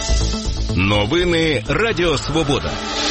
Новини Радіо Свобода.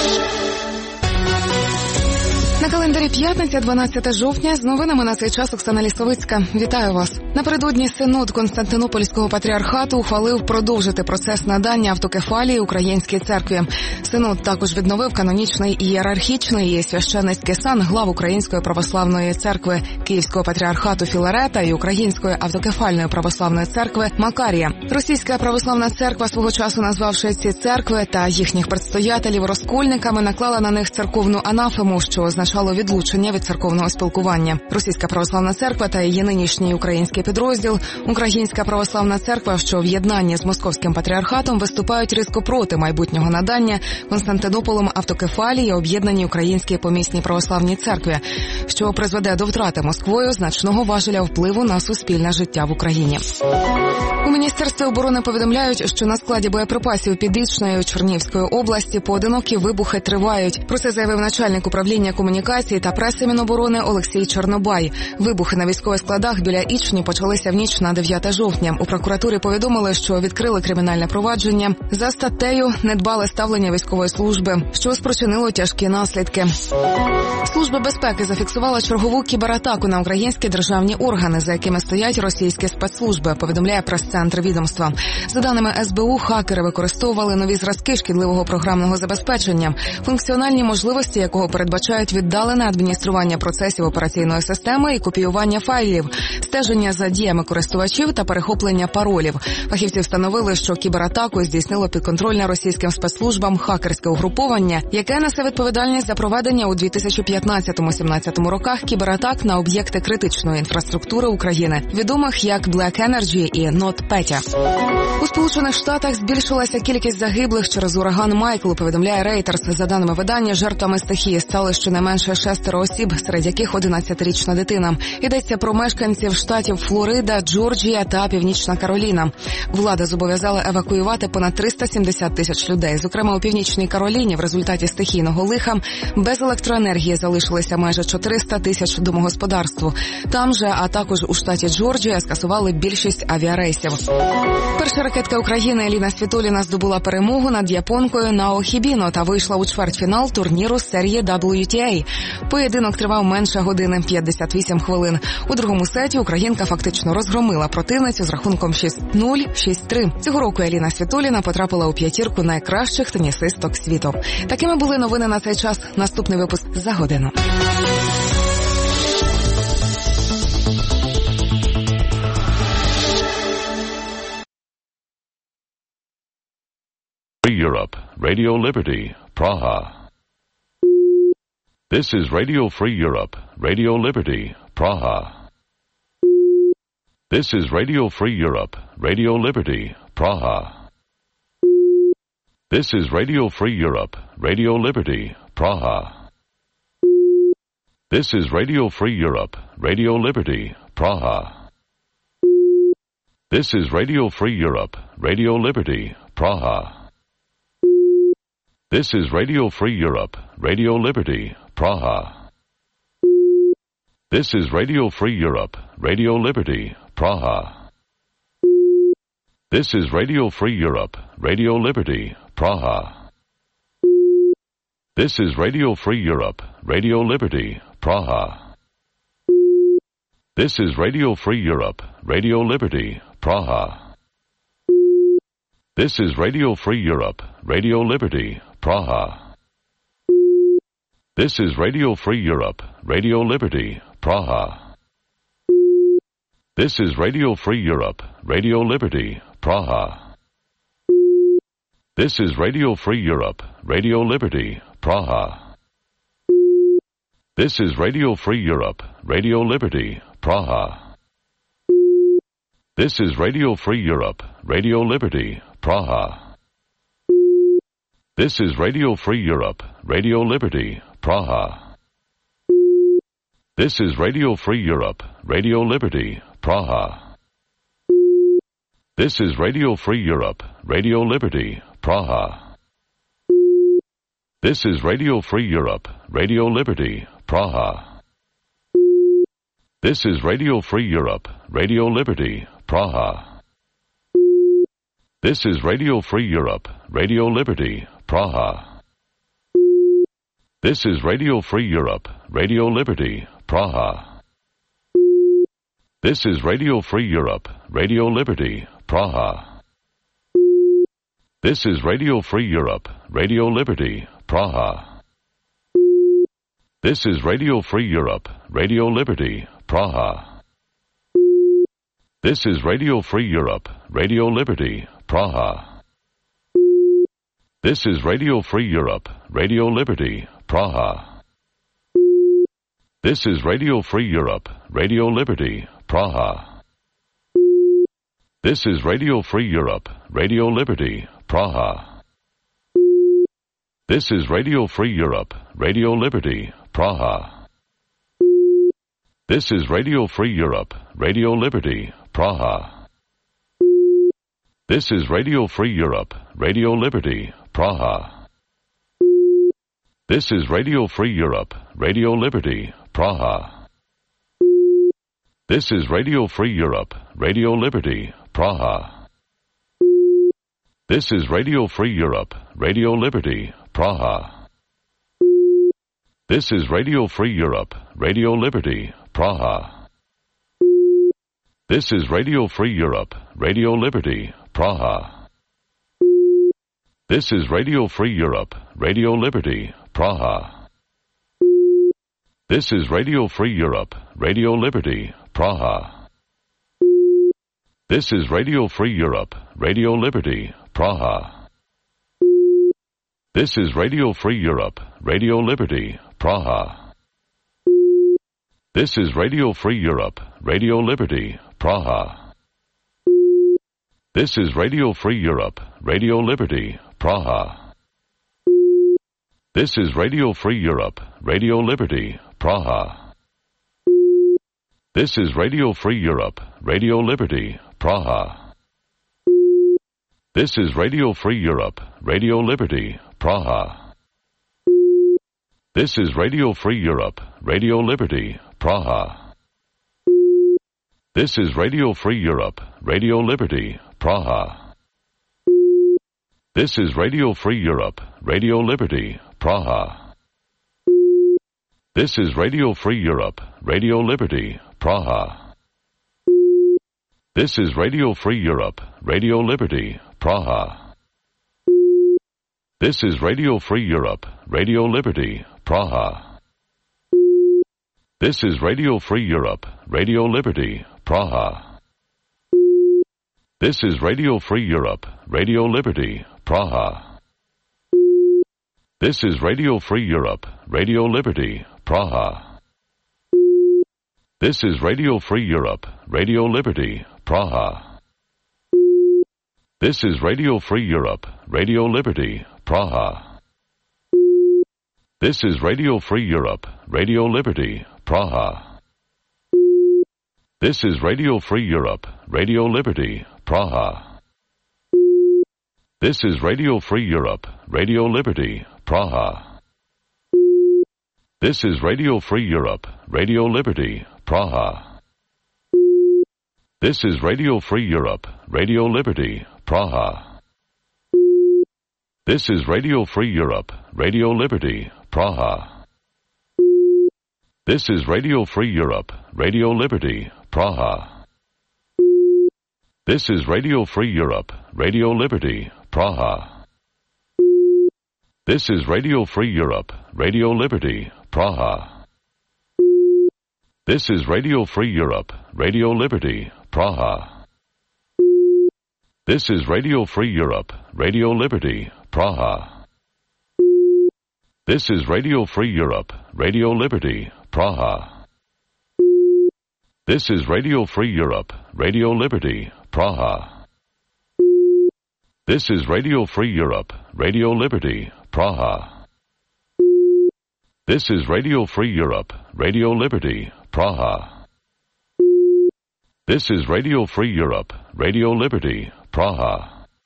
На календарі п'ятниця, 12 жовтня. З новинами на цей час Оксана Лісовицька. Вітаю вас. Напередодні Синод Константинопольського патріархату ухвалив продовжити процес надання автокефалії Українській церкві. Синод також відновив канонічний, ієрархічний і священницький сан глав Української православної церкви Київського патріархату Філарета і Української автокефальної православної церкви Макарія. Російська православна церква, свого часу назвавши ці церкви та їхніх предстоятелів розкольниками, наклала на них церковну анафему, що означало відлучення від церковного спілкування. Російська православна церква та її нинішній український підрозділ Українська православна церква, що в єднанні з московським патріархатом, виступають різко проти майбутнього надання Константинополем автокефалії об'єднаній Українській помісній православній церкві, що призведе до втрати Москвою значного важеля впливу на суспільне життя в Україні. У Міністерстві оборони повідомляють, що на складі боєприпасів Північної Чернігівської області поодинокі вибухи тривають. Про це заявив начальник управління комунікації та преси Міноборони Олексій Чорнобай. Вибухи на військових складах біля Ічні почалися в ніч на 9 жовтня. У прокуратурі повідомили, що відкрили кримінальне провадження за статтею «Недбале ставлення військової служби», що спричинило тяжкі наслідки. Служба безпеки зафіксувала чергову кібератаку на українські державні органи, за якими стоять російські спецслужби, повідомляє прес-центр відомства. За даними СБУ, хакери використовували нові зразки шкідливого програмного забезпечення, функціональні можливості якого передбачають віддалене адміністрування процесів операційної системи і копіювання файлів, стеження за діями користувачів та перехоплення паролів. Фахівці встановили, що кібератаку здійснило підконтрольне російським спецслужбам хакерське угруповання, яке несе відповідальність за проведення у 2015-17 роках кібератак на об'єкти критичної інфраструктури України, відомих як Black Energy і NotPetya. У Сполучених Штатах збільшилася кількість загиблих через ураган Майкл, повідомляє Reuters. За даними видання, жертвами стихії стали щонайменше 6 осіб, серед яких 11-річна дитина. Йдеться про мешканців штатів Флорида, Джорджія та Північна Кароліна. Влада зобов'язала евакуювати понад 370 тисяч людей. Зокрема, у Північній Кароліні в результаті стихійного лиха без електроенергії залишилися майже 400 тисяч домогосподарств. Там же, а також у штаті Джорджія, скасували більшість авіарейсів. Перша ракетка України Еліна Світоліна здобула перемогу над японкою Нао Хібіно та вийшла у чвертьфінал турніру серії WTA. Поєдинок тривав менше години – 58 хвилин. У другому сеті українка фактично розгромила противницю з рахунком 6-0, 6-3. Цього року Еліна Світоліна потрапила у п'ятірку найкращих тенісисток світу. Такими були новини на цей час. Наступний випуск за годину. Free Europe, Radio Liberty, Praha. This is Radio Free Europe, Radio Liberty, Praha. This is Radio Free Europe, Radio Liberty, Praha. This is Radio Free Europe, Radio Liberty, Praha. This is Radio Free Europe, Radio Liberty, Praha. This is Radio Free Europe, Radio Liberty, Praha. This is Radio Free Europe, Radio Liberty, Praha. This is Radio Free Europe, Radio Liberty, Praha. This is Radio Free Europe, Radio Liberty, Praha. This is Radio Free Europe, Radio Liberty, Praha. This is Radio Free Europe, Radio Liberty, Praha. This is Radio Free Europe, Radio Liberty, Praha. This is Radio Free Europe, Radio Liberty, Praha. This is Radio Free Europe, Radio Liberty, Praha. This is Radio Free Europe, Radio Liberty, Praha. This is Radio Free Europe, Radio Liberty, Praha. This is Radio Free Europe, Radio Liberty, Praha. This is Radio Free Europe, Radio Liberty, Praha. This is Radio Free Europe, Radio Liberty, Praha. This is Radio Free Europe, Radio Liberty, Praha. This is Radio Free Europe, Radio Liberty, Praha. This is Radio Free Europe, Radio Liberty, Praha. This is Radio Free Europe, Radio Liberty, Praha. This is Radio Free Europe, Radio Liberty, Praha. This is Radio Free Europe, Radio Liberty, Praha. This is Radio Free Europe, Radio Liberty, Praha. This is Radio Free Europe, Radio Liberty, Praha. This is Radio Free Europe, Radio Liberty, Praha. This is Radio Free Europe, Radio Liberty, Praha. This is Radio Free Europe, Radio Liberty, Praha. This is Radio Free Europe, Radio Liberty, Praha. This is Radio Free Europe, Radio Liberty, Praha. This is Radio Free Europe, Radio Liberty, Praha. This is Radio Free Europe, Radio Liberty, Praha. This is Radio Free Europe, Radio Liberty, Praha. This is Radio Free Europe, Radio Liberty, Praha. This is Radio Free Europe, Radio Liberty, Praha. This is Radio Free Europe, Radio Liberty, Praha. This is Radio Free Europe, Radio Liberty, Praha. This is Radio Free Europe, Radio Liberty, Praha. This is Radio Free Europe, Radio Liberty, Praha. This is Radio Free Europe, Radio Liberty, Praha. This is Radio Free Europe, Radio Liberty, Praha. This is Radio Free Europe, Radio Liberty, Praha. This is Radio Free Europe, Radio Liberty, Praha. This is Radio Free Europe, Radio Liberty, Praha. This is Radio Free Europe, Radio Liberty, Praha. This is Radio Free Europe, Radio Liberty, Praha. This is Radio Free Europe, Radio Liberty, Praha. This is Radio Free Europe, Radio Liberty, Praha. This is Radio Free Europe, Radio Liberty, Praha. This is Radio Free Europe, Radio Liberty, Praha. This is Radio Free Europe, Radio Liberty, Praha. This is Radio Free Europe, Radio Liberty, Praha. This is Radio Free Europe, Radio Liberty, Praha. This is Radio Free Europe, Radio Liberty, Praha. This is Radio Free Europe, Radio Liberty, Praha. This is Radio Free Europe, Radio Liberty, Praha. This is Radio Free Europe, Radio Liberty, Praha. This is Radio Free Europe, Radio Liberty, Praha. This is Radio Free Europe, Radio Liberty, Praha. This is Radio Free Europe, Radio Liberty, Praha. This is Radio Free Europe, Radio Liberty, Praha. This is Radio Free Europe, Radio Liberty, Praha. This is Radio Free Europe, Radio Liberty, Praha. This is Radio Free Europe, Radio Liberty, Praha. This is Radio Free Europe, Radio Liberty, Praha. This is Radio Free Europe, Radio Liberty, Praha. This is Radio Free Europe, Radio Liberty, Praha. This is Radio Free Europe, Radio Liberty, Praha. This is Radio Free Europe, Radio Liberty, Praha. This is Radio Free Europe, Radio Liberty, Praha. This is Radio Free Europe, Radio Liberty, Praha. This is Radio Free Europe, Radio Liberty, Praha. This is Radio Free Europe, Radio Liberty, Praha.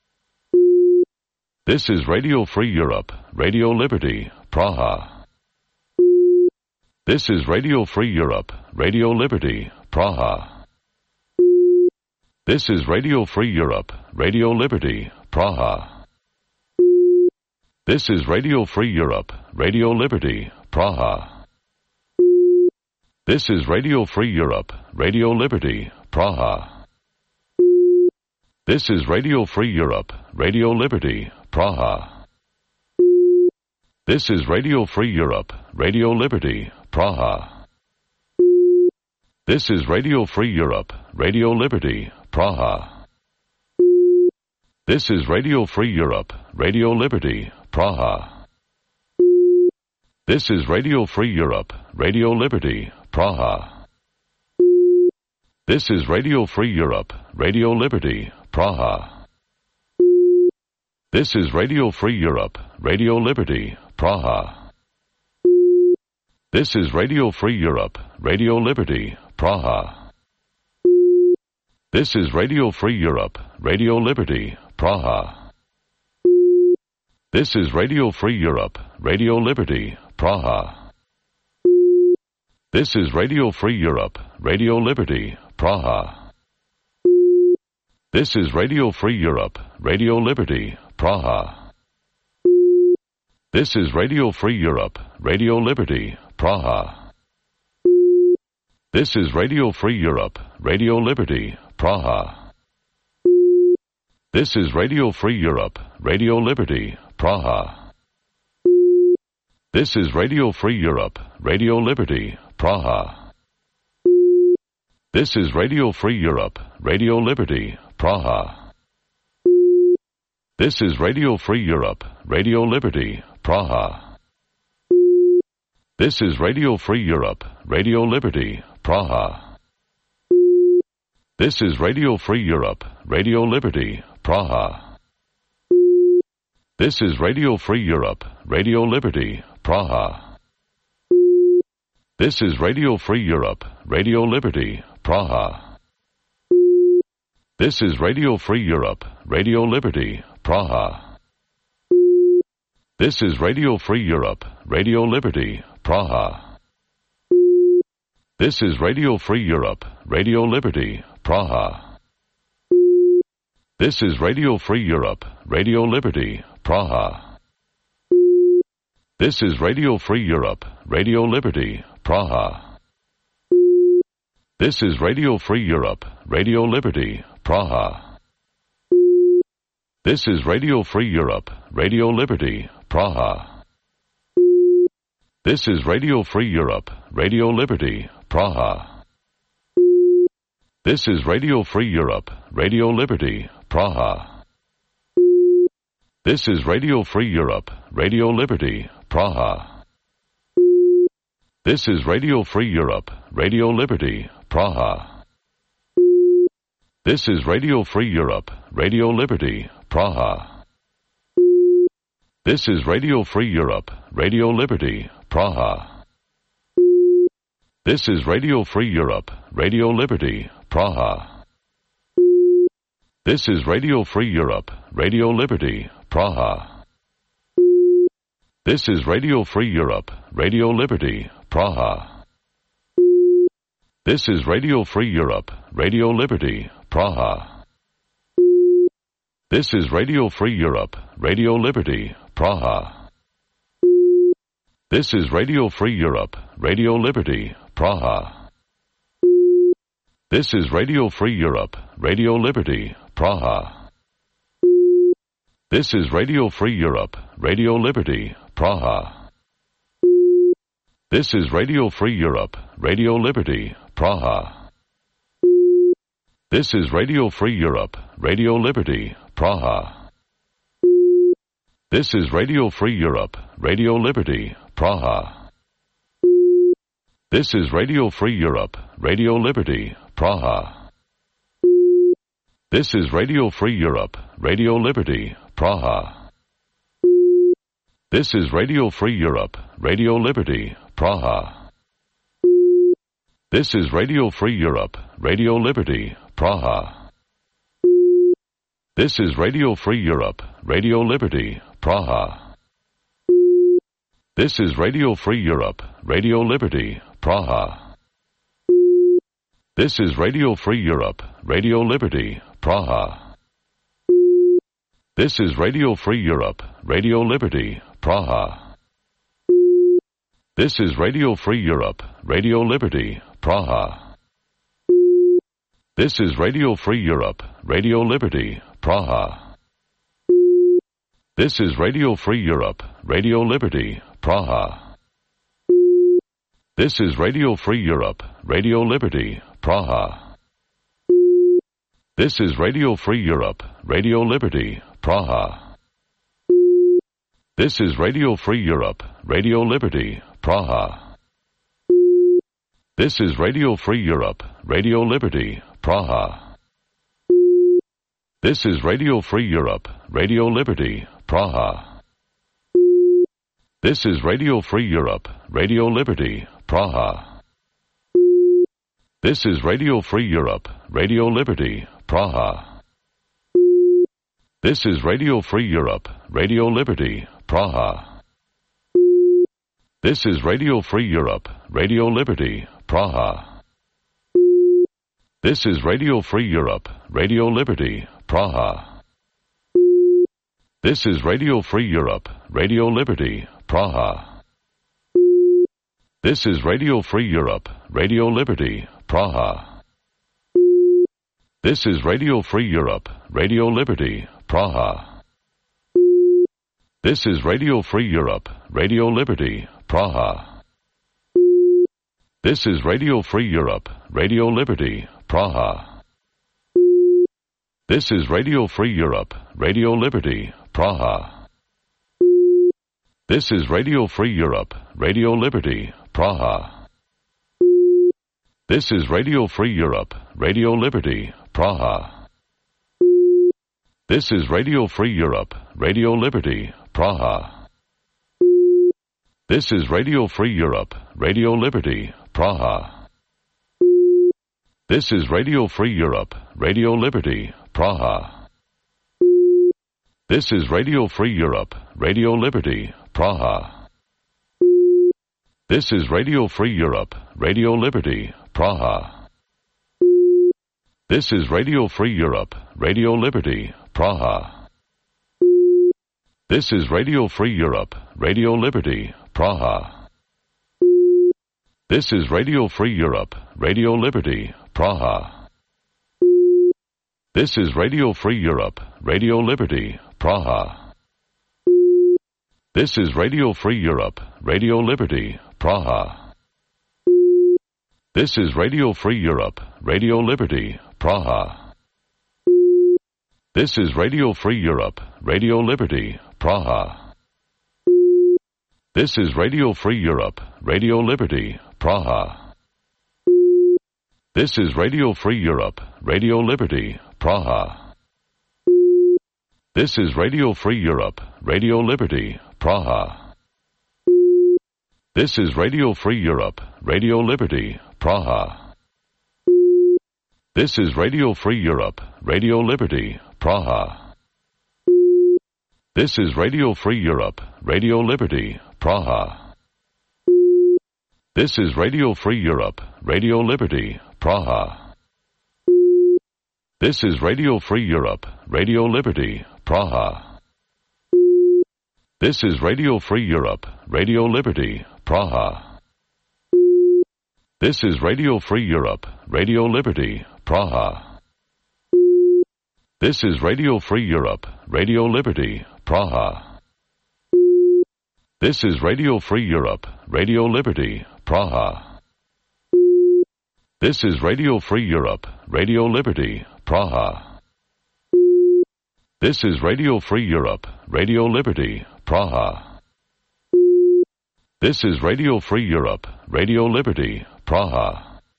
This is Radio Free Europe, Radio Liberty, Praha. This is Radio Free Europe, Radio Liberty, Praha. This is Radio Free Europe, Radio Liberty, Praha. This is Radio Free Europe, Radio Liberty, Praha. This is Radio Free Europe, Radio Liberty, Praha. This is Radio Free Europe, Radio Liberty, Praha. This is Radio Free Europe, Radio Liberty, Praha. This is Radio Free Europe, Radio Liberty, Praha. This is Radio Free Europe, Radio Liberty, Praha. This is Radio Free Europe, Radio Liberty, Praha. This is Radio Free Europe, Radio Liberty, Praha. This is Radio Free Europe, Radio Liberty, Praha. This is Radio Free Europe, Radio Liberty, Praha. This is Radio Free Europe, Radio Liberty, Praha. This is Radio Free Europe, Radio Liberty, Praha. This is Radio Free Europe, Radio Liberty, Praha. This is Radio Free Europe, Radio Liberty, Praha. This is Radio Free Europe, Radio Liberty, Praha. This is Radio Free Europe, Radio Liberty, Praha. This is Radio Free Europe, Radio Liberty, Praha. This is Radio Free Europe, Radio Liberty, Praha. This is Radio Free Europe, Radio Liberty, Praha. This is Radio Free Europe, Radio Liberty, Praha. This is Radio Free Europe, Radio Liberty, Praha. This is Radio Free Europe, Radio Liberty, Praha. This is Radio Free Europe, Radio Liberty, Praha. This is Radio Free Europe, Radio Liberty, Praha. This is Radio Free Europe, Radio Liberty, Praha. This is Radio Free Europe, Radio Liberty, Praha. This is Radio Free Europe, Radio Liberty, Praha. This is Radio Free Europe, Radio Liberty, Praha. This is Radio Free Europe, Radio Liberty, Praha. This is Radio Free Europe, Radio Liberty, Praha. This is Radio Free Europe, Radio Liberty, Praha. This is Radio Free Europe, Radio Liberty, Praha. This is Radio Free Europe, Radio Liberty, Praha. This is Radio Free Europe, Radio Liberty, Praha. This is Radio Free Europe, Radio Liberty, Praha. This is Radio Free Europe, Radio Liberty, Praha. This is Radio Free Europe, Radio Liberty, Praha. This is Radio Free Europe, Radio Liberty, Praha. This is Radio Free Europe, Radio Liberty, Praha. This is Radio Free Europe, Radio Liberty, Praha. This is Radio Free Europe, Radio Liberty, Praha. This is Radio Free Europe, Radio Liberty, Praha. This is Radio Free Europe, Radio Liberty, Praha. This is Radio Free Europe, Radio Liberty, Praha. This is Radio Free Europe, Radio Liberty, Praha. This is Radio Free Europe, Radio Liberty, Praha. This is Radio Free Europe, Radio Liberty, Praha. This is Radio Free Europe, Radio Liberty, Praha. This is Radio Free Europe, Radio Liberty, Praha. This is Radio Free Europe, Radio Liberty, Praha. This is Radio Free Europe, Radio Liberty, Praha. This is Radio Free Europe, Radio Liberty, Praha. This is Radio Free Europe, Radio Liberty, Praha. This is Radio Free Europe, Radio Liberty, Praha. This is Radio Free Europe, Radio Liberty, Praha. This is Radio Free Europe, Radio Liberty, Praha. This is Radio Free Europe, Radio Liberty, Praha. This is Radio Free Europe, Radio Liberty, Praha. This is Radio Free Europe, Radio Liberty, Praha. This is Radio Free Europe, Radio Liberty, Praha. This is Radio Free Europe, Radio Liberty, Praha. This is Radio Free Europe, Radio Liberty, Praha. This is Radio Free Europe, Radio Liberty, Praha. This is Radio Free Europe, Radio Liberty, Praha. This is Radio Free Europe, Radio Liberty, Praha. This is Radio Free Europe, Radio Liberty, Praha. This is Radio Free Europe, Radio Liberty, Praha. This is Radio Free Europe, Radio Liberty, Praha. This is Radio Free Europe, Radio Liberty, Praha. This is Radio Free Europe, Radio Liberty, Praha. This is Radio Free Europe, Radio Liberty, Praha. This is Radio Free Europe, Radio Liberty, Praha. This is Radio Free Europe, Radio Liberty, Praha. This is Radio Free Europe, Radio Liberty, Praha. This is Radio Free Europe, Radio Liberty, Praha. This is Radio Free Europe, Radio Liberty, Praha. This is Radio Free Europe, Radio Liberty, Praha. This is Radio Free Europe, Radio Liberty, Praha. This is Radio Free Europe, Radio Liberty, Praha. This is Radio Free Europe, Radio Liberty, Praha. This is Radio Free Europe, Radio Liberty, Praha. This is Radio Free Europe, Radio Liberty, Praha. This is Radio Free Europe, Radio Liberty, Praha. This is Radio Free Europe, Radio Liberty, Praha. This is Radio Free Europe, Radio Liberty, Praha. This is Radio Free Europe, Radio Liberty, Praha. This is Radio Free Europe, Radio Liberty, Praha. This is Radio Free Europe, Radio Liberty, Praha. This is Radio Free Europe, Radio Liberty, Praha. This is Radio Free Europe, Radio Liberty, Praha. This is Radio Free Europe, Radio Liberty, Praha. This is Radio Free Europe, Radio Liberty, Praha. This is Radio Free Europe, Radio Liberty, Praha. This is Radio Free Europe, Radio Liberty, Praha. This is Radio Free Europe, Radio Liberty, Praha. This is Radio Free Europe, Radio Liberty, Praha. This is Radio Free Europe, Radio Liberty, Praha. This is Radio Free Europe, Radio Liberty, Praha. This is Radio Free Europe, Radio Liberty, Praha. This is Radio Free Europe, Radio Liberty, Praha. This is Radio Free Europe, Radio Liberty, Praha. This is Radio Free Europe, Radio Liberty, Praha. This is Radio Free Europe, Radio Liberty, Praha. This is Radio Free Europe, Radio Liberty, Praha.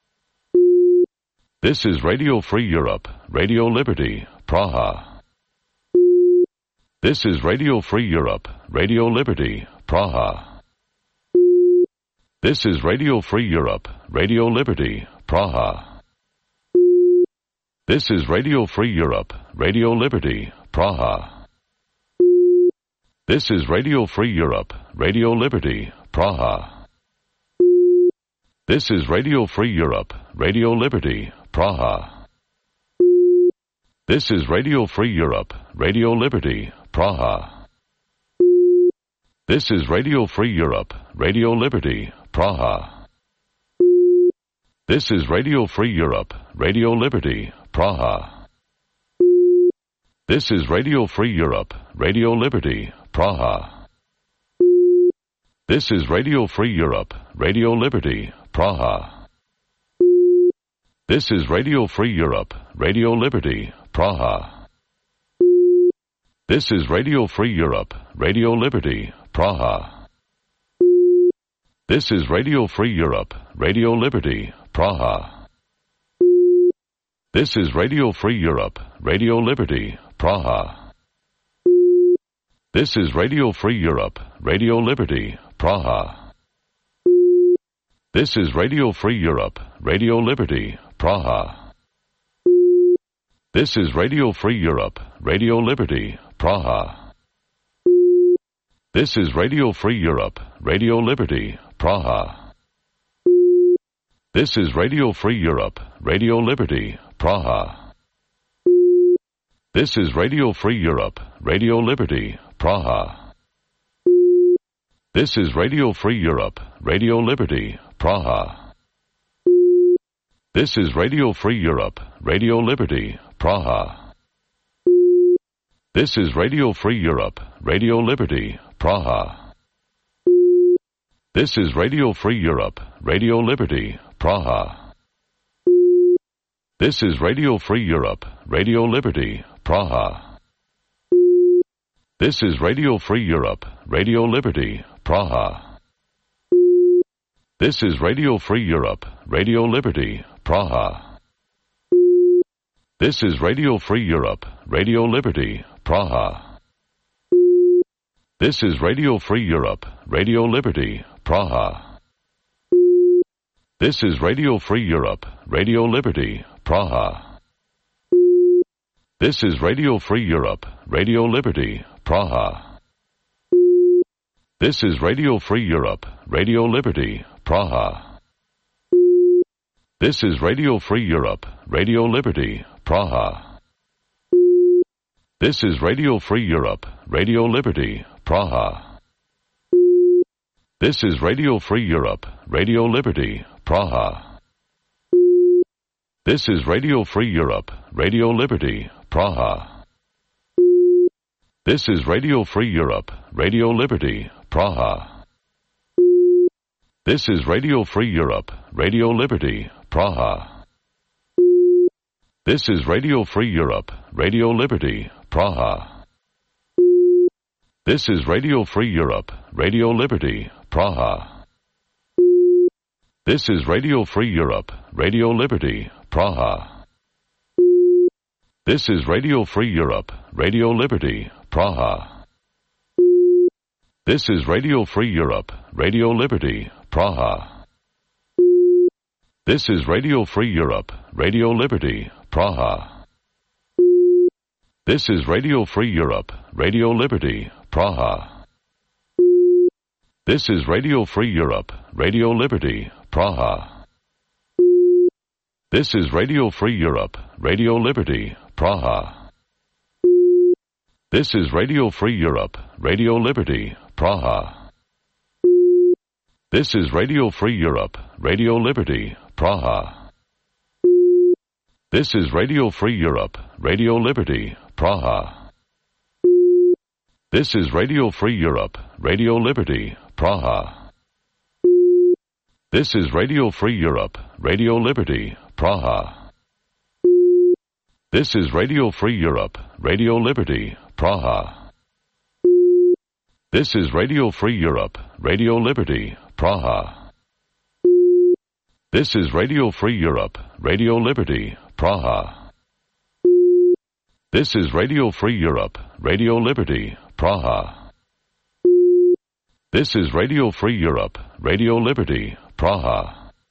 This is Radio Free Europe, Radio Liberty, Praha. This is Radio Free Europe, Radio Liberty, Praha. This is Radio Free Europe, Radio Liberty, Praha. This is Radio Free Europe, Radio Liberty, Praha. This is Radio Free Europe, Radio Liberty, Praha. This is Radio Free Europe, Radio Liberty, Praha. This is Radio Free Europe, Radio Liberty, Praha. This is Radio Free Europe, Radio Liberty, Praha. This is Radio Free Europe, Radio Liberty, Praha. This is Radio Free Europe, Radio Liberty, Praha. This is Radio Free Europe, Radio Liberty, Praha. This is Radio Free Europe, Radio Liberty, Praha. This is Radio Free Europe, Radio Liberty, Praha. This is Radio Free Europe, Radio Liberty, Praha. This is Radio Free Europe, Radio Liberty, Praha. This is Radio Free Europe, Radio Liberty, Praha. This is Radio Free Europe, Radio Liberty, Praha. This is Radio Free Europe, Radio Liberty, Praha. This is Radio Free Europe, Radio Liberty, Praha. This is Radio Free Europe, Radio Liberty, Praha. This is Radio Free Europe, Radio Liberty, Praha. This is Radio Free Europe, Radio Liberty, Praha. This is Radio Free Europe, Radio Liberty, Praha. This is Radio Free Europe, Radio Liberty, Praha. This is Radio Free Europe, Radio Liberty, Praha. This is Radio Free Europe, Radio Liberty, Praha. This is Radio Free Europe, Radio Liberty, Praha. This is Radio Free Europe, Radio Liberty, Praha. This is Radio Free Europe, Radio Liberty, Praha. This is Radio Free Europe, Radio Liberty, Praha. This is Radio Free Europe, Radio Liberty, Praha. This is Radio Free Europe, Radio Liberty, Praha. This is Radio Free Europe, Radio Liberty, Praha. This is Radio Free Europe, Radio Liberty, Praha. This is Radio Free Europe, Radio Liberty, Praha. This is Radio Free Europe, Radio Liberty, Praha. This is Radio Free Europe, Radio Liberty, Praha. This is Radio Free Europe, Radio Liberty, Praha. This is Radio Free Europe, Radio Liberty, Praha. This is Radio Free Europe, Radio Liberty, Praha. This is Radio Free Europe, Radio Liberty, Praha. This is Radio Free Europe, Radio Liberty, Praha. This is Radio Free Europe, Radio Liberty, Praha. This is Radio Free Europe, Radio Liberty, Praha. This is Radio Free Europe, Radio Liberty, Praha. This is Radio Free Europe, Radio Liberty, Praha. This is Radio Free Europe, Radio Liberty, Praha. This is Radio Free Europe, Radio Liberty, Praha. This is Radio Free Europe, Radio Liberty, Praha. This is Radio Free Europe, Radio Liberty, Praha. This is Radio Free Europe, Radio Liberty, Praha. This is Radio Free Europe, Radio Liberty, Praha. This is Radio Free Europe, Radio Liberty, Praha. This is Radio Free Europe, Radio Liberty, Praha. This is Radio Free Europe, Radio Liberty, Praha. This is Radio Free Europe, Radio Liberty, Praha. This is Radio Free Europe, Radio Liberty, Praha. This is Radio Free Europe, Radio Liberty, Praha.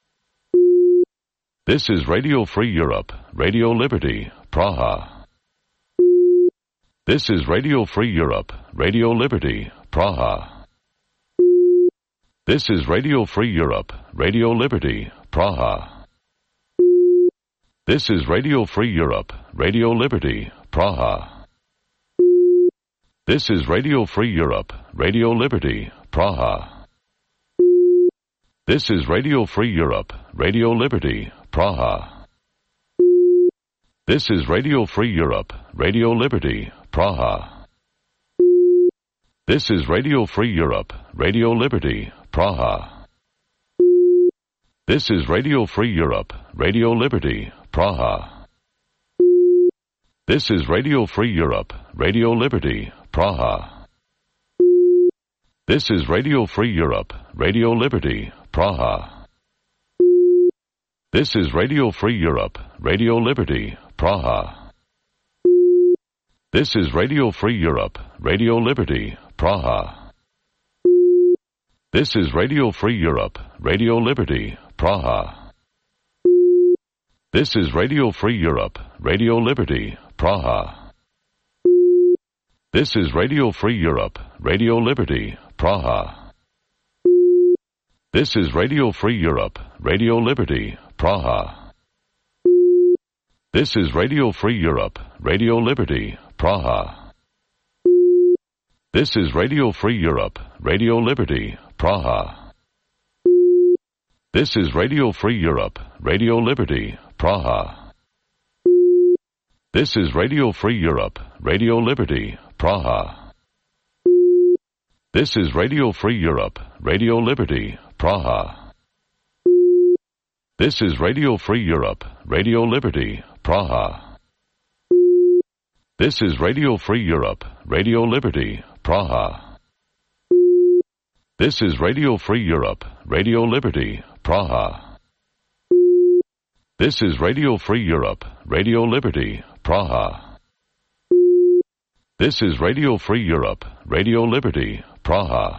This is Radio Free Europe, Radio Liberty, Praha. This is Radio Free Europe, Radio Liberty, Praha. This is Radio Free Europe, Radio Liberty, Praha. This is Radio Free Europe, Radio Liberty, Praha. This is Radio Free Europe, Radio Liberty, Praha. This is Radio Free Europe, Radio Liberty, Praha. This is Radio Free Europe, Radio Liberty, Praha. This is Radio Free Europe, Radio Liberty, Praha. This is Radio Free Europe, Radio Liberty, Praha. This is Radio Free Europe, Radio Liberty, Praha. This is Radio Free Europe, Radio Liberty, Praha. This is Radio Free Europe, Radio Liberty, Praha. This is Radio Free Europe, Radio Liberty, Praha. This is Radio Free Europe, Radio Liberty, Praha. This is Radio Free Europe, Radio Liberty, Praha. This is Radio Free Europe, Radio Liberty, Praha. This is Radio Free Europe, Radio Liberty, Praha. This is Radio Free Europe, Radio Liberty, Praha. This is Radio Free Europe, Radio Liberty, Praha. This is Radio Free Europe, Radio Liberty, Praha. This is Radio Free Europe, Radio Liberty, Praha. This is Radio Free Europe, Radio Liberty, Praha. This is Radio Free Europe, Radio Liberty, Praha. This is Radio Free Europe, Radio Liberty, Praha. This is Radio Free Europe, Radio Liberty, Praha. This is Radio Free Europe, Radio Liberty, Praha. This is Radio Free Europe, Radio Liberty, Praha.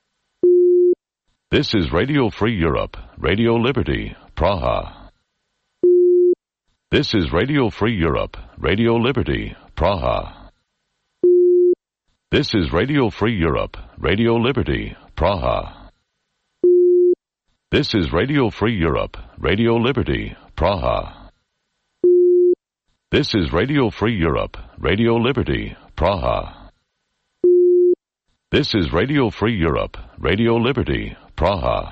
This is Radio Free Europe, Radio Liberty, Praha. This is Radio Free Europe, Radio Liberty, Praha. This is Radio Free Europe, Radio Liberty, Praha. This is Radio Free Europe, Radio Liberty, Praha. This is Radio Free Europe, Radio Liberty, Praha. This is Radio Free Europe, Radio Liberty, Praha.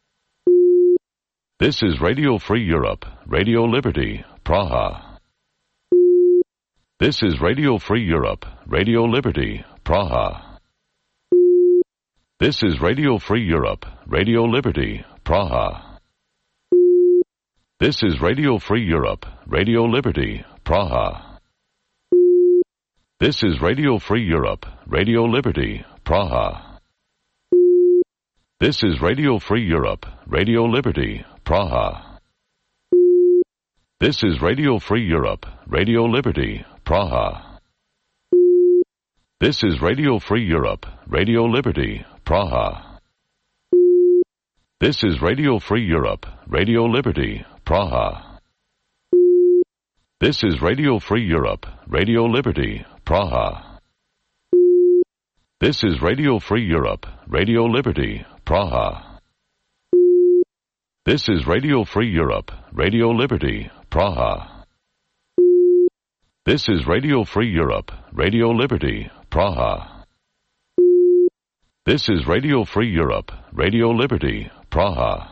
This is Radio Free Europe, Radio Liberty, Praha. This is Radio Free Europe, Radio Liberty, Praha. This is Radio Free Europe, Radio Liberty, Praha. This is Radio Free Europe, Radio Liberty, Praha. This is Radio Free Europe, Radio Liberty, Praha. This is Radio Free Europe, Radio Liberty, Praha. This is Radio Free Europe, Radio Liberty, Praha. This is Radio Free Europe, Radio Liberty, Praha. This is Radio Free Europe, Radio Liberty, Praha. This is Radio Free Europe, Radio Liberty, Praha. This is Radio Free Europe, Radio Liberty, Praha. This is Radio Free Europe, Radio Liberty, Praha. This is Radio Free Europe, Radio Liberty, Praha. This is Radio Free Europe, Radio Liberty, Praha.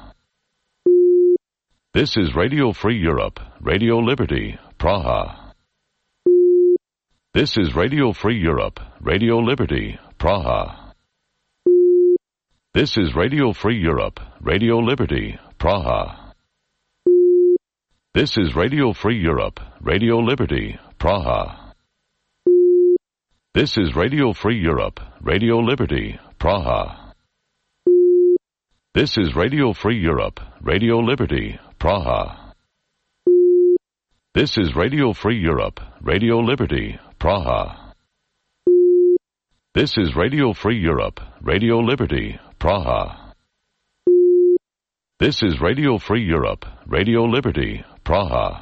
This is Radio Free Europe, Radio Liberty, Praha. This is Radio Free Europe, Radio Liberty, Praha. This is Radio Free Europe, Radio Liberty, Praha. This is Radio Free Europe, Radio Liberty, Praha. This is Radio Free Europe, Radio Liberty, Praha. This is Radio Free Europe, Radio Liberty, Praha. This is Radio Free Europe, Radio Liberty, Praha. This is Radio Free Europe, Radio Liberty, Praha. This is Radio Free Europe, Radio Liberty, Praha.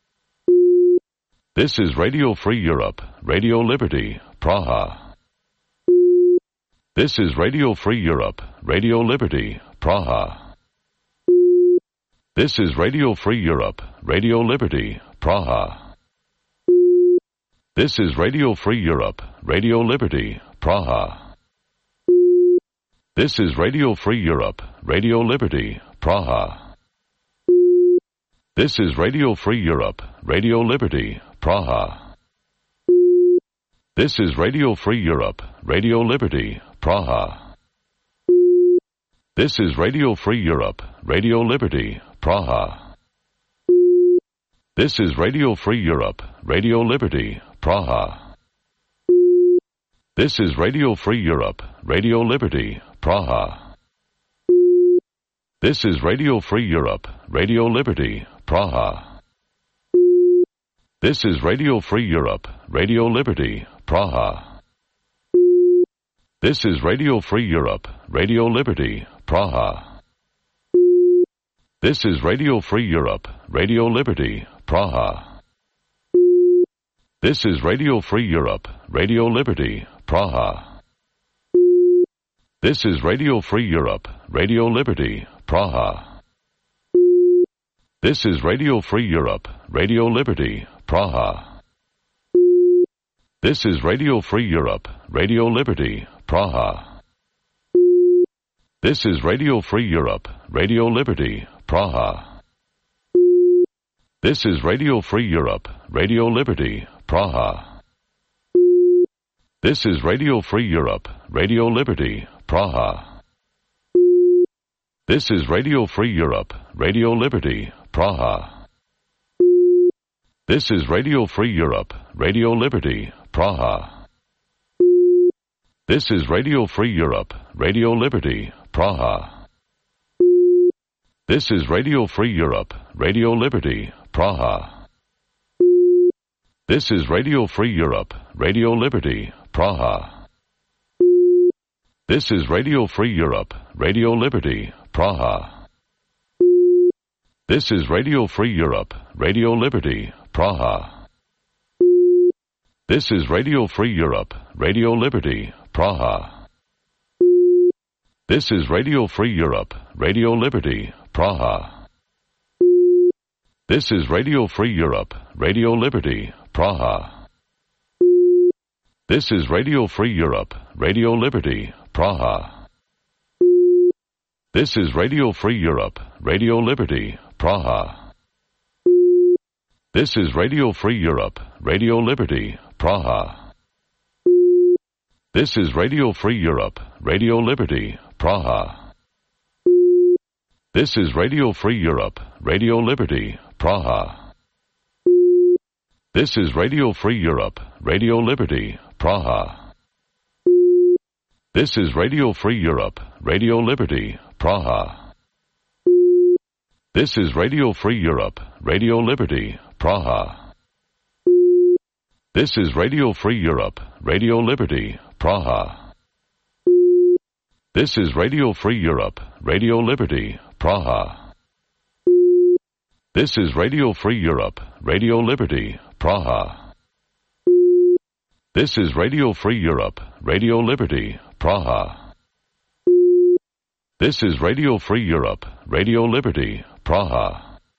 This is Radio Free Europe, Radio Liberty, Praha. This is Radio Free Europe, Radio Liberty, Praha. This is Radio Free Europe, Radio Liberty, Praha. This is Radio Free Europe, Radio Liberty, Praha. This is Radio Free Europe, Radio Liberty, Praha. This is Radio Free Europe, Radio Liberty, Praha. This is Radio Free Europe, Radio Liberty, Praha. This is Radio Free Europe, Radio Liberty, Praha. This is Radio Free Europe, Radio Liberty, Praha. This is Radio Free Europe, Radio Liberty, Praha. This is Radio Free Europe, Radio Liberty, Praha. This is Radio Free Europe, Radio Liberty, Praha. This is Radio Free Europe, Radio Liberty, Praha. This is Radio Free Europe, Radio Liberty, Praha. This is Radio Free Europe, Radio Liberty, Praha. This is Radio Free Europe, Radio Liberty, Praha. This is Radio Free Europe, Radio Liberty, Praha. This is Radio Free Europe, Radio Liberty, Praha. This is Radio Free Europe, Radio Liberty, Praha. This is Radio Free Europe, Radio Liberty, Praha. This is Radio Free Europe, Radio Liberty, Praha. This is Radio Free Europe, Radio Liberty, Praha. This is Radio Free Europe, Radio Liberty, Praha. This is Radio Free Europe, Radio Liberty, Praha. This is Radio Free Europe, Radio Liberty, Praha. This is Radio Free Europe, Radio Liberty, Praha. This is Radio Free Europe, Radio Liberty, Praha. This is Radio Free Europe, Radio Liberty, Praha. This is Radio Free Europe, Radio Liberty, Praha. This is Radio Free Europe, Radio Liberty, Praha. This is Radio Free Europe, Radio Liberty, Praha. This is Radio Free Europe, Radio Liberty, Praha. This is Radio Free Europe, Radio Liberty, Praha. This is Radio Free Europe, Radio Liberty, Praha. This is Radio Free Europe, Radio Liberty, Praha. This is Radio Free Europe, Radio Liberty, Praha. This is Radio Free Europe, Radio Liberty, Praha. This is Radio Free Europe, Radio Liberty, Praha. This is Radio Free Europe, Radio Liberty, Praha. This is Radio Free Europe, Radio Liberty, Praha. This is Radio Free Europe, Radio Liberty, Praha. This is Radio Free Europe, Radio Liberty, Praha. This is Radio Free Europe, Radio Liberty, Praha. This is Radio Free Europe, Radio Liberty, Praha.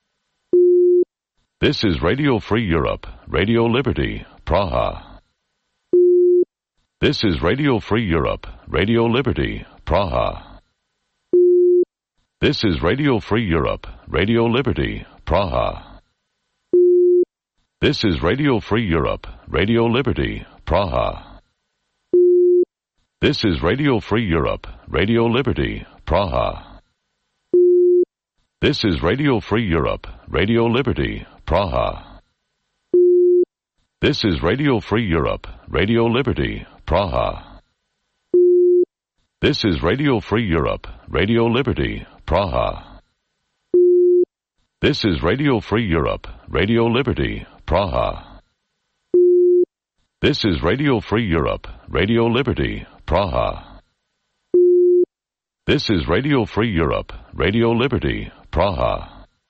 This is Radio Free Europe, Radio Liberty, Praha. This is Radio Free Europe, Radio Liberty, Praha. This is Radio Free Europe, Radio Liberty, Praha. This is Radio Free Europe, Radio Liberty, Praha. This is Radio Free Europe, Radio Liberty, Praha. This is Radio Free Europe, Radio Liberty, Praha. This is Radio Free Europe, Radio Liberty, Praha. This is Radio Free Europe, Radio Liberty, Praha. This is Radio Free Europe, Radio Liberty, Praha. This is Radio Free Europe, Radio Liberty, Praha. This is Radio Free Europe, Radio Liberty, Praha.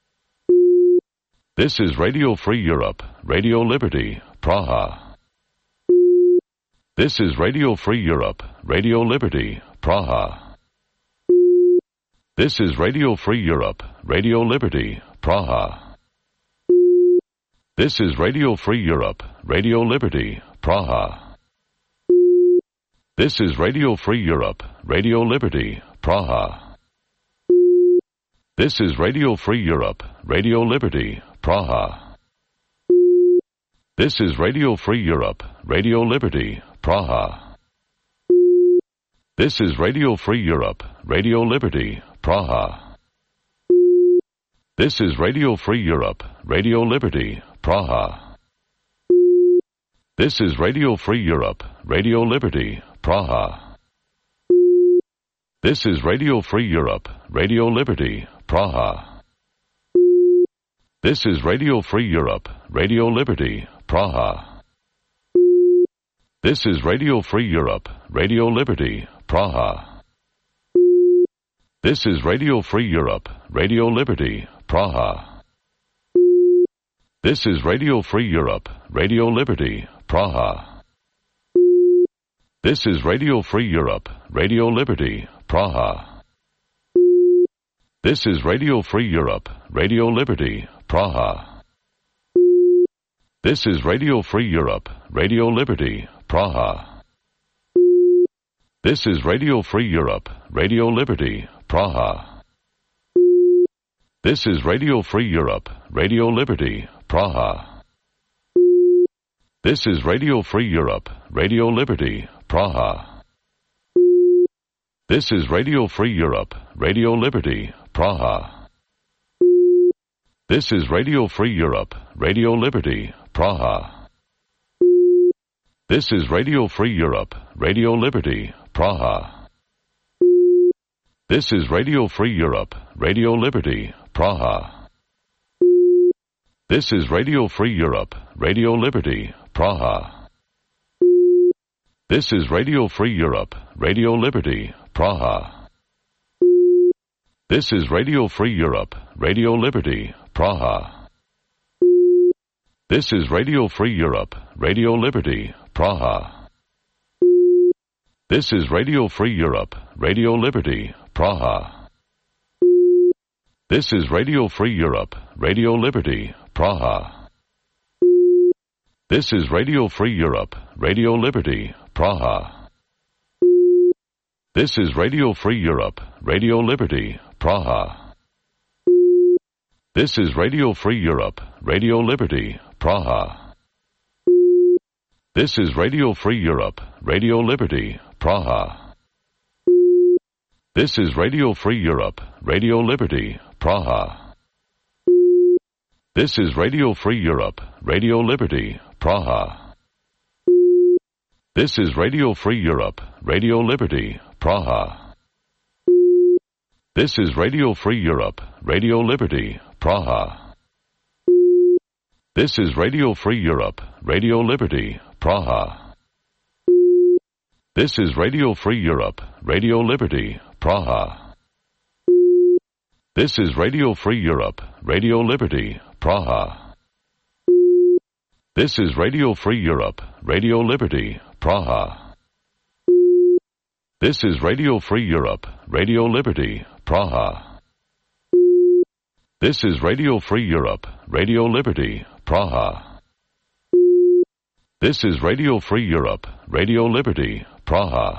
This is Radio Free Europe, Radio Liberty, Praha. This is Radio Free Europe, Radio Liberty, Praha. This is Radio Free Europe, Radio Liberty, Praha. This is Radio Free Europe, Radio Liberty, Praha. This is Radio Free Europe, Radio Liberty, Praha. This is Radio Free Europe, Radio Liberty, Praha. This is Radio Free Europe, Radio Liberty, Praha. This is Radio Free Europe, Radio Liberty, Praha. This is Radio Free Europe, Radio Liberty, Praha. This is Radio Free Europe, Radio Liberty, Praha. This is Radio Free Europe, Radio Liberty, Praha. This is Radio Free Europe, Radio Liberty, Praha. This is Radio Free Europe, Radio Liberty, Praha. This is Radio Free Europe, Radio Liberty, Praha. This is Radio Free Europe, Radio Liberty, Praha. This is Radio Free Europe, Radio Liberty, Praha. This is Radio Free Europe, Radio Liberty, Praha. This is Radio Free Europe, Radio Liberty, Praha. This is Radio Free Europe, Radio Liberty, Praha. This is Radio Free Europe, Radio Liberty, Praha. This is Radio Free Europe, Radio Liberty, Praha. This is Radio Free Europe, Radio Liberty, Praha. This is Radio Free Europe, Radio Liberty, Praha. This is Radio Free Europe, Radio Liberty, Praha. This is Radio Free Europe, Radio Liberty, Praha. This is Radio Free Europe, Radio Liberty, Praha. This is Radio Free Europe, Radio Liberty, Praha. This is Radio Free Europe, Radio Liberty, Praha. This is Radio Free Europe, Radio Liberty, Praha. This is Radio Free Europe, Radio Liberty, Praha. This is Radio Free Europe, Radio Liberty, Praha. This is Radio Free Europe, Radio Liberty, Praha. This is Radio Free Europe, Radio Liberty, Praha. This is Radio Free Europe, Radio Liberty, Praha. This is Radio Free Europe, Radio Liberty, Praha. This is Radio Free Europe, Radio Liberty, Praha. This is Radio Free Europe, Radio Liberty, Praha. This is Radio Free Europe, Radio Liberty, Praha. This is Radio Free Europe, Radio Liberty, Praha. This is Radio Free Europe, Radio Liberty, Praha. This is Radio Free Europe, Radio Liberty, Praha. This is Radio Free Europe, Radio Liberty, Praha. This is Radio Free Europe, Radio Liberty, Praha. This is Radio Free Europe, Radio Liberty, Praha. This is Radio Free Europe, Radio Liberty, Praha. This is Radio Free Europe, Radio Liberty, Praha.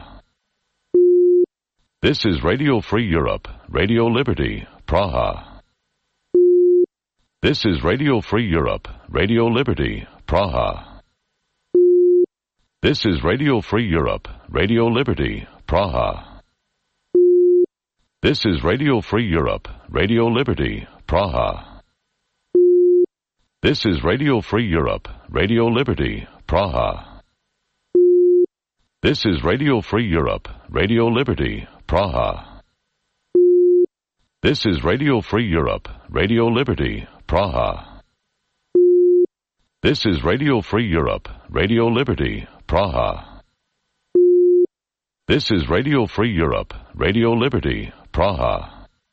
This is Radio Free Europe, Radio Liberty, Praha. This is Radio Free Europe, Radio Liberty, Praha. This is Radio Free Europe, Radio Liberty, Praha. This is Radio Free Europe, Radio Liberty, Praha. This is Radio Free Europe, Radio Liberty, Praha. This is Radio Free Europe, Radio Liberty, Praha. This is Radio Free Europe, Radio Liberty, Praha. This is Radio Free Europe, Radio Liberty, Praha. This is Radio Free Europe, Radio Liberty, Praha.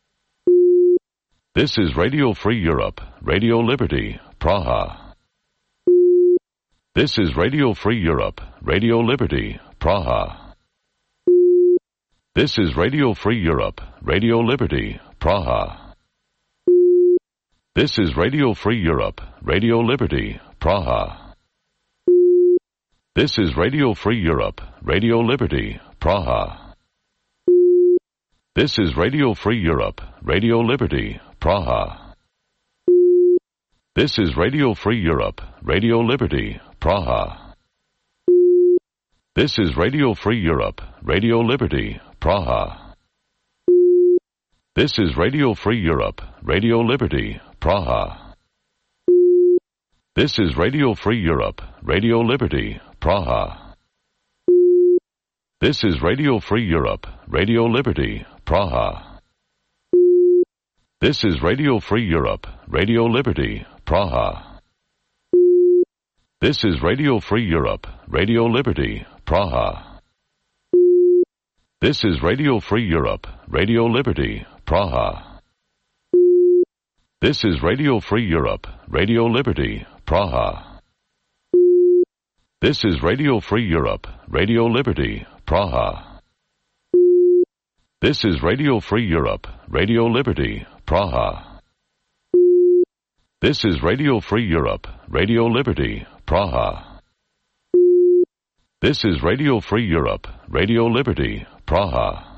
This is Radio Free Europe, Radio Liberty, Praha. This is Radio Free Europe, Radio Liberty, Praha. This is Radio Free Europe, Radio Liberty, Praha. This is Radio Free Europe, Radio Liberty, Praha. This is Radio Free Europe, Radio Liberty, Praha. This is Radio Free Europe, Radio Liberty, Praha. This is Radio Free Europe, Radio Liberty, Praha. This is Radio Free Europe, Radio Liberty, Praha. This is Radio Free Europe, Radio Liberty, Praha. This is Radio Free Europe, Radio Liberty, Praha. This is Radio Free Europe, Radio Liberty, Praha. This is Radio Free Europe, Radio Liberty, Praha. This is Radio Free Europe, Radio Liberty, Praha. This is Radio Free Europe, Radio Liberty, Praha. This is Radio Free Europe, Radio Liberty, Praha. This is Radio Free Europe, Radio Liberty, Praha. This is Radio Free Europe, Radio Liberty, Praha. This is Radio Free Europe, Radio Liberty, Praha. This is Radio Free Europe, Radio Liberty, Praha.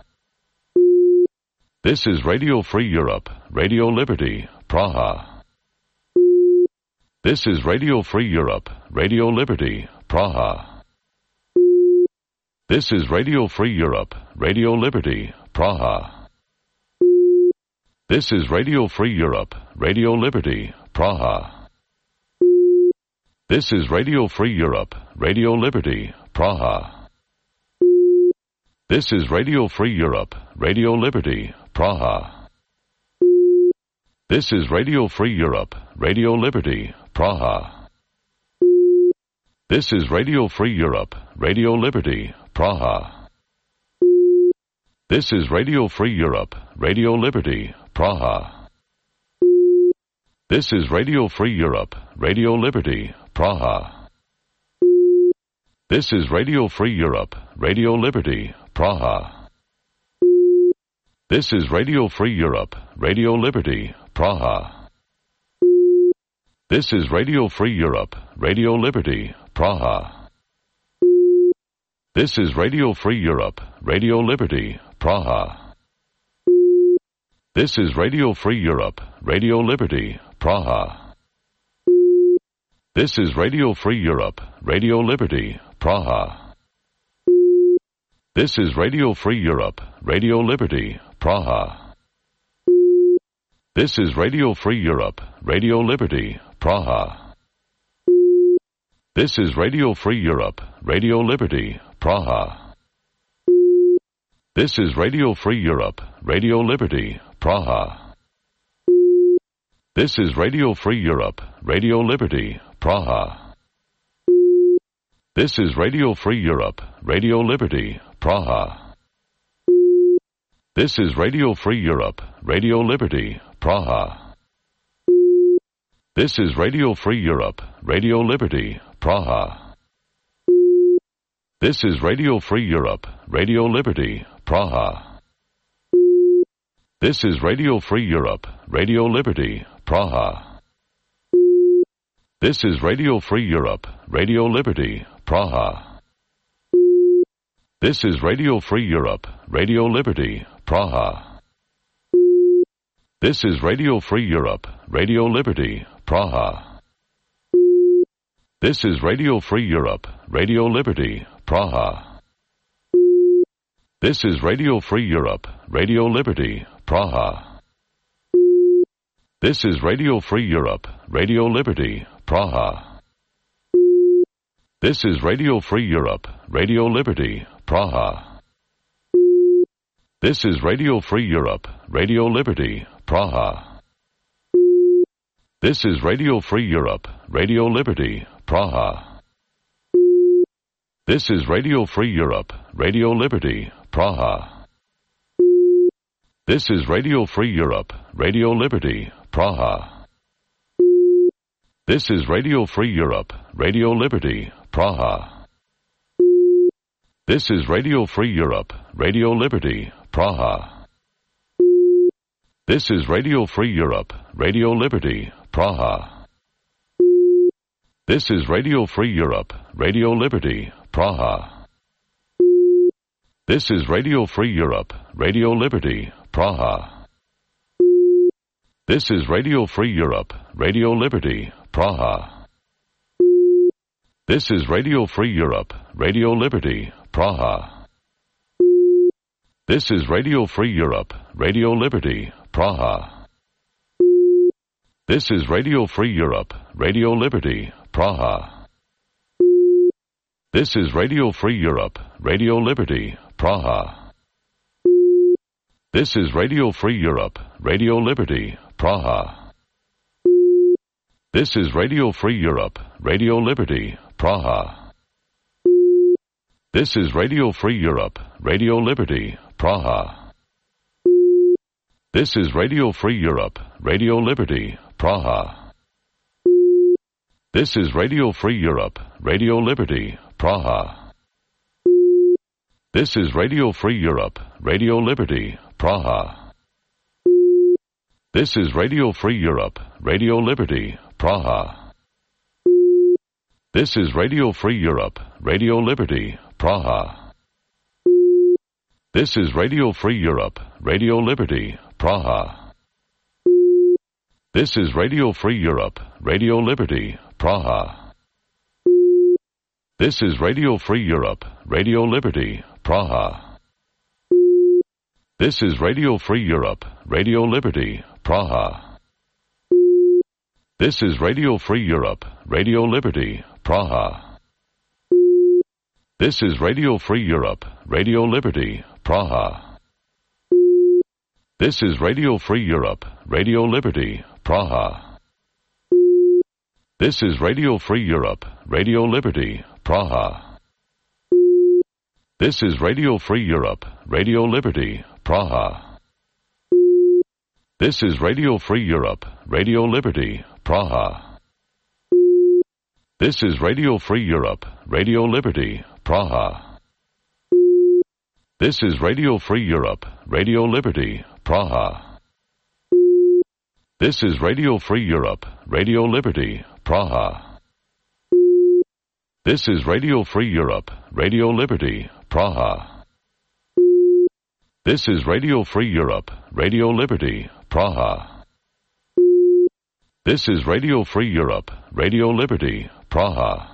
This is Radio Free Europe, Radio Liberty, Praha. This is Radio Free Europe, Radio Liberty, Praha. This is Radio Free Europe, Radio Liberty, Praha. This is Radio Free Europe, Radio Liberty, Praha. This is Radio Free Europe, Radio Liberty, Praha. This is Radio Free Europe, Radio Liberty, Praha. This is Radio Free Europe, Radio Liberty, Praha. This is Radio Free Europe, Radio Liberty, Praha. This is Radio Free Europe, Radio Liberty, Praha. This is Radio Free Europe, Radio Liberty, Praha. This is Radio Free Europe, Radio Liberty, Praha. This is Radio Free Europe, Radio Liberty, Praha. This is Radio Free Europe, Radio Liberty, Praha. This is Radio Free Europe, Radio Liberty, Praha. This is Radio Free Europe, Radio Liberty, Praha. This is Radio Free Europe, Radio Liberty, Praha. This is Radio Free Europe, Radio Liberty, Praha. This is Radio Free Europe, Radio Liberty, Praha. This is Radio Free Europe, Radio Liberty, Praha. This is Radio Free Europe, Radio Liberty, Praha. This is Radio Free Europe, Radio Liberty, Praha. This is Radio Free Europe, Radio Liberty, Praha. This is Radio Free Europe, Radio Liberty, Praha. This is Radio Free Europe, Radio Liberty, Praha. This is Radio Free Europe, Radio Liberty, Praha. This is Radio Free Europe, Radio Liberty, Praha. This is Radio Free Europe, Radio Liberty, Praha. This is Radio Free Europe, Radio Liberty, Praha. This is Radio Free Europe, Radio Liberty, Praha. This is Radio Free Europe, Radio Liberty, Praha. This is Radio Free Europe, Radio Liberty, Praha. This is Radio Free Europe, Radio Liberty, Praha. This is Radio Free Europe, Radio Liberty, Praha. This is Radio Free Europe, Radio Liberty, Praha. This is Radio Free Europe, Radio Liberty, Praha. This is Radio Free Europe, Radio Liberty, Praha. This is Radio Free Europe, Radio Liberty, Praha. This is Radio Free Europe, Radio Liberty, Praha. This is Radio Free Europe, Radio Liberty, Praha. This is Radio Free Europe, Radio Liberty, Praha. This is Radio Free Europe, Radio Liberty, Praha. This is Radio Free Europe, Radio Liberty, Praha. This is Radio Free Europe, Radio Liberty, Praha. This is Radio Free Europe, Radio Liberty, Praha. This is Radio Free Europe, Radio Liberty, Praha. This is Radio Free Europe, Radio Liberty, Praha. This is Radio Free Europe, Radio Liberty, Praha. This is Radio Free Europe, Radio Liberty, Praha. This is Radio Free Europe, Radio Liberty, Praha. This is Radio Free Europe, Radio Liberty, Praha. This is Radio Free Europe, Radio Liberty, Praha. This is Radio Free Europe, Radio Liberty, Praha. This is Radio Free Europe, Radio Liberty, Praha. This is Radio Free Europe, Radio Liberty, Praha. This is Radio Free Europe, Radio Liberty, Praha. This is Radio Free Europe, Radio Liberty, Praha. This is Radio Free Europe, Radio Liberty, Praha. This is Radio Free Europe, Radio Liberty, Praha. This is Radio Free Europe, Radio Liberty, Praha. This is Radio Free Europe, Radio Liberty, Praha. This is Radio Free Europe, Radio Liberty, Praha. This is Radio Free Europe, Radio Liberty, Praha. This is Radio Free Europe, Radio Liberty, Praha. This is Radio Free Europe, Radio Liberty, Praha. This is Radio Free Europe, Radio Liberty, Praha. This is Radio Free Europe, Radio Liberty, Praha. This is Radio Free Europe, Radio Liberty, Praha. This is Radio Free Europe, Radio Liberty, Praha. This is Radio Free Europe, Radio Liberty, Praha. This is Radio Free Europe, Radio Liberty, Praha. This is Radio Free Europe, Radio Liberty, Praha.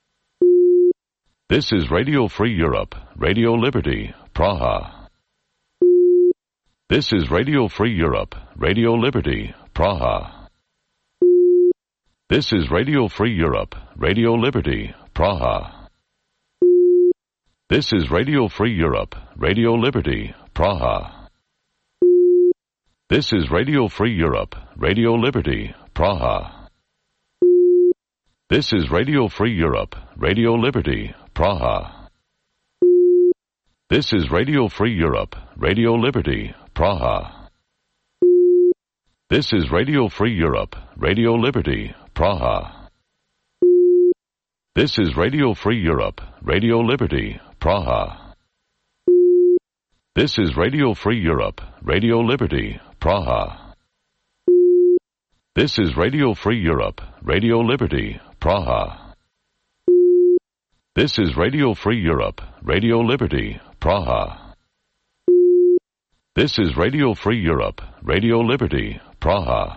This is Radio Free Europe, Radio Liberty, Praha. This is Radio Free Europe, Radio Liberty, Praha. This is Radio Free Europe, Radio Liberty, Praha. This is Radio Free Europe, Radio Liberty, Praha. This is Radio Free Europe, Radio Liberty, Praha. This is Radio Free Europe, Radio Liberty, Praha. This is Radio Free Europe, Radio Liberty, Praha. This is Radio Free Europe, Radio Liberty, Praha. This is Radio Free Europe, Radio Liberty, Praha. This is Radio Free Europe, Radio Liberty, Praha. This is Radio Free Europe, Radio Liberty, Praha. This is Radio Free Europe, Radio Liberty, Praha. This is Radio Free Europe, Radio Liberty, Praha.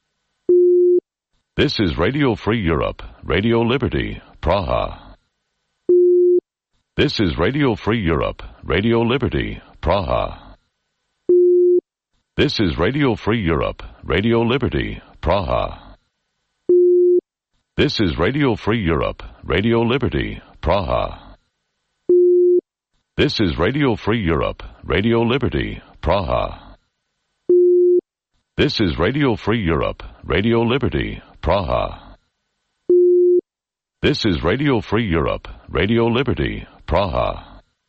This is Radio Free Europe, Radio Liberty, Praha. This is Radio Free Europe, Radio Liberty, Praha. This is Radio Free Europe, Radio Liberty, Praha. This is Radio Free Europe, Radio Liberty, Praha. This is Radio Free Europe, Radio Liberty, Praha. This is Radio Free Europe, Radio Liberty, Praha. This is Radio Free Europe, Radio Liberty, Praha.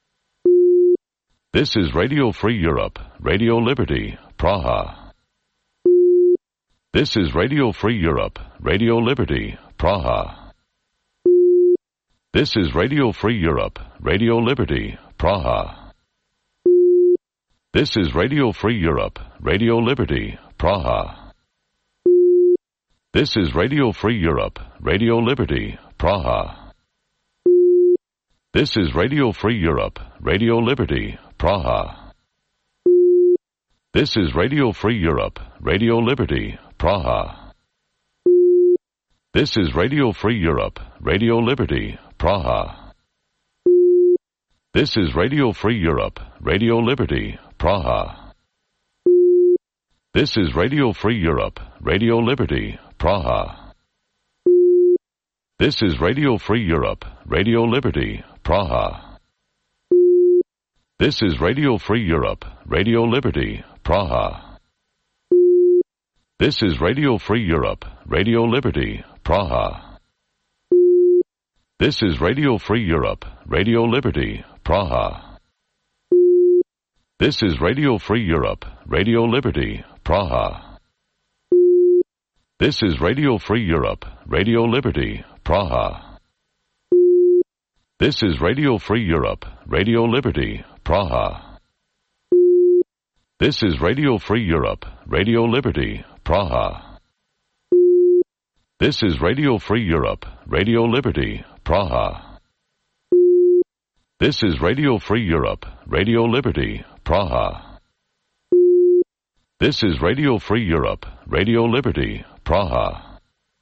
This is Radio Free Europe, Radio Liberty, Praha. This is Radio Free Europe, Radio Liberty, Praha. This is Radio Free Europe, Radio Liberty, Praha. This is Radio Free Europe, Radio Liberty, Praha. This is Radio Free Europe, Radio Liberty, Praha. This is Radio Free Europe, Radio Liberty, Praha. This is Radio Free Europe, Radio Liberty, Praha. This is Radio Free Europe, Radio Liberty, Praha. This is Radio Free Europe, Radio Liberty, Praha. This is Radio Free Europe, Radio Liberty, Praha. This is Radio Free Europe, Radio Liberty, Praha. This is Radio Free Europe, Radio Liberty, Praha. This is Radio Free Europe, Radio Liberty, Praha. This is Radio Free Europe, Radio Liberty, Praha. This is Radio Free Europe, Radio Liberty, Praha. This is Radio Free Europe, Radio Liberty, Praha. This is Radio Free Europe, Radio Liberty, Praha. This is Radio Free Europe, Radio Liberty, Praha. This is Radio Free Europe, Radio Liberty, Praha. This is Radio Free Europe, Radio Liberty, Praha. This is Radio Free Europe, Radio Liberty, Praha.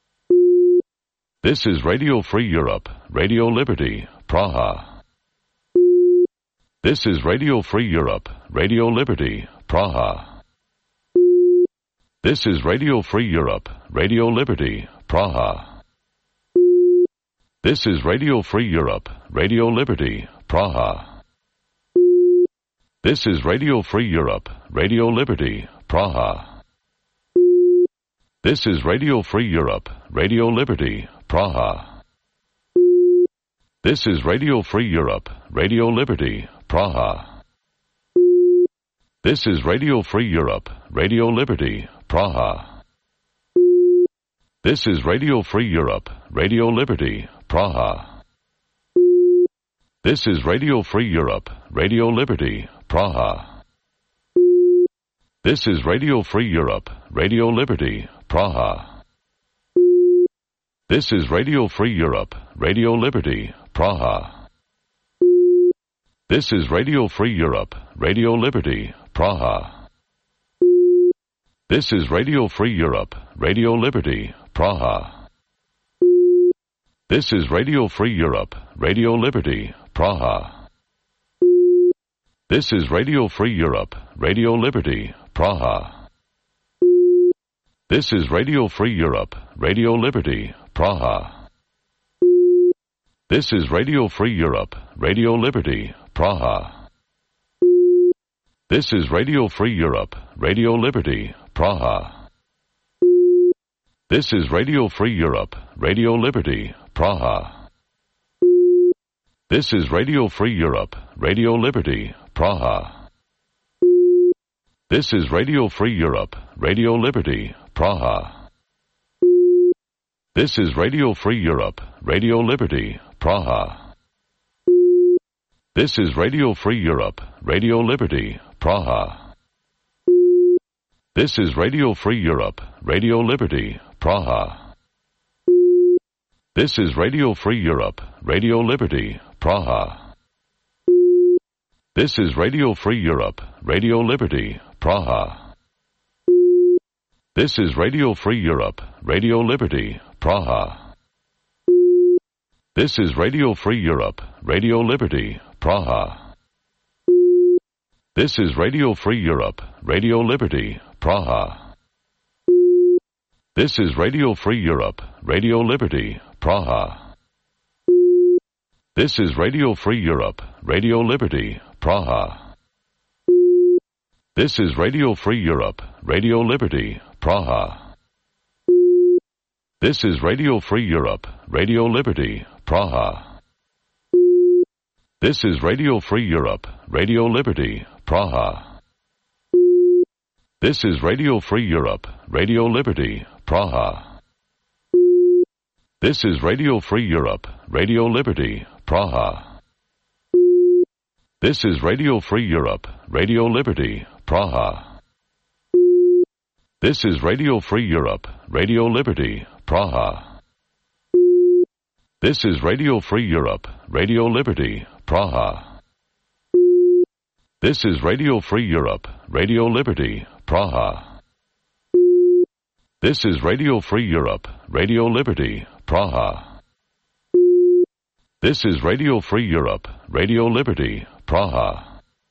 This is Radio Free Europe, Radio Liberty, Praha. This is Radio Free Europe, Radio Liberty, Praha. This is Radio Free Europe, Radio Liberty, Praha. This is Radio Free Europe, Radio Liberty, Praha. This is Radio Free Europe, Radio Liberty, Praha. This is Radio Free Europe, Radio Liberty, Praha. This is Radio Free Europe, Radio Liberty, Praha. This is Radio Free Europe, Radio Liberty, Praha. This is Radio Free Europe, Radio Liberty, Praha. This is Radio Free Europe, Radio Liberty, Praha. This is Radio Free Europe, Radio Liberty, Praha. This is Radio Free Europe, Radio Liberty, Praha. This is Radio Free Europe, Radio Liberty, Praha. This is Radio Free Europe, Radio Liberty, Praha. This is Radio Free Europe, Radio Liberty, Praha. This is Radio Free Europe, Radio Liberty, Praha. This is Radio Free Europe, Radio Liberty, Praha. This is Radio Free Europe, Radio Liberty, Praha. This is Radio Free Europe, Radio Liberty, Praha. This is Radio Free Europe, Radio Liberty, Praha. This is Radio Free Europe, Radio Liberty, Praha. This is Radio Free Europe, Radio Liberty, Praha. This is Radio Free Europe, Radio Liberty, Praha. This is Radio Free Europe, Radio Liberty, Praha. This is Radio Free Europe, Radio Liberty, Praha. This is Radio Free Europe, Radio Liberty, Praha. This is Radio Free Europe, Radio Liberty, Praha. This is Radio Free Europe, Radio Liberty, Praha. This is Radio Free Europe, Radio Liberty, Praha. This is Radio Free Europe, Radio Liberty, Praha. This is Radio Free Europe, Radio Liberty, Praha. This is Radio Free Europe, Radio Liberty, Praha. This is Radio Free Europe, Radio Liberty, Praha. This is Radio Free Europe, Radio Liberty, Praha. This is Radio Free Europe, Radio Liberty, Praha. This is Radio Free Europe, Radio Liberty, Praha. This is Radio Free Europe, Radio Liberty, Praha. This is Radio Free Europe, Radio Liberty, Praha. This is Radio Free Europe, Radio Liberty, Praha. This is Radio Free Europe, Radio Liberty, Praha. This is Radio Free Europe, Radio Liberty, Praha. This is Radio Free Europe, Radio Liberty, Praha. This is Radio Free Europe, Radio Liberty, Praha.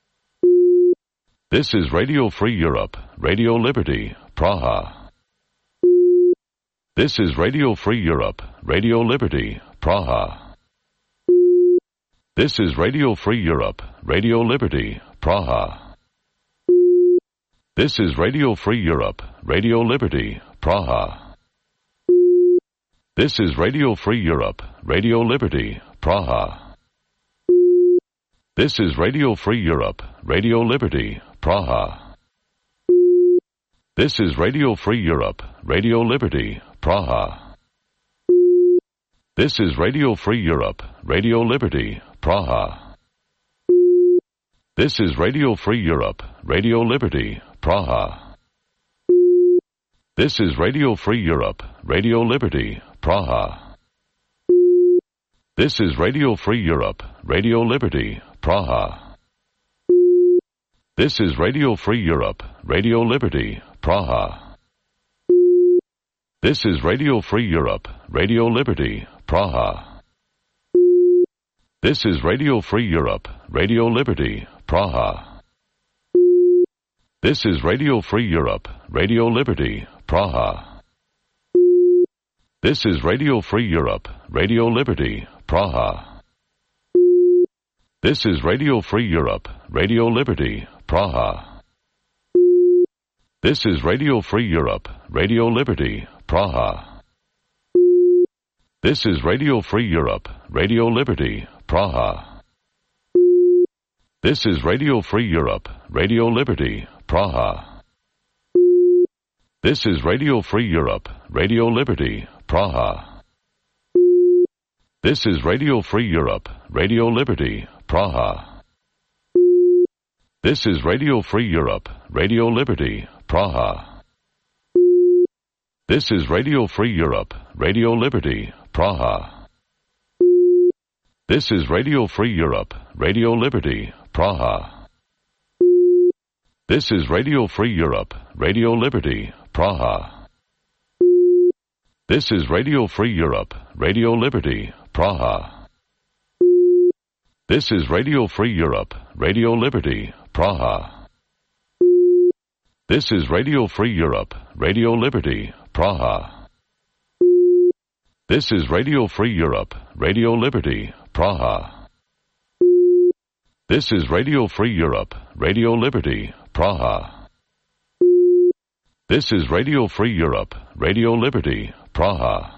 This is Radio Free Europe, Radio Liberty, Praha. This is Radio Free Europe, Radio Liberty, Praha. This is Radio Free Europe, Radio Liberty, Praha. This is Radio Free Europe, Radio Liberty, Praha. This is Radio Free Europe, Radio Liberty, Praha. This is Radio Free Europe, Radio Liberty, Praha. This is Radio Free Europe, Radio Liberty, Praha. This is Radio Free Europe, Radio Liberty, Praha. This is Radio Free Europe, Radio Liberty, Praha. This is Radio Free Europe, Radio Liberty, Praha. This is Radio Free Europe, Radio Liberty, Praha. This is Radio Free Europe, Radio Liberty, Praha. This is Radio Free Europe, Radio Liberty, Praha. This is Radio Free Europe, Radio Liberty, Praha. This is Radio Free Europe, Radio Liberty, Praha. This is Radio Free Europe, Radio Liberty, Praha. This is Radio Free Europe, Radio Liberty, Praha. This is Radio Free Europe, Radio Liberty, Praha. This is Radio Free Europe, Radio Liberty, Praha. This is Radio Free Europe, Radio Liberty, Praha. This is Radio Free Europe, Radio Liberty, Praha. This is Radio Free Europe, Radio Liberty, Praha. This is Radio Free Europe, Radio Liberty, Praha. This is Radio Free Europe, Radio Liberty, Praha. This is Radio Free Europe, Radio Liberty, Praha. This is Radio Free Europe, Radio Liberty, Praha. This is Radio Free Europe, Radio Liberty, Praha. This is Radio Free Europe, Radio Liberty, Praha. This is Radio Free Europe, Radio Liberty, Praha. This is Radio Free Europe, Radio Liberty, Praha. This is Radio Free Europe, Radio Liberty, Praha. This is Radio Free Europe, Radio Liberty, Praha.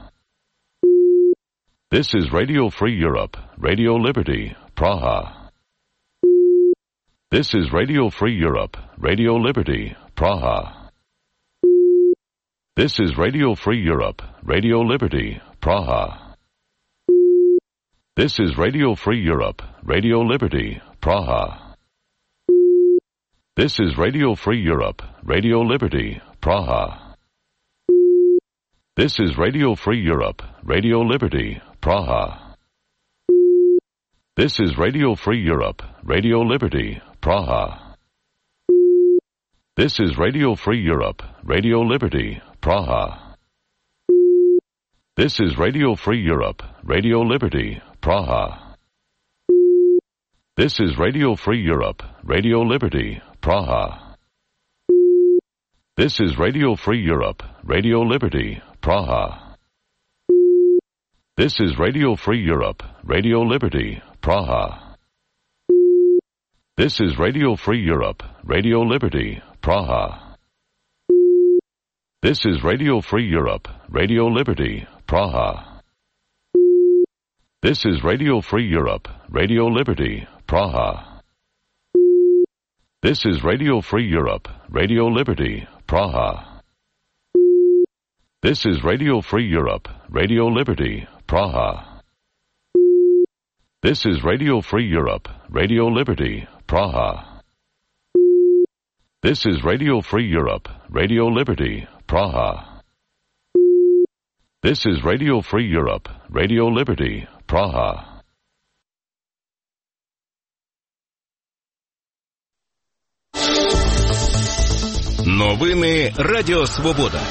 This is Radio Free Europe, Radio Liberty, Praha. This is Radio Free Europe, Radio Liberty, Praha. This is Radio Free Europe, Radio Liberty, Praha. This is Radio Free Europe, Radio Liberty, Praha. This is Radio Free Europe, Radio Liberty, Praha. This is Radio Free Europe, Radio Liberty, Praha. This is Radio Free Europe, Radio Liberty, Praha. This is Radio Free Europe, Radio Liberty, Praha. This is Radio Free Europe, Radio Liberty, Praha. This is Radio Free Europe, Radio Liberty, Praha. This is Radio Free Europe, Radio Liberty, Praha. This is Radio Free Europe, Radio Liberty, Praha. This is Radio Free Europe, Radio Liberty, Praha. This is Radio Free Europe, Radio Liberty, Praha. This is Radio Free Europe, Radio Liberty, Praha. This is Radio Free Europe, Radio Liberty, Praha. This is Radio Free Europe, Radio Liberty, Praha. This is Radio Free Europe, Radio Liberty, Praha. This is Radio Free Europe, Radio Liberty, Praha. This is Radio Free Europe, Radio Liberty, Praha. Новини Радіо Свобода.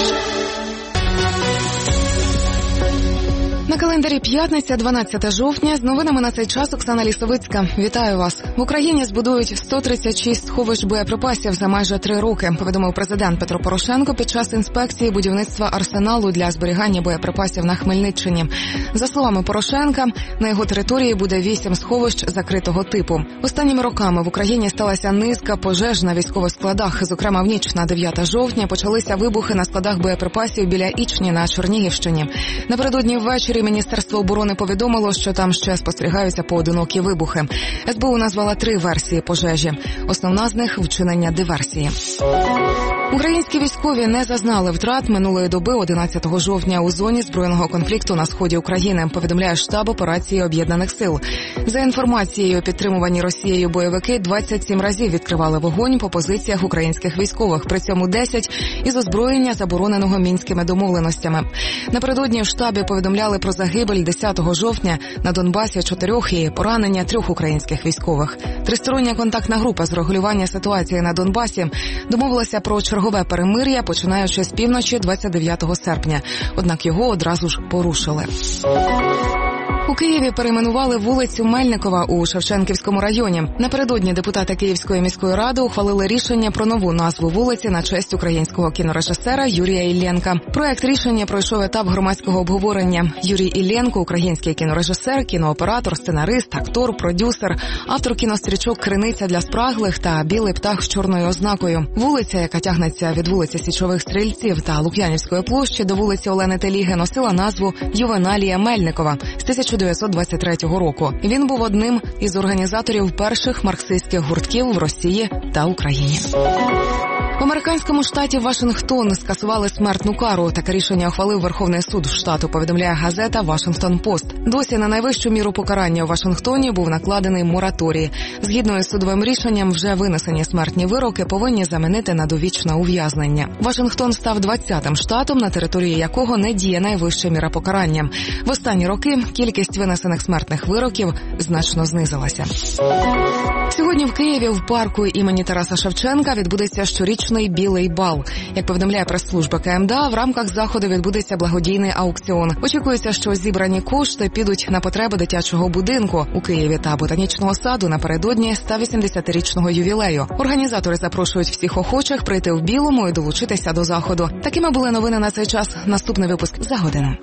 На календарі п'ятниця, 12 жовтня. З новинами на цей час Оксана Лісовицька. Вітаю вас. В Україні збудують 136 сховищ боєприпасів за майже 3 роки, повідомив президент Петро Порошенко під час інспекції будівництва арсеналу для зберігання боєприпасів на Хмельниччині. За словами Порошенка, на його території буде 8 сховищ закритого типу. Останніми роками в Україні сталася низка пожеж на військових складах. Зокрема, в ніч на 9 жовтня почалися вибухи на складах боєприпасів біля Ічні на Чернігівщині. Напередодні ввечері Міністерство оборони повідомило, що там ще спостерігаються поодинокі вибухи. СБУ назвала 3 версії пожежі. Основна з них – вчинення диверсії. Українські військові не зазнали втрат минулої доби 11 жовтня у зоні збройного конфлікту на сході України, повідомляє штаб операції Об'єднаних сил. За інформацією, підтримувані Росією бойовики 27 разів відкривали вогонь по позиціях українських військових, при цьому 10 із озброєння, забороненого Мінськими домовленостями. Напередодні в штабі повідомляли про загибель 10 жовтня на Донбасі 4 і поранення 3 українських військових. Тристороння контактна група з регулювання ситуації на Донбасі домовилася про чергове перемир'я, починаючи з півночі 29 серпня. Однак його одразу ж порушили. У Києві перейменували вулицю Мельникова у Шевченківському районі. Напередодні депутати Київської міської ради ухвалили рішення про нову назву вулиці на честь українського кінорежисера Юрія Іллєнка. Проект рішення пройшов етап громадського обговорення. Юрій Іллєнко – український кінорежисер, кінооператор, сценарист, актор, продюсер, автор кінострічок «Криниця для спраглих» та «Білий птах з чорною ознакою». Вулиця, яка тягнеться від вулиці Січових Стрільців та Лук'янівської площі до вулиці Олени Теліги, носила назву Ювеналія Мельникова з 1923 року. Він був одним із організаторів перших марксистських гуртків в Росії та Україні. В американському штаті Вашингтон скасували смертну кару. Таке рішення ухвалив Верховний суд штату, повідомляє газета «Вашингтон-Пост». Досі на найвищу міру покарання у Вашингтоні був накладений мораторій. Згідно із судовим рішенням, вже винесені смертні вироки повинні замінити на довічне ув'язнення. Вашингтон став 20-м штатом, на території якого не діє найвища міра покарання. В останні роки кількість винесених смертних вироків значно знизилася. Сьогодні в Києві в парку імені Тараса Шевченка відбудеться щорічний білий бал. Як повідомляє прес-служба КМДА, в рамках заходу відбудеться благодійний аукціон. Очікується, що зібрані кошти підуть на потреби дитячого будинку у Києві та ботанічного саду напередодні 180-річного ювілею. Організатори запрошують всіх охочих прийти в білому і долучитися до заходу. Такими були новини на цей час. Наступний випуск за годину.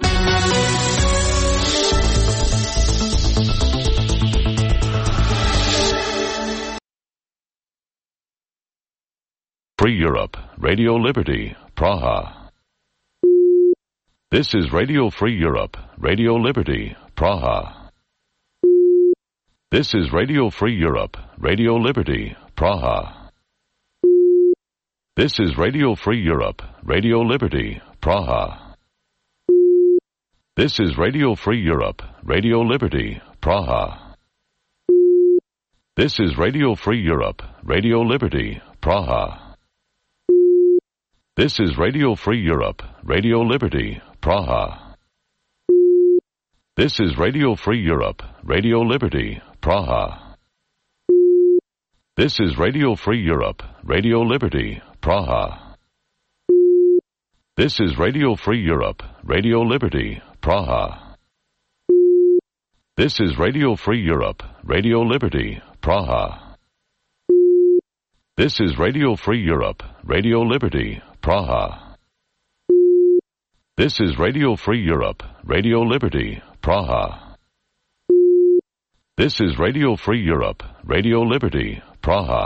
Free Europe, Radio Liberty, Praha. This is Radio Free Europe, Radio Liberty, Praha. This is Radio Free Europe, Radio Liberty, Praha. This is Radio Free Europe, Radio Liberty, Praha. This is Radio Free Europe, Radio Liberty, Praha. This is Radio Free Europe, Radio Liberty, Praha. This is Radio Free Europe, Radio Liberty, Praha. This is Radio Free Europe, Radio Liberty, Praha. This is Radio Free Europe, Radio Liberty, Praha. This is Radio Free Europe, Radio Liberty, Praha. This is Radio Free Europe, Radio Liberty, Praha. This is Radio Free Europe, Radio Liberty, Praha. This is Radio Free Europe, Radio Liberty, Praha. This is Radio Free Europe, Radio Liberty, Praha.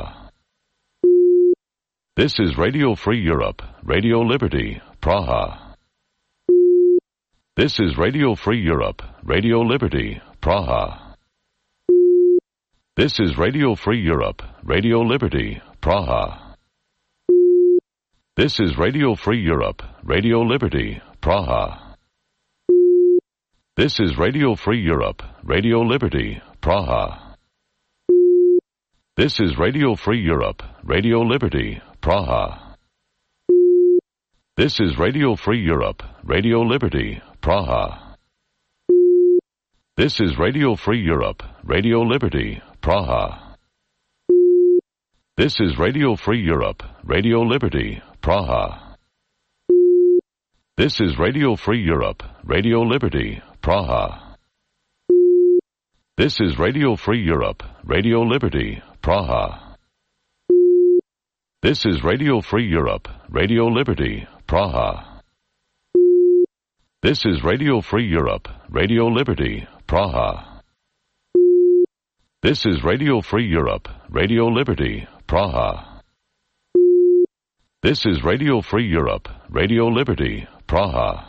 This is Radio Free Europe, Radio Liberty, Praha. This is Radio Free Europe, Radio Liberty, Praha. This is Radio Free Europe, Radio Liberty, Praha. This is Radio Free Europe, Radio Liberty, Praha. This is Radio Free Europe, Radio Liberty, Praha. This is Radio Free Europe, Radio Liberty, Praha. This is Radio Free Europe, Radio Liberty, Praha. This is Radio Free Europe, Radio Liberty, Praha. This is Radio Free Europe, Radio Liberty, Praha. This is Radio Free Europe, Radio Liberty, Praha. This is Radio Free Europe, Radio Liberty, Praha. This is Radio Free Europe, Radio Liberty, Praha. This is Radio Free Europe, Radio Liberty, Praha. This is Radio Free Europe, Radio Liberty, Praha. This is Radio Free Europe, Radio Liberty, Praha.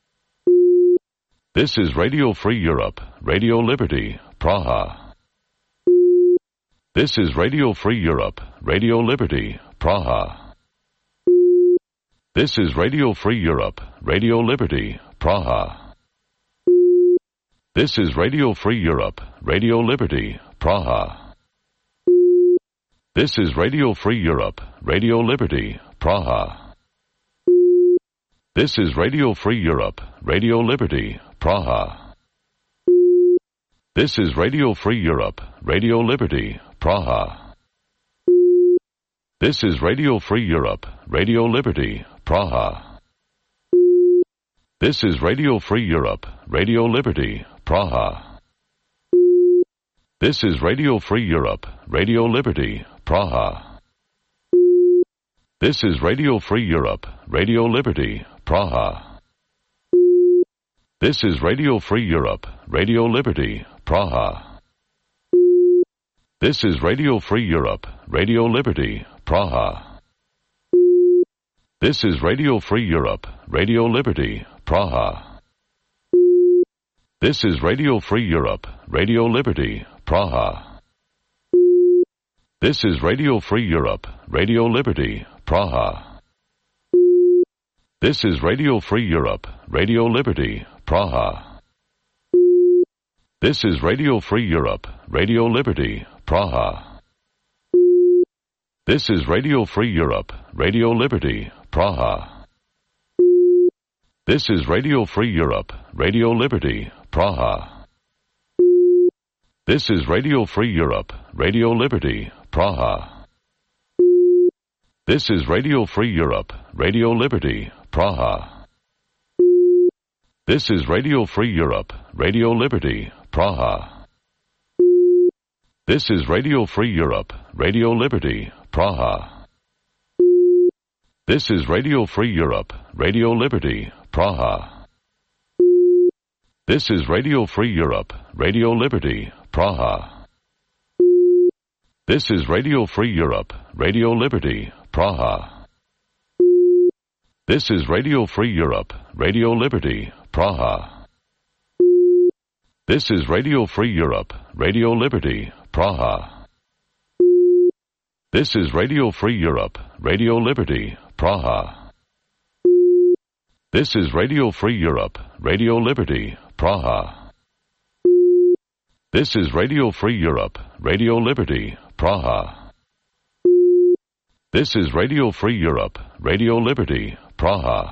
This is Radio Free Europe, Radio Liberty, Praha. This is Radio Free Europe, Radio Liberty, Praha. This is Radio Free Europe, Radio Liberty, Praha. This is Radio Free Europe, Radio Liberty, Praha. This is Radio Free Europe, Radio Liberty, Praha. This is Radio Free Europe, Radio Liberty, Praha. This is Radio Free Europe, Radio Liberty, Praha. This is Radio Free Europe, Radio Liberty, Praha. This is Radio Free Europe, Radio Liberty, Praha. This is Radio Free Europe, Radio Liberty, Praha. This is Radio Free Europe, Radio Liberty, Praha. This is Radio Free Europe, Radio Liberty, Praha. This is Radio Free Europe, Radio Liberty, Praha. This is Radio Free Europe, Radio Liberty, Praha. This is Radio Free Europe, Radio Liberty, Praha. This is Radio Free Europe, Radio Liberty, Praha. This is Radio Free Europe, Radio Liberty, Praha. This is Radio Free Europe, Radio Liberty, Praha. This is Radio Free Europe, Radio Liberty, Praha. This is Radio Free Europe, Radio Liberty, Praha. This is Radio Free Europe, Radio Liberty, Praha. This is Radio Free Europe, Radio Liberty, Praha. This is Radio Free Europe, Radio Liberty, Praha. This is Radio Free Europe, Radio Liberty, Praha. This is Radio Free Europe, Radio Liberty, Praha. This is Radio Free Europe, Radio Liberty, Praha. This is Radio Free Europe, Radio Liberty, Praha. This is Radio Free Europe, Radio Liberty, Praha. This is Radio Free Europe, Radio Liberty, Praha. This is Radio Free Europe, Radio Liberty, Praha. This is Radio Free Europe, Radio Liberty, Praha. This is Radio Free Europe, Radio Liberty, Praha. This is Radio Free Europe, Radio Liberty, Praha.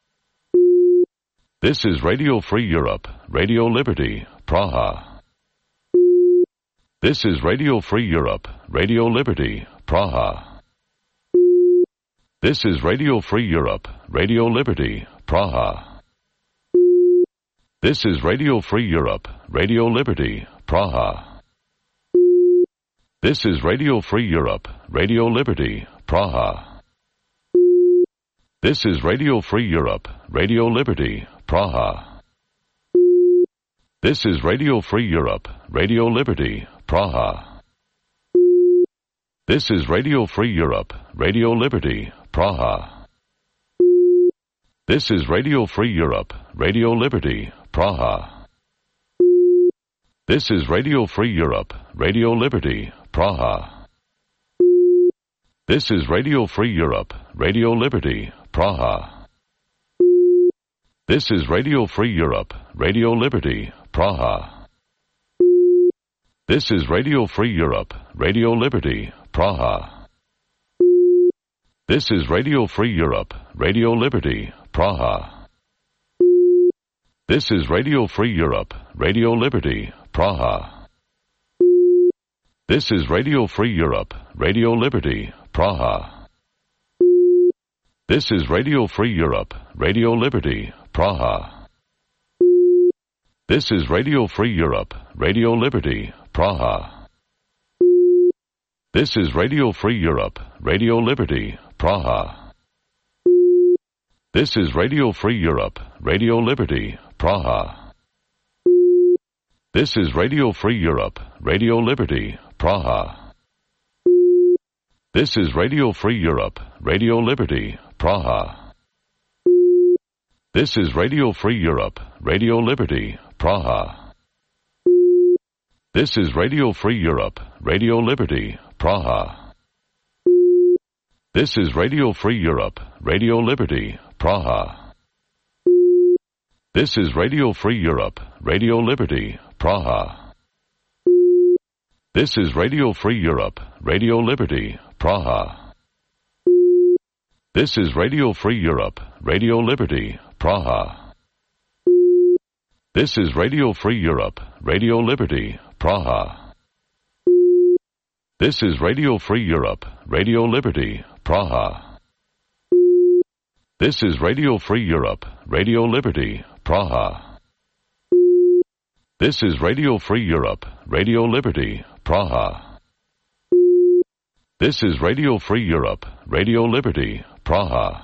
This is Radio Free Europe, Radio Liberty, Praha. This is Radio Free Europe, Radio Liberty, Praha. This is Radio Free Europe, Radio Liberty, Praha. This is Radio Free Europe, Radio Liberty, Praha. This is Radio Free Europe, Radio Liberty, Praha. This is Radio Free Europe, Radio Liberty, Praha. This is Radio Free Europe, Radio Liberty, Praha. This is Radio Free Europe, Radio Liberty, Praha. This is Radio Free Europe, Radio Liberty, Praha. This is Radio Free Europe, Radio Liberty, Praha. This is Radio Free Europe, Radio Liberty, Praha. This is Radio Free Europe, Radio Liberty, Praha. This is Radio Free Europe, Radio Liberty, Praha. This is Radio Free Europe, Radio Liberty, Praha. This is Radio Free Europe, Radio Liberty, Praha. This is Radio Free Europe, Radio Liberty, Praha. This is Radio Free Europe, Radio Liberty, Praha. This is Radio Free Europe, Radio Liberty, Praha. This is Radio Free Europe, Radio Liberty, Praha. This is Radio Free Europe, Radio Liberty, Praha. This is Radio Free Europe, Radio Liberty, Praha. This is Radio Free Europe, Radio Liberty, Praha. This is Radio Free Europe, Radio Liberty, Praha. This is Radio Free Europe, Radio Liberty, Praha. This is Radio Free Europe, Radio Liberty, Praha. This is Radio Free Europe, Radio Liberty, Praha. This is Radio Free Europe, Radio Liberty, Praha. This is Radio Free Europe, Radio Liberty, Praha. This is Radio Free Europe, Radio Liberty, Praha. This is Radio Free Europe, Radio Liberty, Praha. This is Radio Free Europe, Radio Liberty, Praha. This is Radio Free Europe, Radio Liberty, Praha. This is Radio Free Europe, Radio Liberty, Praha.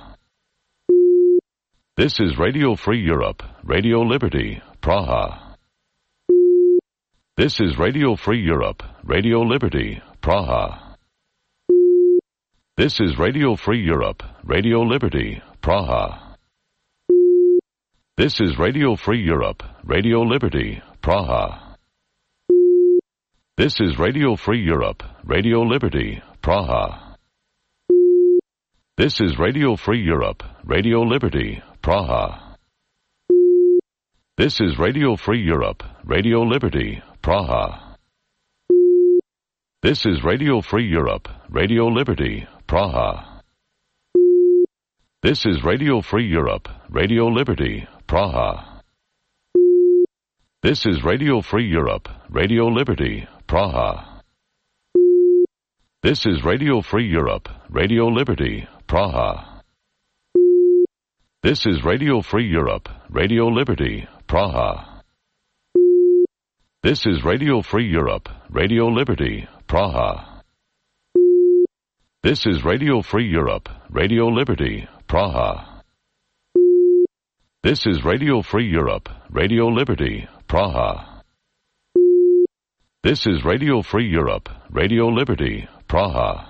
This is Radio Free Europe, Radio Liberty, Praha. This is Radio Free Europe, Radio Liberty, Praha. This is Radio Free Europe, Radio Liberty, Praha. This is Radio Free Europe, Radio Liberty, Praha. This is Radio Free Europe, Radio Liberty, Praha. This is Radio Free Europe, Radio Liberty, Praha. This is Radio Free Europe, Radio Liberty, Praha. This is Radio Free Europe, Radio Liberty, Praha. This is Radio Free Europe, Radio Liberty, Praha. This is Radio Free Europe, Radio Liberty, Praha. This is Radio Free Europe, Radio Liberty, Praha. This is Radio Free Europe, Radio Liberty, Praha. This is Radio Free Europe, Radio Liberty, Praha. This is Radio Free Europe, Radio Liberty, Praha. This is Radio Free Europe, Radio Liberty, Praha. This is Radio Free Europe, Radio Liberty, Praha.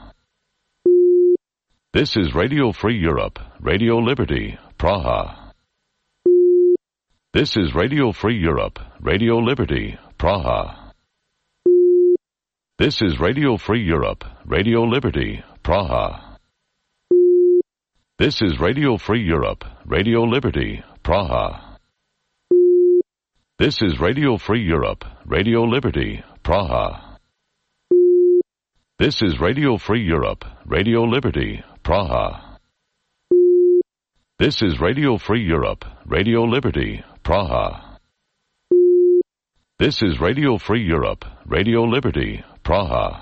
This is Radio Free Europe, Radio Liberty, Praha. This is Radio Free Europe, Radio Liberty, Praha. This is Radio Free Europe, Radio Liberty, Praha. This is Radio Free Europe, Radio Liberty, Praha. This is Radio Free Europe, Radio Liberty, Praha. This is Radio Free Europe, Radio Liberty, Praha. This is Radio Free Europe, Radio Liberty, Praha. This is Radio Free Europe, Radio Liberty, Praha.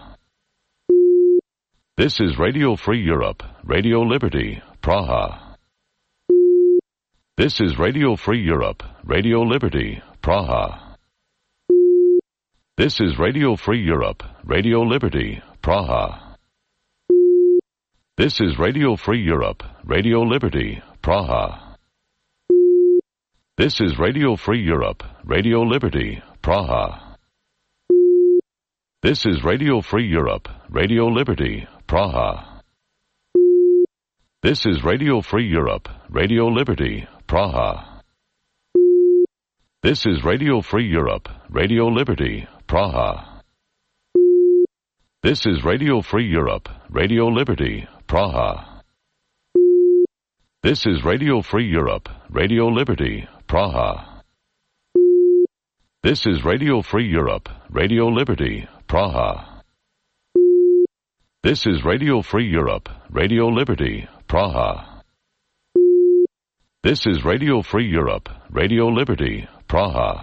This is Radio Free Europe, Radio Liberty, Praha. This is Radio Free Europe, Radio Liberty, Praha. This is Radio Free Europe, Radio Liberty, Praha. This is Radio Free Europe, Radio Liberty, Praha. This is Radio Free Europe, Radio Liberty, Praha. This is Radio Free Europe, Radio Liberty, Praha. This is Radio Free Europe, Radio Liberty, Praha. This is Radio Free Europe, Radio Liberty, Praha. This is Radio Free Europe, Radio Liberty, Praha. This is Radio Free Europe, Radio Liberty, Praha. This is Radio Free Europe, Radio Liberty, Praha. This is Radio Free Europe, Radio Liberty, Praha. This is Radio Free Europe, Radio Liberty, Praha.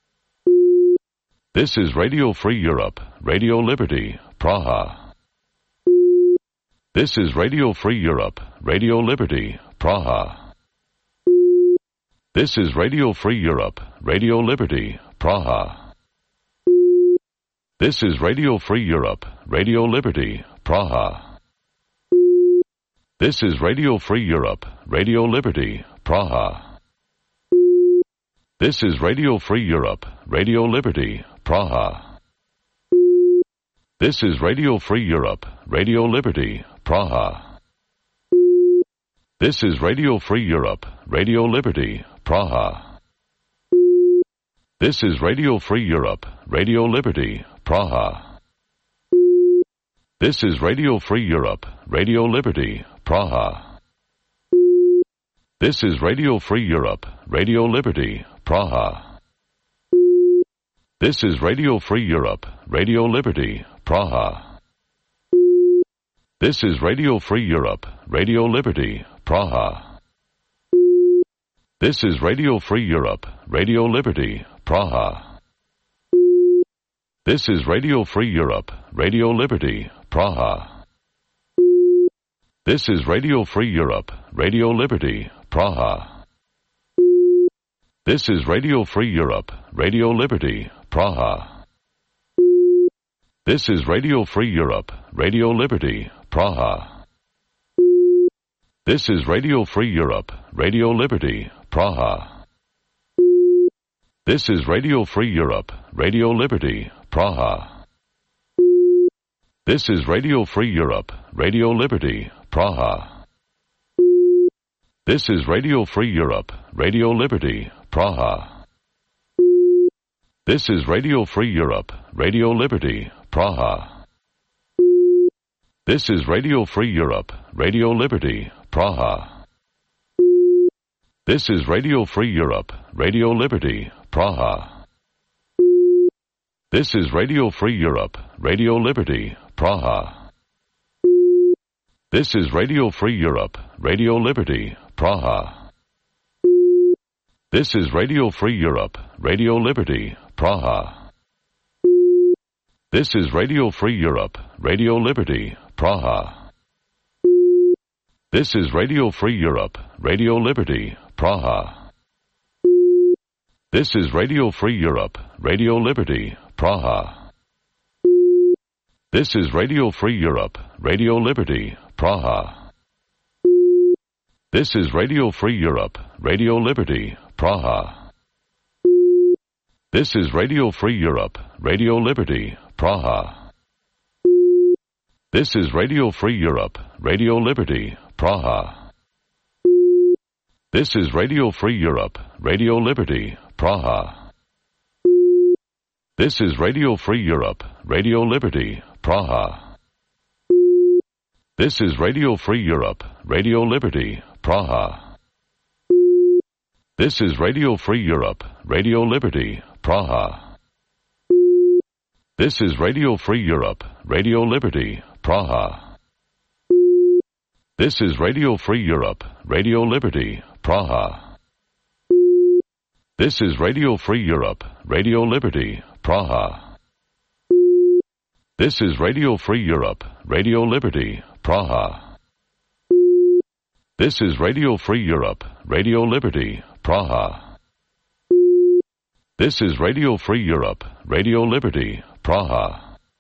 This is Radio Free Europe, Radio Liberty, Praha. This is Radio Free Europe, Radio Liberty, Praha. This is Radio Free Europe, Radio Liberty, Praha. This is Radio Free Europe, Radio Liberty, Praha. This is Radio Free Europe, Radio Liberty, Praha. This is Radio Free Europe, Radio Liberty, Praha. This is Radio Free Europe, Radio Liberty, Praha. This is Radio Free Europe, Radio Liberty, Praha. This is Radio Free Europe, Radio Liberty, Praha. This is Radio Free Europe, Radio Liberty, Praha. This is Radio Free Europe, Radio Liberty, Praha. This is Radio Free Europe, Radio Liberty, Praha. This is Radio Free Europe, Radio Liberty, Praha. This is Radio Free Europe, Radio Liberty, Praha. This is Radio Free Europe, Radio Liberty, Praha. This is Radio Free Europe, Radio Liberty, Praha. This is Radio Free Europe, Radio Liberty, Praha. This is Radio Free Europe, Radio Liberty, Praha. This is Radio Free Europe, Radio Liberty, Praha. This is Radio Free Europe, Radio Liberty, Praha. This is Radio Free Europe, Radio Liberty, Praha. This is Radio Free Europe, Radio Liberty, Praha. This is Radio Free Europe, Radio Liberty, Praha. This is Radio Free Europe, Radio Liberty, Praha. This is Radio Free Europe, Radio Liberty, Praha. This is Radio Free Europe, Radio Liberty, Praha. This is Radio Free Europe, Radio Liberty, Praha. This is Radio Free Europe, Radio Liberty, Praha. This is Radio Free Europe, Radio Liberty, Praha. This is Radio Free Europe, Radio Liberty, Praha. This is Radio Free Europe, Radio Liberty, Praha. This is Radio Free Europe, Radio Liberty, Praha. This is Radio Free Europe, Radio Liberty, Praha. This is Radio Free Europe, Radio Liberty, Praha. This is Radio Free Europe, Radio Liberty, Praha. This is Radio Free Europe, Radio Liberty, Praha. This is Radio Free Europe, Radio Liberty, Praha. This is Radio Free Europe, Radio Liberty, Praha. This is Radio Free Europe, Radio Liberty, Praha. This is Radio Free Europe, Radio Liberty, Praha. This is Radio Free Europe, Radio Liberty, Praha. This is Radio Free Europe, Radio Liberty, Praha. This is Radio Free Europe, Radio Liberty, Praha. This is Radio Free Europe, Radio Liberty, Praha. This is Radio Free Europe, Radio Liberty, Praha.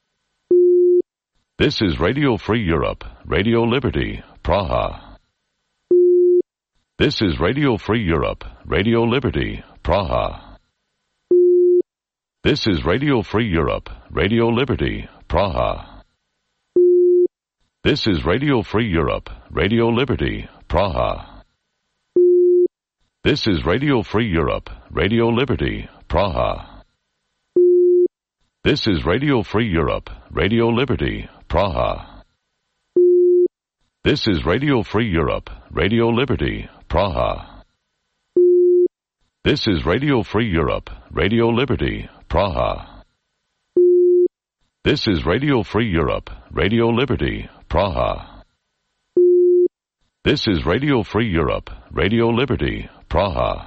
This is Radio Free Europe, Radio Liberty, Praha. This is Radio Free Europe, Radio Liberty, Praha. This is Radio Free Europe, Radio Liberty, Praha. This is Radio Free Europe, Radio Liberty, Praha. This is Radio Free Europe, Radio Liberty, Praha. This is Radio Free Europe, Radio Liberty, Praha. This is Radio Free Europe, Radio Liberty, Praha. This is Radio Free Europe, Radio Liberty, Praha. This is Radio Free Europe, Radio Liberty, Praha. This is Radio Free Europe, Radio Liberty, Praha.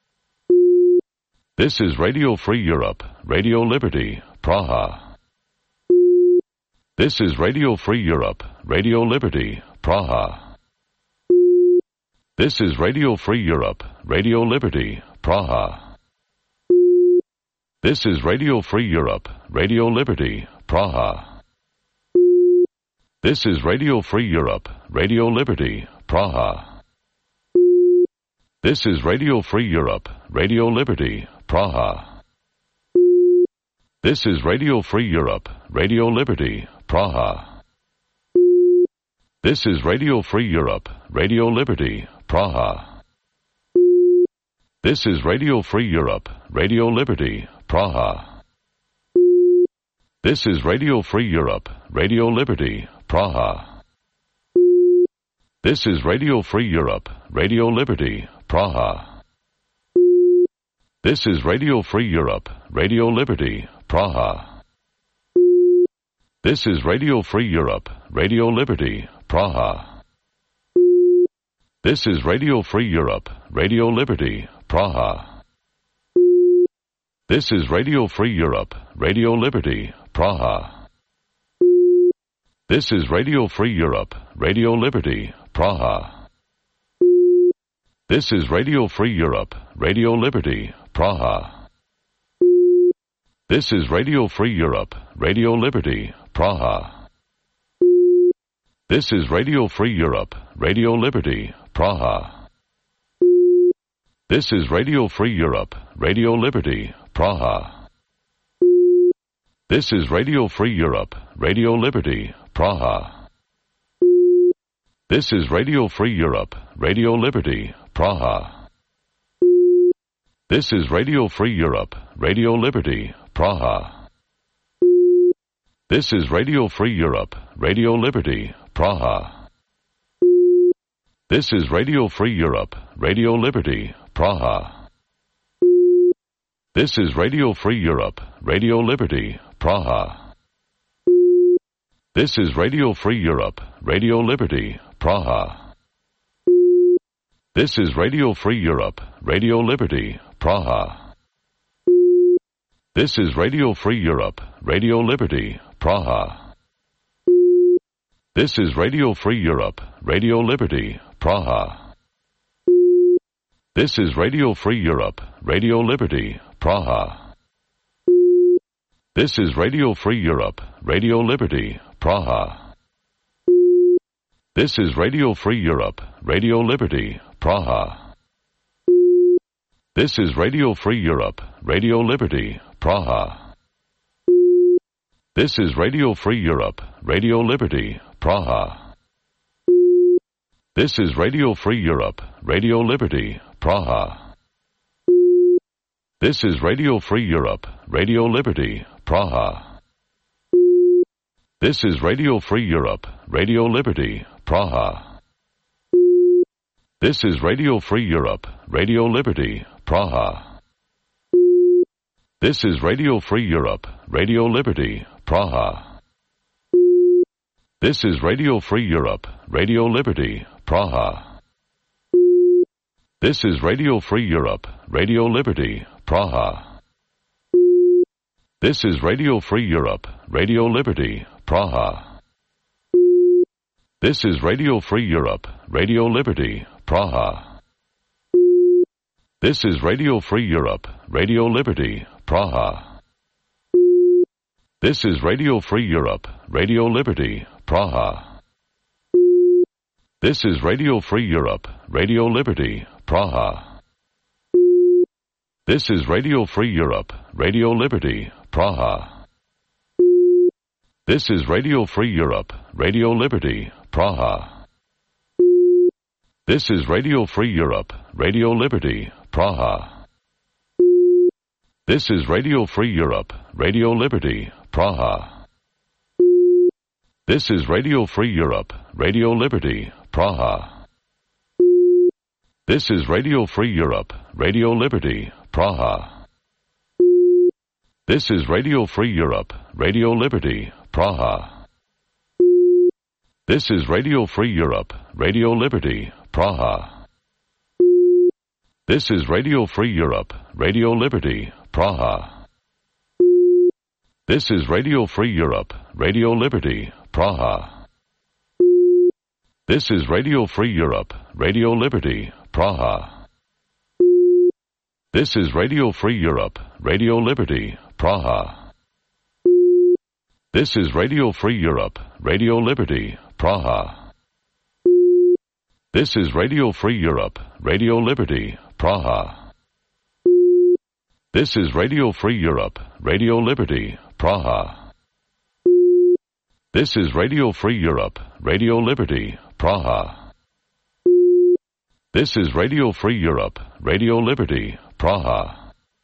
This is Radio Free Europe, Radio Liberty, Praha. This is Radio Free Europe, Radio Liberty, Praha. This is Radio Free Europe, Radio Liberty, Praha. This is Radio Free Europe, Radio Liberty, Praha. This is Radio Free Europe, Radio Liberty, Praha. This is Radio Free Europe, Radio Liberty, Praha. This is Radio Free Europe, Radio Liberty, Praha. This is Radio Free Europe, Radio Liberty, Praha. This is Radio Free Europe, Radio Liberty, Praha. This is Radio Free Europe, Radio Liberty, Praha. This is Radio Free Europe, Radio Liberty, Praha. This is Radio Free Europe, Radio Liberty, Praha. This is Radio Free Europe, Radio Liberty, Praha. This is Radio Free Europe, Radio Liberty, Praha. This is Radio Free Europe, Radio Liberty, Praha. This is Radio Free Europe, Radio Liberty, Praha. This is Radio Free Europe, Radio Liberty, Praha. This is Radio Free Europe, Radio Liberty, Praha. This is Radio Free Europe, Radio Liberty, Praha. This is Radio Free Europe, Radio Liberty, Praha. This is Radio Free Europe, Radio Liberty, Praha. This is Radio Free Europe, Radio Liberty, Praha. This is Radio Free Europe, Radio Liberty, Praha. This is Radio Free Europe, Radio Liberty, Praha. This is Radio Free Europe, Radio Liberty, Praha. This is Radio Free Europe, Radio Liberty, Praha. This is Radio Free Europe, Radio Liberty, Praha. This is Radio Free Europe, Radio Liberty, Praha. This is Radio Free Europe, Radio Liberty, Praha. This is Radio Free Europe, Radio Liberty, Praha. This is Radio Free Europe, Radio Liberty, Praha. This is Radio Free Europe, Radio Liberty, Praha. This is Radio Free Europe, Radio Liberty, Praha. This is Radio Free Europe, Radio Liberty, Praha. This is Radio Free Europe, Radio Liberty, Praha. This is Radio Free Europe, Radio Liberty, Praha. This is Radio Free Europe, Radio Liberty, Praha. This is Radio Free Europe, Radio Liberty, Praha. This is Radio Free Europe, Radio Liberty, Praha. This is Radio Free Europe, Radio Liberty, Praha. This is Radio Free Europe, Radio Liberty, Praha. This is Radio Free Europe, Radio Liberty, Praha. This is Radio Free Europe, Radio Liberty, Praha. This is Radio Free Europe, Radio Liberty, Praha. This is Radio Free Europe, Radio Liberty, Praha. This is Radio Free Europe, Radio Liberty, Praha. This is Radio Free Europe, Radio Liberty, Praha. This is Radio Free Europe, Radio Liberty, Praha. This is Radio Free Europe, Radio Liberty, Praha. This is Radio Free Europe, Radio Liberty, Praha. This is Radio Free Europe, Radio Liberty, Praha. This is Radio Free Europe, Radio Liberty, Praha. This is Radio Free Europe, Radio Liberty, Praha. This is Radio Free Europe, Radio Liberty, Praha. This is Radio Free Europe, Radio Liberty, Praha. This is Radio Free Europe, Radio Liberty, Praha. This is Radio Free Europe, Radio Liberty, Praha. This is Radio Free Europe, Radio Liberty, Praha. This is Radio Free Europe, Radio Liberty, Praha. This is Radio Free Europe, Radio Liberty, Praha. This is Radio Free Europe, Radio Liberty, Praha. This is Radio Free Europe, Radio Liberty, Praha. This is Radio Free Europe, Radio Liberty, Praha. This is Radio Free Europe, Radio Liberty, Praha.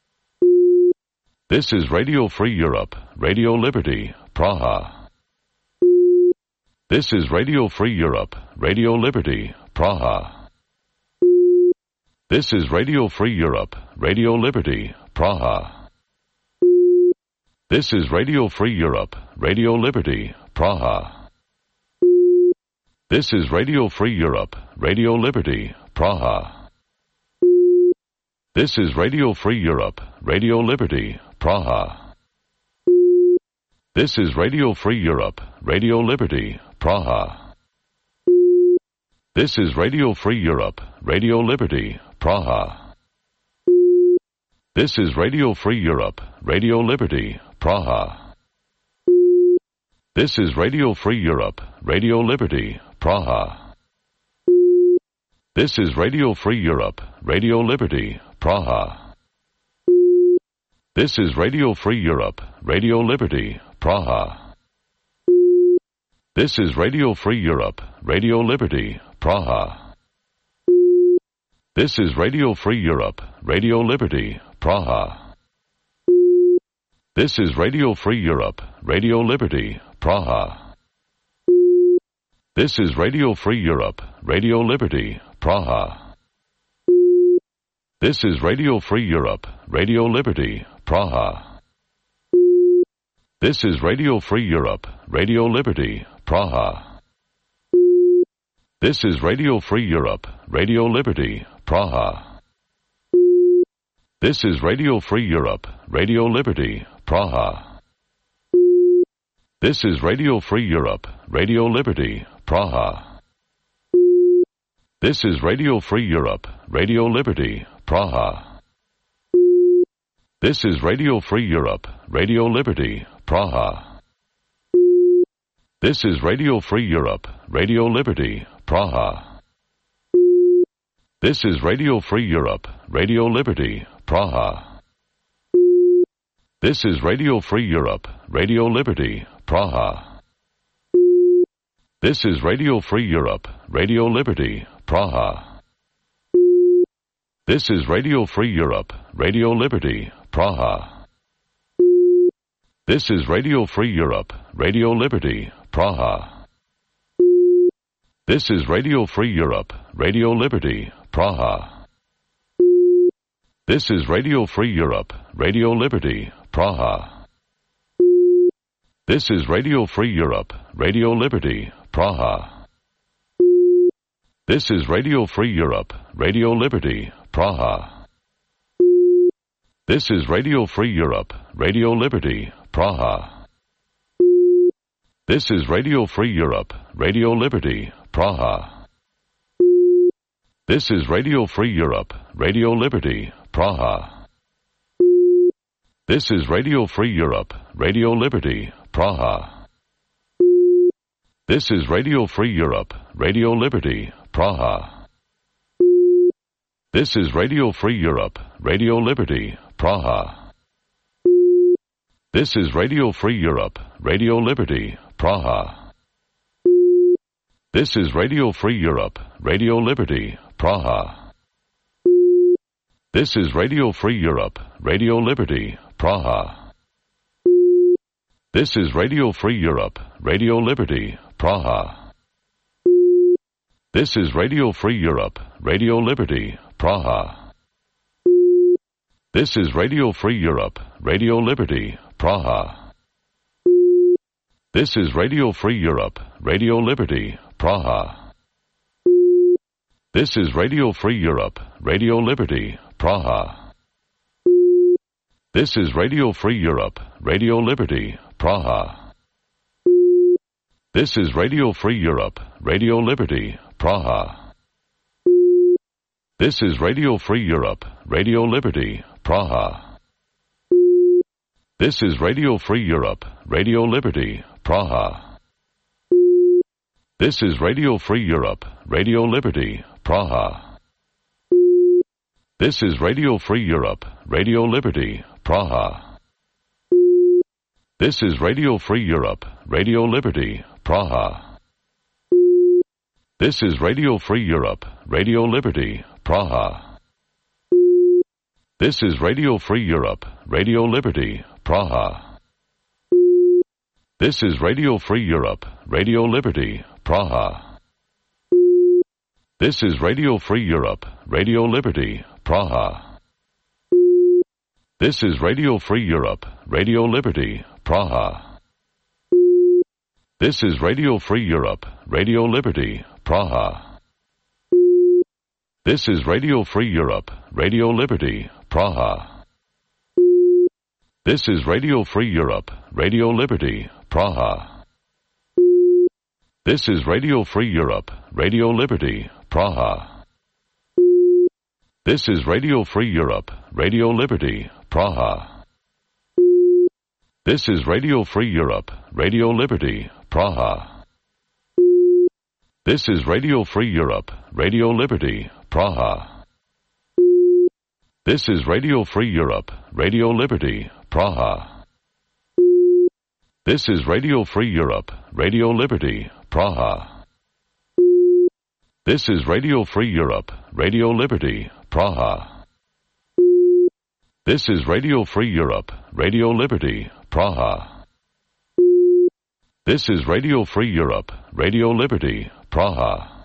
This is Radio Free Europe, Radio Liberty, Praha. This is Radio Free Europe, Radio Liberty, Praha. This is Radio Free Europe, Radio Liberty, Praha. This is Radio Free Europe, Radio Liberty, Praha. This is Radio Free Europe, Radio Liberty, Praha. This is Radio Free Europe, Radio Liberty, Praha. This is Radio Free Europe, Radio Liberty, Praha. This is Radio Free Europe, Radio Liberty, Praha. This is Radio Free Europe, Radio Liberty, Praha. This is Radio Free Europe, Radio Liberty, Praha. This is Radio Free Europe, Radio Liberty, Praha. This is Radio Free Europe, Radio Liberty, Praha. This is Radio Free Europe, Radio Liberty, Praha. This is Radio Free Europe, Radio Liberty, Praha. This is Radio Free Europe, Radio Liberty, Praha. This is Radio Free Europe, Radio Liberty, Praha. This is Radio Free Europe, Radio Liberty, Praha. This is Radio Free Europe, Radio Liberty, Praha. This is Radio Free Europe, Radio Liberty, Praha. This is Radio Free Europe, Radio Liberty, Praha. This is Radio Free Europe, Radio Liberty, Praha. This is Radio Free Europe, Radio Liberty, Praha. This is Radio Free Europe, Radio Liberty, Praha. This is Radio Free Europe, Radio Liberty, Praha. This is Radio Free Europe, Radio Liberty, Praha. This is Radio Free Europe, Radio Liberty, Praha. This is Radio Free Europe, Radio Liberty, Praha. This is Radio Free Europe, Radio Liberty, Praha. This is Radio Free Europe, Radio Liberty, Praha. This is Radio Free Europe, Radio Liberty, Praha. This is Radio Free Europe, Radio Liberty, Praha. This is Radio Free Europe, Radio Liberty, Praha. This is Radio Free Europe, Radio Liberty, Praha. This is Radio Free Europe, Radio Liberty, Praha. This is Radio Free Europe, Radio Liberty, Praha. This is Radio Free Europe, Radio Liberty, Praha. This is Radio Free Europe, Radio Liberty, Praha. This is Radio Free Europe, Radio Liberty, Praha. This is Radio Free Europe, Radio Liberty, Praha. This is Radio Free Europe, Radio Liberty, Praha. This is Radio Free Europe, Radio Liberty, Praha. This is Radio Free Europe, Radio Liberty, Praha. This is Radio Free Europe, Radio Liberty, Praha. This is Radio Free Europe, Radio Liberty, Praha. This is Radio Free Europe, Radio Liberty, Praha. This is Radio Free Europe, Radio Liberty, Praha. This is Radio Free Europe, Radio Liberty, Praha. This is Radio Free Europe, Radio Liberty, Praha. This is Radio Free Europe, Radio Liberty, Praha. This is Radio Free Europe, Radio Liberty, Praha. This is Radio Free Europe, Radio Liberty, Praha. This is Radio Free Europe, Radio Liberty, Praha. This is Radio Free Europe, Radio Liberty, Praha. This is Radio Free Europe, Radio Liberty, Praha. This is Radio Free Europe, Radio Liberty, Praha. This is Radio Free Europe, Radio Liberty, Praha. This is Radio Free Europe, Radio Liberty, Praha. This is Radio Free Europe, Radio Liberty, Praha. This is Radio Free Europe, Radio Liberty, Praha. This is Radio Free Europe, Radio Liberty, Praha. This is Radio Free Europe, Radio Liberty, Praha. This is Radio Free Europe, Radio Liberty, Praha. This is Radio Free Europe, Radio Liberty, Praha. This is Radio Free Europe, Radio Liberty, Praha. This is Radio Free Europe, Radio Liberty, Praha. This is Radio Free Europe, Radio Liberty, Praha. This is Radio Free Europe, Radio Liberty, Praha. This is Radio Free Europe, Radio Liberty, Praha. This is Radio Free Europe, Radio Liberty, Praha. This is Radio Free Europe, Radio Liberty, Praha. This is Radio Free Europe, Radio Liberty, Praha.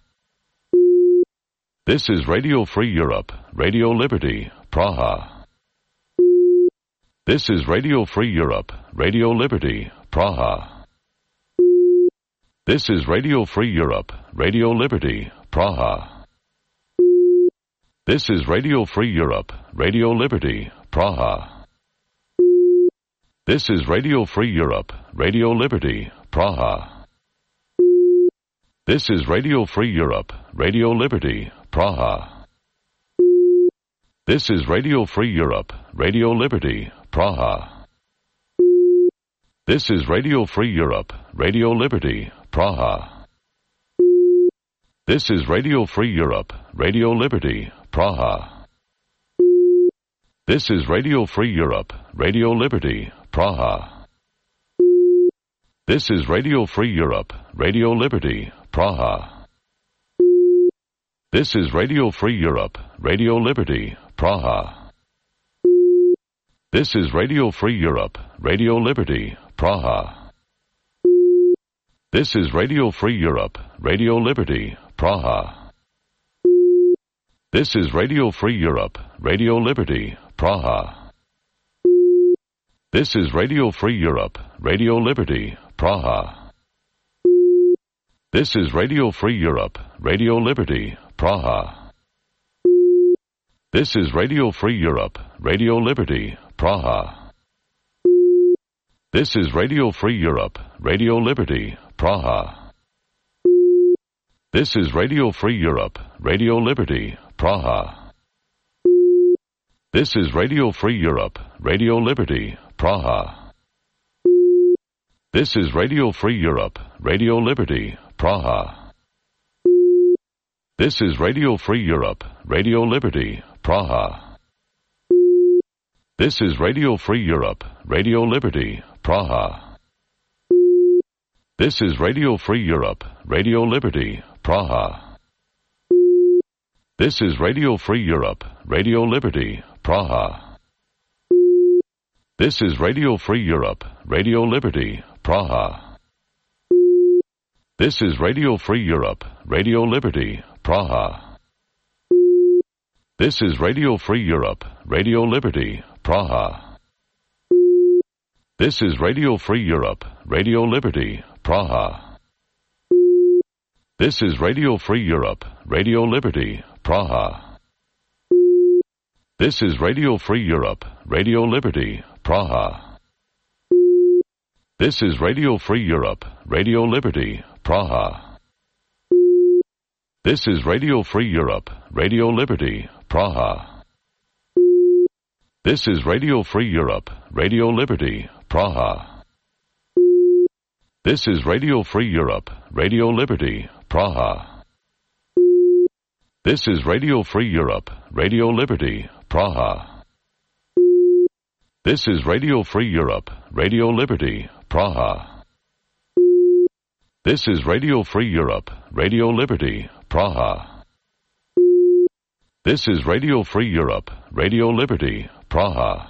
This is Radio Free Europe, Radio Liberty, Praha. This is Radio Free Europe, Radio Liberty, Praha. This is Radio Free Europe, Radio Liberty, Praha. This is Radio Free Europe, Radio Liberty, Praha. This is Radio Free Europe, Radio Liberty, Praha. This is Radio Free Europe, Radio Liberty, Praha. This is Radio Free Europe, Radio Liberty, Praha. This is Radio Free Europe, Radio Liberty, Praha. This is Radio Free Europe, Radio Liberty, Praha. This is Radio Free Europe, Radio Liberty, Praha. This is Radio Free Europe, Radio Liberty, Praha. This is Radio Free Europe, Radio Liberty, Praha. This is Radio Free Europe, Radio Liberty, Praha. This is Radio Free Europe, Radio Liberty, Praha. This is Radio Free Europe, Radio Liberty, Praha. This is Radio Free Europe, Radio Liberty, Praha. This is Radio Free Europe, Radio Liberty, Praha. This is Radio Free Europe, Radio Liberty, Praha. This is Radio Free Europe, Radio Liberty, Praha. This is Radio Free Europe, Radio Liberty, Praha. This is Radio Free Europe, Radio Liberty, Praha. This is Radio Free Europe, Radio Liberty, Praha. This is Radio Free Europe, Radio Liberty, Praha. This is Radio Free Europe, Radio Liberty, Praha. This is Radio Free Europe, Radio Liberty, Praha. This is Radio Free Europe, Radio Liberty, Praha. This is Radio Free Europe, Radio Liberty, Praha. This is Radio Free Europe, Radio Liberty, Praha. This is Radio Free Europe, Radio Liberty, Praha. This is Radio Free Europe, Radio Liberty, Praha. This is Radio Free Europe, Radio Liberty, Praha. This is Radio Free Europe, Radio Liberty, Praha. This is Radio Free Europe, Radio Liberty, Praha. This is Radio Free Europe, Radio Liberty, Praha. This is Radio Free Europe, Radio Liberty, Praha. This is Radio Free Europe, Radio Liberty, Praha. This is Radio Free Europe, Radio Liberty, Praha. This is Radio Free Europe, Radio Liberty, Praha. This is Radio Free Europe, Radio Liberty, Praha. This is Radio Free Europe, Radio Liberty, Praha.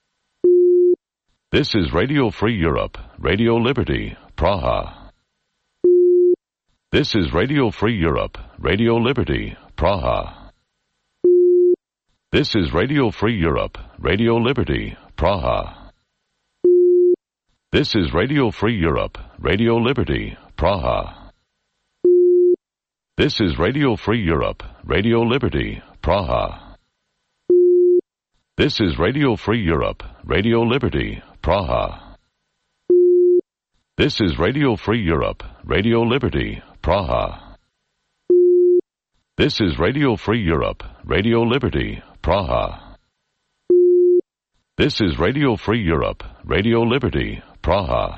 This is Radio Free Europe, Radio Liberty, Praha. This is Radio Free Europe, Radio Liberty, Praha. This is Radio Free Europe, Radio Liberty, Praha. This is Radio Free Europe, Radio Liberty, Praha. This is Radio Free Europe, Radio Liberty, Praha. This is Radio Free Europe, Radio Liberty, Praha. This is Radio Free Europe, Radio Liberty, Praha. This is Radio Free Europe, Radio Liberty, Praha. This is Radio Free Europe, Radio Liberty, Praha.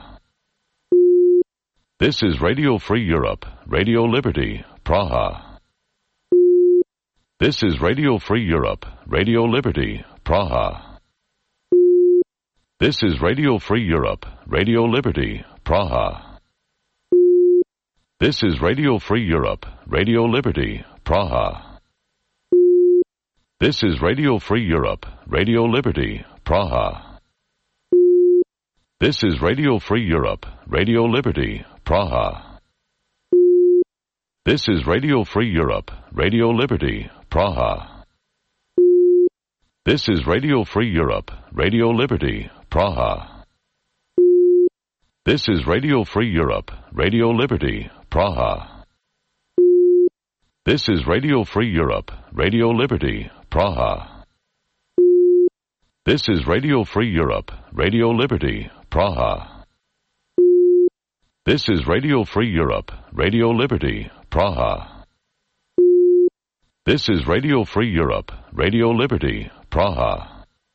This is Radio Free Europe, Radio Liberty, Praha. This is Radio Free Europe, Radio Liberty, Praha. This is Radio Free Europe, Radio Liberty, Praha. This is Radio Free Europe, Radio Liberty, Praha. This is Radio Free Europe, Radio Liberty, Praha. This is Radio Free Europe, Radio Liberty, Praha. This is Radio Free Europe, Radio Liberty, Praha. This is Radio Free Europe, Radio Liberty, Praha. This is Radio Free Europe, Radio Liberty, Praha. This is Radio Free Europe, Radio Liberty, Praha. This is Radio Free Europe, Radio Liberty, Praha. This is Radio Free Europe, Radio Liberty, Praha. This is Radio Free Europe, Radio Liberty, Praha.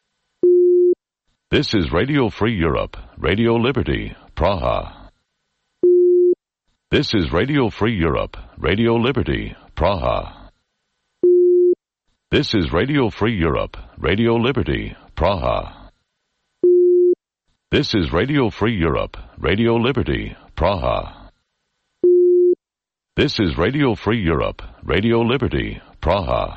This is Radio Free Europe, Radio Liberty, Praha. This is Radio Free Europe, Radio Liberty, Praha. This is Radio Free Europe, Radio Liberty, Praha. This is Radio Free Europe, Radio Liberty, Praha. This is Radio Free Europe, Radio Liberty, Praha.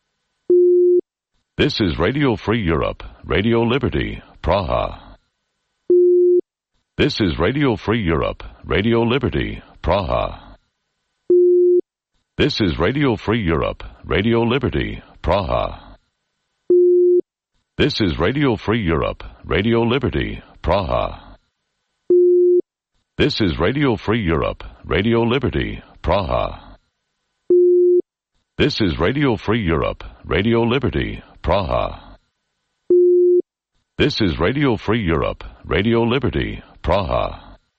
This is Radio Free Europe, Radio Liberty, Praha. This is Radio Free Europe, Radio Liberty, Praha. This is Radio Free Europe, Radio Liberty, Praha. This is Radio Free Europe, Radio Liberty, Praha. This is Radio Free Europe, Radio Liberty, Praha. This is Radio Free Europe, Radio Liberty, Praha. This is Radio Free Europe, Radio Liberty, Praha.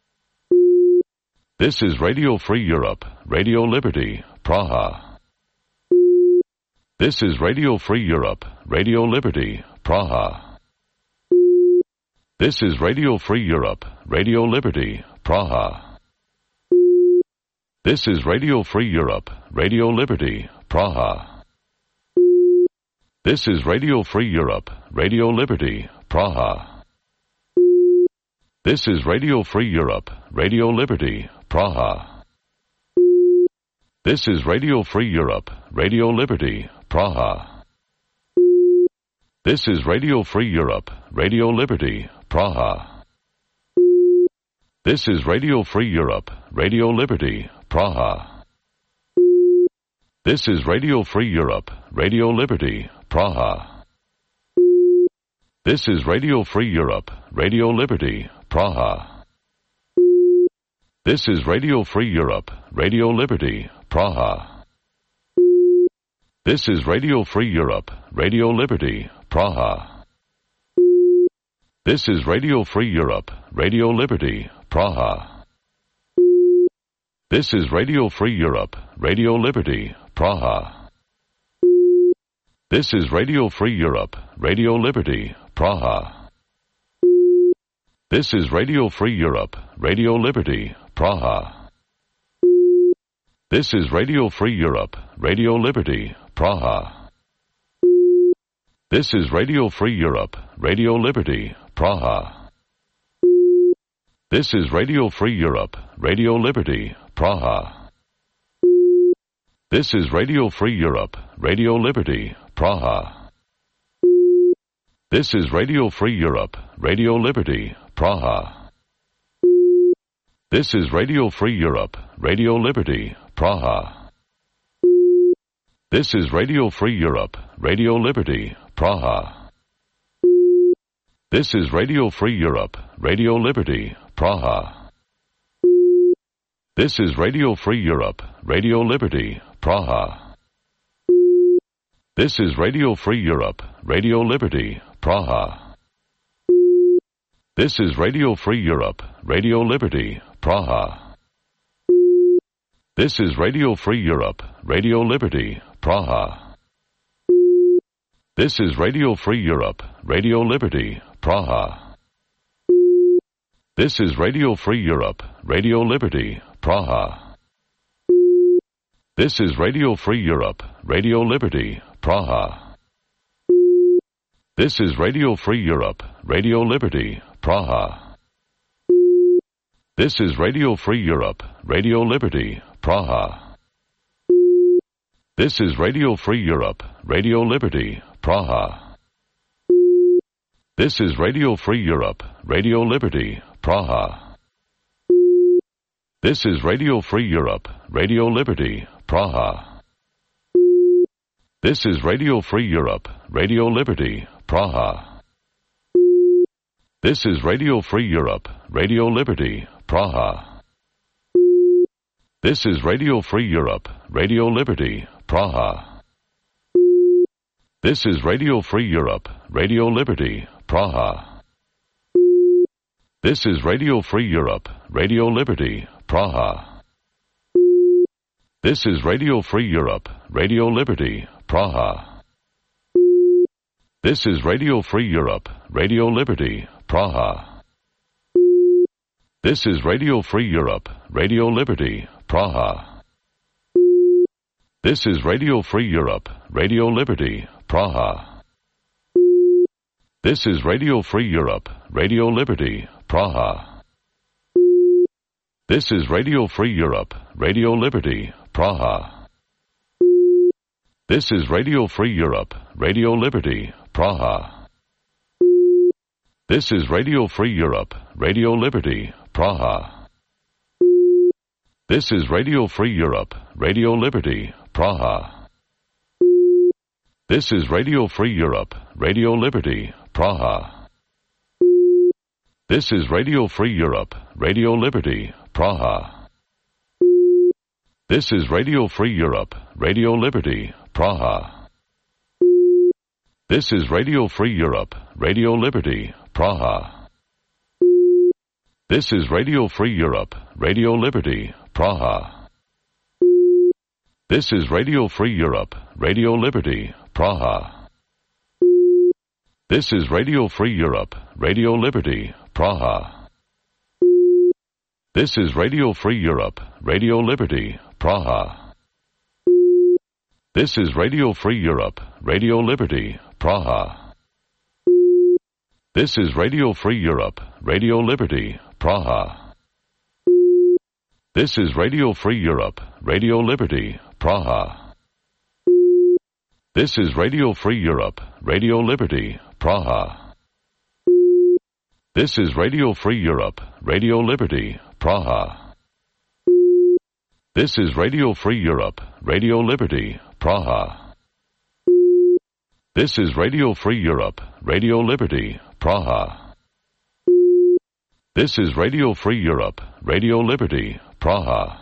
This is Radio Free Europe, Radio Liberty, Praha. This is Radio Free Europe, Radio Liberty, Praha. This is Radio Free Europe, Radio Liberty, Praha. This is Radio Free Europe, Radio Liberty, Praha. This is Radio Free Europe, Radio Liberty, Praha. This is Radio Free Europe, Radio Liberty, Praha. This is Radio Free Europe, Radio Liberty, Praha. This is Radio Free Europe, Radio Liberty, Praha. This is Radio Free Europe, Radio Liberty, Praha. This is Radio Free Europe, Radio Liberty, Praha. This is Radio Free Europe, Radio Liberty, Praha. This is Radio Free Europe, Radio Liberty, Praha. This is Radio Free Europe, Radio Liberty, Praha. This is Radio Free Europe, Radio Liberty, Praha. This is Radio Free Europe, Radio Liberty, Praha. This is Radio Free Europe, Radio Liberty, Praha. This is Radio Free Europe, Radio Liberty, Praha. This is Radio Free Europe, Radio Liberty, Praha. This is Radio Free Europe, Radio Liberty, Praha. This is Radio Free Europe, Radio Liberty, Praha. This is Radio Free Europe, Radio Liberty, Praha. This is Radio Free Europe, Radio Liberty, Praha. This is Radio Free Europe, Radio Liberty, Praha. This is Radio Free Europe, Radio Liberty, Praha. This is Radio Free Europe, Radio Liberty, Praha. This is Radio Free Europe, Radio Liberty, Praha. This is Radio Free Europe, Radio Liberty, Praha. This is Radio Free Europe, Radio Liberty, Praha. This is Radio Free Europe, Radio Liberty, Praha. This is Radio Free Europe, Radio Liberty, Praha. This is Radio Free Europe, Radio Liberty, Praha. This is Radio Free Europe, Radio Liberty, Praha. This is Radio Free Europe, Radio Liberty, Praha. This is Radio Free Europe, Radio Liberty, Praha. This is Radio Free Europe, Radio Liberty, Praha. This is Radio Free Europe, Radio Liberty, Praha. This is Radio Free Europe, Radio Liberty, Praha. This is Radio Free Europe, Radio Liberty, Praha. This is Radio Free Europe, Radio Liberty, Praha. This is Radio Free Europe, Radio Liberty, Praha. This is Radio Free Europe, Radio Liberty, Praha. This is Radio Free Europe, Radio Liberty, Praha. This is Radio Free Europe, Radio Liberty, Praha. This is Radio Free Europe, Radio Liberty, Praha. This is Radio Free Europe, Radio Liberty, Praha. This is Radio Free Europe, Radio Liberty, Praha. This is Radio Free Europe, Radio Liberty, Praha. This is Radio Free Europe, Radio Liberty, Praha. This is Radio Free Europe, Radio Liberty, Praha. This is Radio Free Europe, Radio Liberty, Praha. This is Radio Free Europe, Radio Liberty, Praha. This is Radio Free Europe, Radio Liberty, Praha. This is Radio Free Europe, Radio Liberty, Praha. This is Radio Free Europe, Radio Liberty, Praha. This is Radio Free Europe, Radio Liberty, Praha. This is Radio Free Europe, Radio Liberty, Praha. This is Radio Free Europe, Radio Liberty, Praha. This is Radio Free Europe, Radio Liberty, Praha. This is Radio Free Europe, Radio Liberty, Praha. This is Radio Free Europe, Radio Liberty, Praha. This is Radio Free Europe, Radio Liberty, Praha. This is Radio Free Europe, Radio Liberty, Praha. This is Radio Free Europe, Radio Liberty, Praha. This is Radio Free Europe, Radio Liberty, Praha. This is Radio Free Europe, Radio Liberty, Praha. This is Radio Free Europe, Radio Liberty, Praha. This is Radio Free Europe, Radio Liberty, Praha.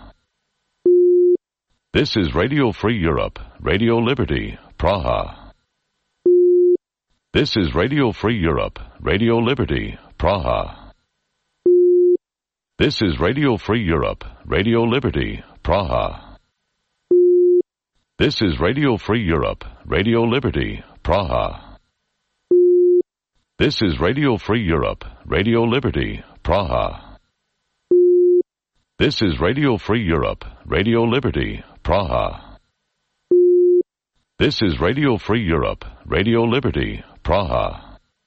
This is Radio Free Europe, Radio Liberty, Praha. This is Radio Free Europe, Radio Liberty, Praha. This is Radio Free Europe, Radio Liberty, Praha. This is Radio Free Europe, Radio Liberty, Praha. This is Radio Free Europe, Radio Liberty, Praha. This is Radio Free Europe, Radio Liberty, Praha. This is Radio Free Europe, Radio Liberty, Praha.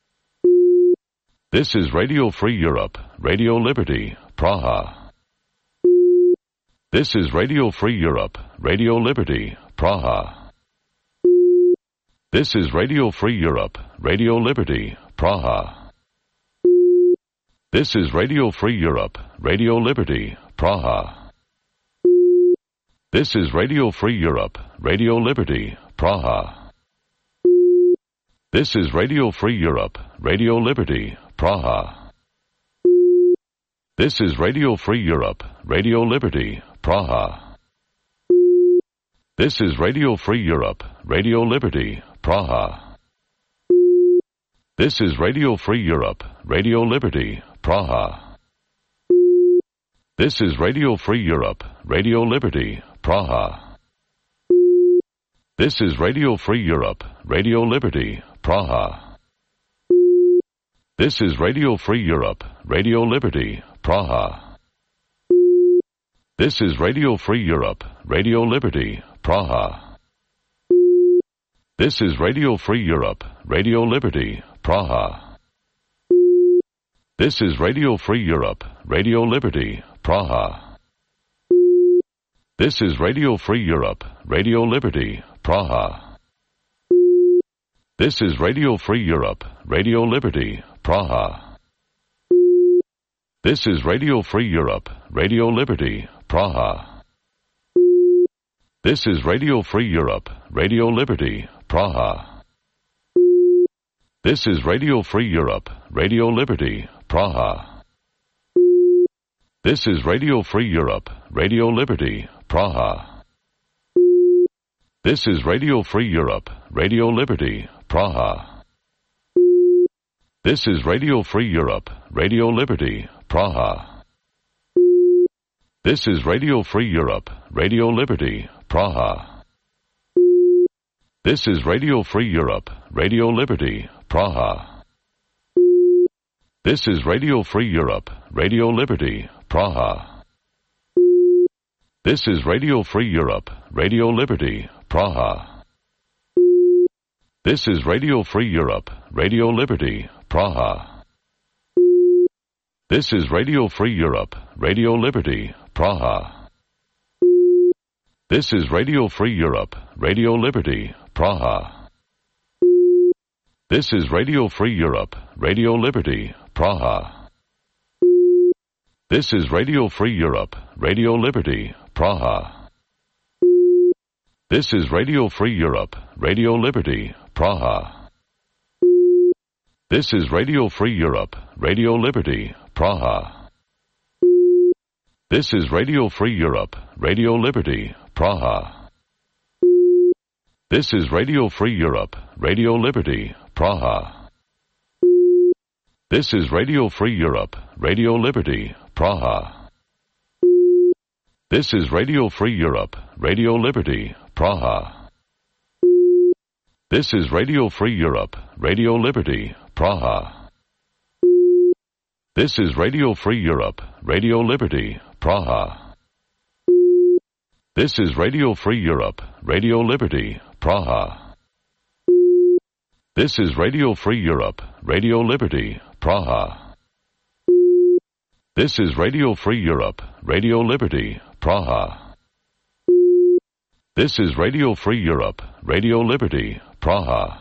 This is Radio Free Europe, Radio Liberty, Praha. This is Radio Free Europe, Radio Liberty, Praha. This is Radio Free Europe, Radio Liberty, Praha. This is Radio Free Europe, Radio Liberty, Praha. This is Radio Free Europe, Radio Liberty, Praha. This is Radio Free Europe, Radio Liberty, Praha. This is Radio Free Europe, Radio Liberty, Praha. This is Radio Free Europe, Radio Liberty, Praha. This is Radio Free Europe, Radio Liberty, Praha. This is Radio Free Europe, Radio Liberty, Praha. This is Radio Free Europe, Radio Liberty, Praha. This is Radio Free Europe, Radio Liberty, Praha. This is Radio Free Europe, Radio Liberty, Praha. This is Radio Free Europe, Radio Liberty, Praha. This is Radio Free Europe, Radio Liberty, Praha. This is Radio Free Europe, Radio Liberty, Praha. This is Radio Free Europe, Radio Liberty, Praha. This is Radio Free Europe, Radio Liberty, Praha. This is Radio Free Europe, Radio Liberty, Praha. This is Radio Free Europe, Radio Liberty, Praha. This is Radio Free Europe, Radio Liberty, Praha. This is Radio Free Europe, Radio Liberty, Praha. This is Radio Free Europe, Radio Liberty, Praha. This is Radio Free Europe, Radio Liberty, Praha. This is Radio Free Europe, Radio Liberty, Praha. This is Radio Free Europe, Radio Liberty, Praha. This is Radio Free Europe, Radio Liberty, Praha. This is Radio Free Europe, Radio Liberty, Praha. This is Radio Free Europe, Radio Liberty, Praha. This is Radio Free Europe, Radio Liberty, Praha. This is Radio Free Europe, Radio Liberty, Praha. This is Radio Free Europe, Radio Liberty, Praha. This is Radio Free Europe, Radio Liberty, Praha. This is Radio Free Europe, Radio Liberty, Praha. This is Radio Free Europe, Radio Liberty, Praha. This is Radio Free Europe, Radio Liberty, Praha. This is Radio Free Europe, Radio Liberty, Praha. This is Radio Free Europe, Radio Liberty, Praha. This is Radio Free Europe, Radio Liberty, Praha. This is Radio Free Europe, Radio Liberty, Praha. This is Radio Free Europe, Radio Liberty, Praha. This is Radio Free Europe, Radio Liberty, Praha. This is Radio Free Europe, Radio Liberty, Praha. This is Radio Free Europe, Radio Liberty, Praha.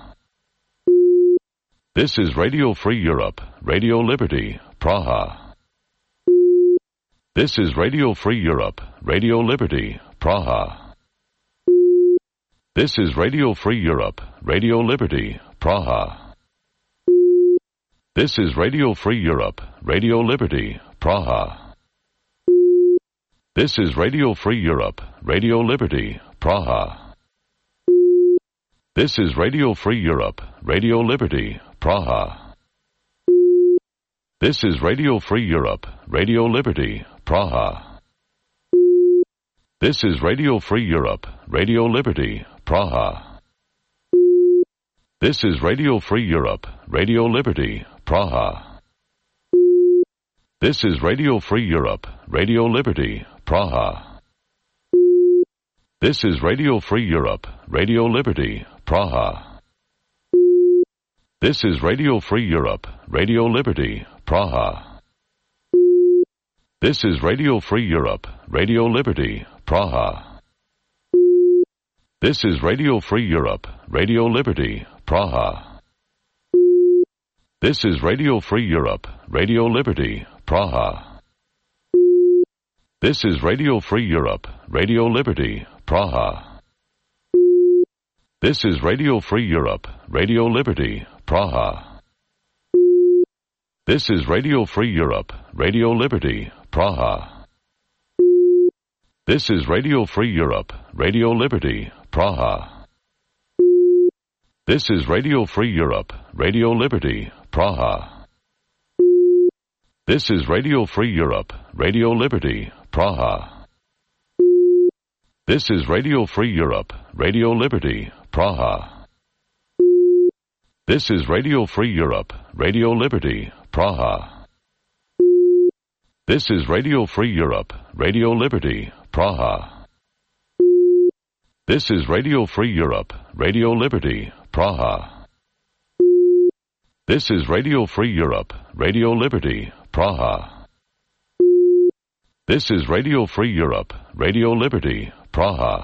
This is Radio Free Europe, Radio Liberty, Praha. This is Radio Free Europe, Radio Liberty, Praha. This is Radio Free Europe, Radio Liberty, Praha. This is Radio Free Europe, Radio Liberty, Praha. This is Radio Free Europe, Radio Liberty, Praha. This is Radio Free Europe, Radio Liberty, Praha. This is Radio Free Europe, Radio Liberty, Praha. This is Radio Free Europe, Radio Liberty, Praha. This is Radio Free Europe, Radio Liberty, Praha. This is Radio Free Europe, Radio Liberty, Praha. This is Radio Free Europe, Radio Liberty, Praha. This is Radio Free Europe, Radio Liberty, Praha. This is Radio Free Europe, Radio Liberty, Praha. This is Radio Free Europe, Radio Liberty, Praha. This is Radio Free Europe, Radio Liberty, Praha. This is Radio Free Europe, Radio Liberty, Praha. This is Radio Free Europe, Radio Liberty, Praha. This is Radio Free Europe, Radio Liberty, Praha. This is Radio Free Europe, Radio Liberty, Praha. This is Radio Free Europe, Radio Liberty, Praha. This is Radio Free Europe, Radio Liberty, Praha. This is Radio Free Europe, Radio Liberty, Praha. This is Radio Free Europe, Radio Liberty, Praha. This is Radio Free Europe, Radio Liberty, Praha. This is Radio Free Europe, Radio Liberty, Praha. This is Radio Free Europe, Radio Liberty, Praha. This is Radio Free Europe, Radio Liberty, Praha.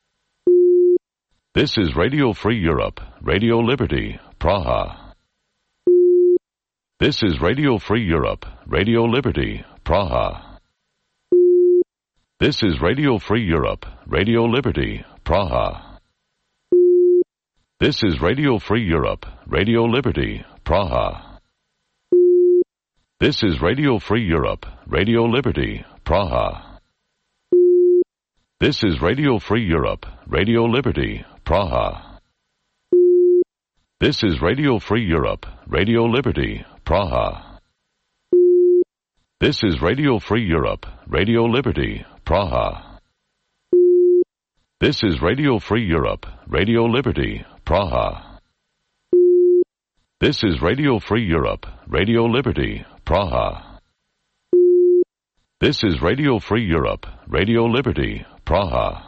This is Radio Free Europe, Radio Liberty, Praha. This is Radio Free Europe, Radio Liberty, Praha. This is Radio Free Europe, Radio Liberty, Praha. This is Radio Free Europe, Radio Liberty, Praha. This is Radio Free Europe, Radio Liberty, Praha. This is Radio Free Europe, Radio Liberty, Praha. This is Radio Free Europe, Radio Liberty, Praha. This is Radio Free Europe, Radio Liberty, Praha. This is Radio Free Europe, Radio Liberty, Praha. This is Radio Free Europe, Radio Liberty, Praha. This is Radio Free Europe, Radio Liberty, Praha.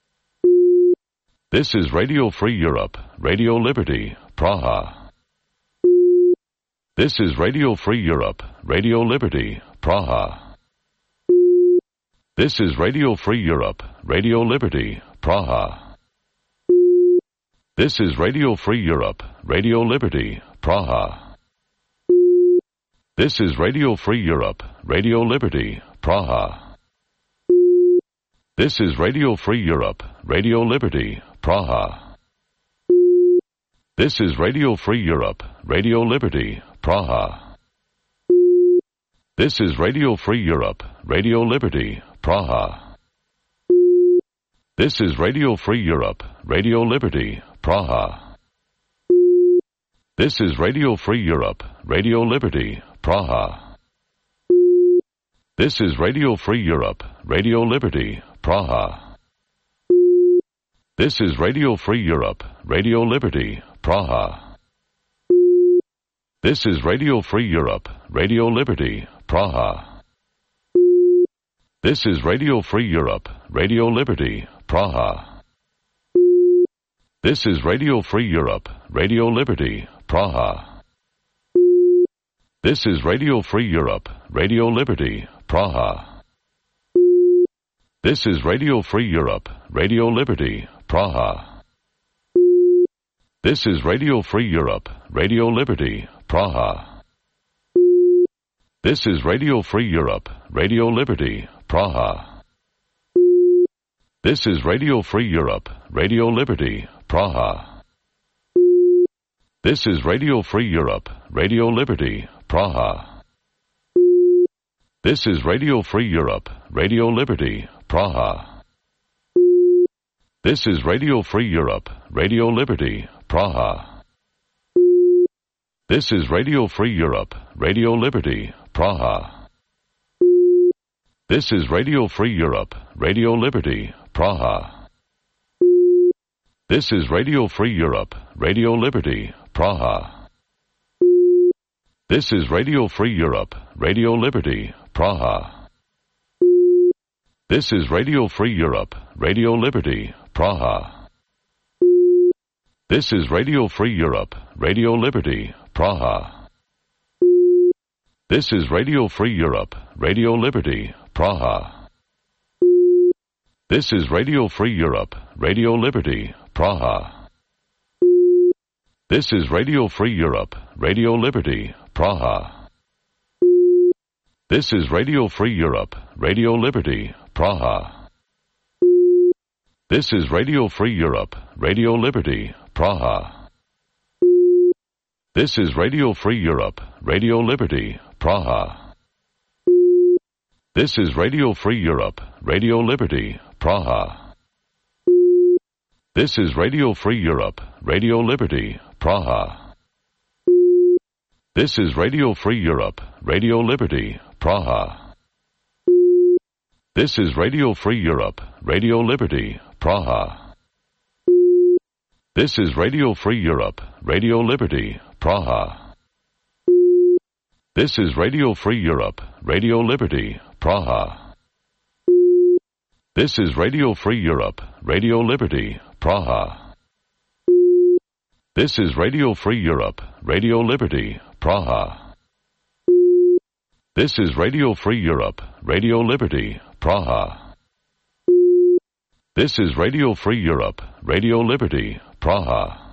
This is Radio Free Europe, Radio Liberty, Praha. This is Radio Free Europe, Radio Liberty, Praha. This is Radio Free Europe, Radio Liberty, Praha. This is Radio Free Europe, Radio Liberty, Praha. This is Radio Free Europe, Radio Liberty, Praha. This is Radio Free Europe, Radio Liberty, Praha. This is Radio Free Europe, Radio Liberty, Praha. This is Radio Free Europe, Radio Liberty, Praha. This is Radio Free Europe, Radio Liberty, Praha. This is Radio Free Europe, Radio Liberty, Praha. This is Radio Free Europe, Radio Liberty, Praha. This is Radio Free Europe, Radio Liberty, Praha. This is Radio Free Europe, Radio Liberty, Praha. This is Radio Free Europe, Radio Liberty, Praha. This is Radio Free Europe, Radio Liberty, Praha. This is Radio Free Europe, Radio Liberty, Praha. This is Radio Free Europe, Radio Liberty, Praha. This is Radio Free Europe, Radio Liberty, Praha. This is Radio Free Europe, Radio Liberty, Praha. This is Radio Free Europe, Radio Liberty, Praha. This is Radio Free Europe, Radio Liberty, Praha. This is Radio Free Europe, Radio Liberty, Praha. This is Radio Free Europe, Radio Liberty, Praha. This is Radio Free Europe, Radio Liberty, Praha. This is Radio Free Europe, Radio Liberty, Praha. This is Radio Free Europe, Radio Liberty, Praha. This is Radio Free Europe, Radio Liberty, Praha. This is Radio Free Europe, Radio Liberty, Praha. This is Radio Free Europe, Radio Liberty, Praha. This is Radio Free Europe, Radio Liberty, Praha. This is Radio Free Europe, Radio Liberty, Praha. This is Radio Free Europe, Radio Liberty, Praha. This is Radio Free Europe, Radio Liberty, Praha. This is Radio Free Europe, Radio Liberty, Praha. This is Radio Free Europe, Radio Liberty, Praha. This is Radio Free Europe, Radio Liberty, Praha. This is Radio Free Europe, Radio Liberty, Praha. This is Radio Free Europe, Radio Liberty, Praha. This is Radio Free Europe, Radio Liberty, Praha. This is Radio Free Europe, Radio Liberty, Praha. This is Radio Free Europe, Radio Liberty, Praha. This is Radio Free Europe, Radio Liberty, Praha. This is Radio Free Europe, Radio Liberty, Praha. This is Radio Free Europe, Radio Liberty, Praha. This is Radio Free Europe, Radio Liberty, Praha.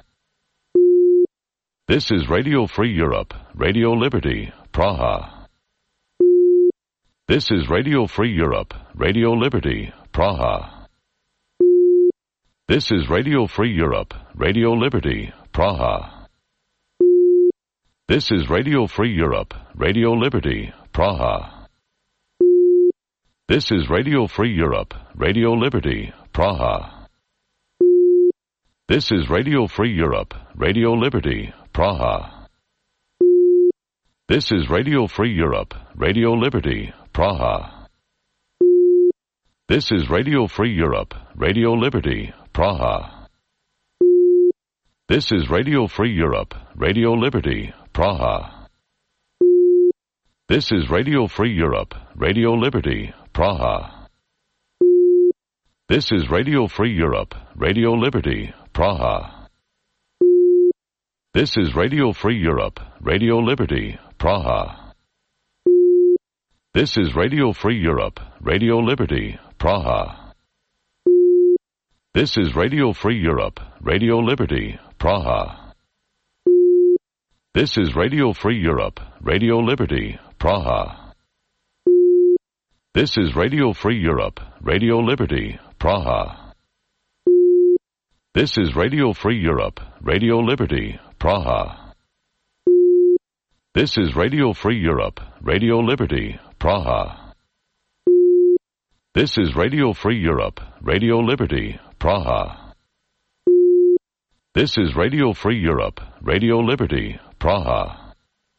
This is Radio Free Europe, Radio Liberty, Praha. This is Radio Free Europe, Radio Liberty, Praha. This is Radio Free Europe, Radio Liberty, Praha. This is Radio Free Europe, Radio Liberty, Praha. This is Radio Free Europe, Radio Liberty, Praha. This is Radio Free Europe, Radio Liberty, Praha. This is Radio Free Europe, Radio Liberty, Praha. This is Radio Free Europe, Radio Liberty, Praha. This is Radio Free Europe, Radio Liberty, Praha. This is Radio Free Europe, Radio Liberty, Praha. This is Radio Free Europe, Radio Liberty, Praha. This is Radio Free Europe, Radio Liberty, Praha. This is Radio Free Europe, Radio Liberty, Praha. This is Radio Free Europe, Radio Liberty, Praha. This is Radio Free Europe, Radio Liberty, Praha. This is Radio Free Europe, Radio Liberty, Praha. This is Radio Free Europe, Radio Liberty, Praha. This is Radio Free Europe, Radio Liberty, Praha. This is Radio Free Europe, Radio Liberty, Praha. This is Radio Free Europe, Radio Liberty, Praha.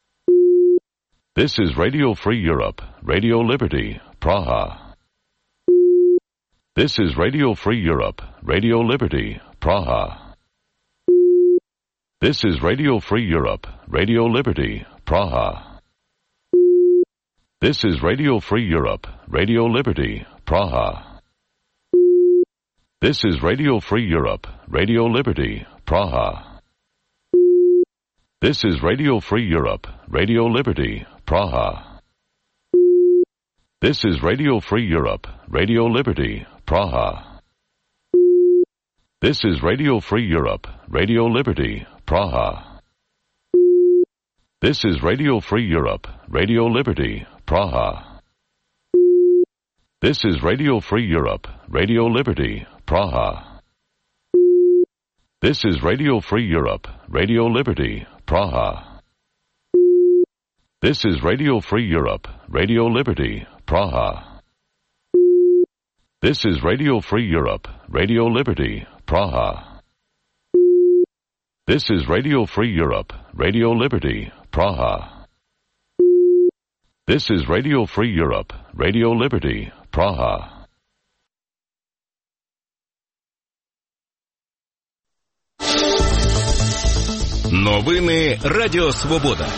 This is Radio Free Europe, Radio Liberty, Praha. This is Radio Free Europe, Radio Liberty, Praha. This is Radio Free Europe, Radio Liberty, Praha. This is Radio Free Europe, Radio Liberty, Praha. This is Radio Free Europe, Radio Liberty, Praha. This is Radio Free Europe, Radio Liberty, Praha. This is Radio Free Europe, Radio Liberty, Praha. This is Radio Free Europe, Radio Liberty, Praha. This is Radio Free Europe, Radio Liberty, Praha. This is Radio Free Europe, Radio Liberty, Praha. This is Radio Free Europe, Radio Liberty, Praha. This is Radio Free Europe, Radio Liberty, Praha. This is Radio Free Europe, Radio Liberty, Praha. This is Radio Free Europe, Radio Liberty, Praha. This is Radio Free Europe, Radio Liberty, Praha. Новини Радіо Свобода.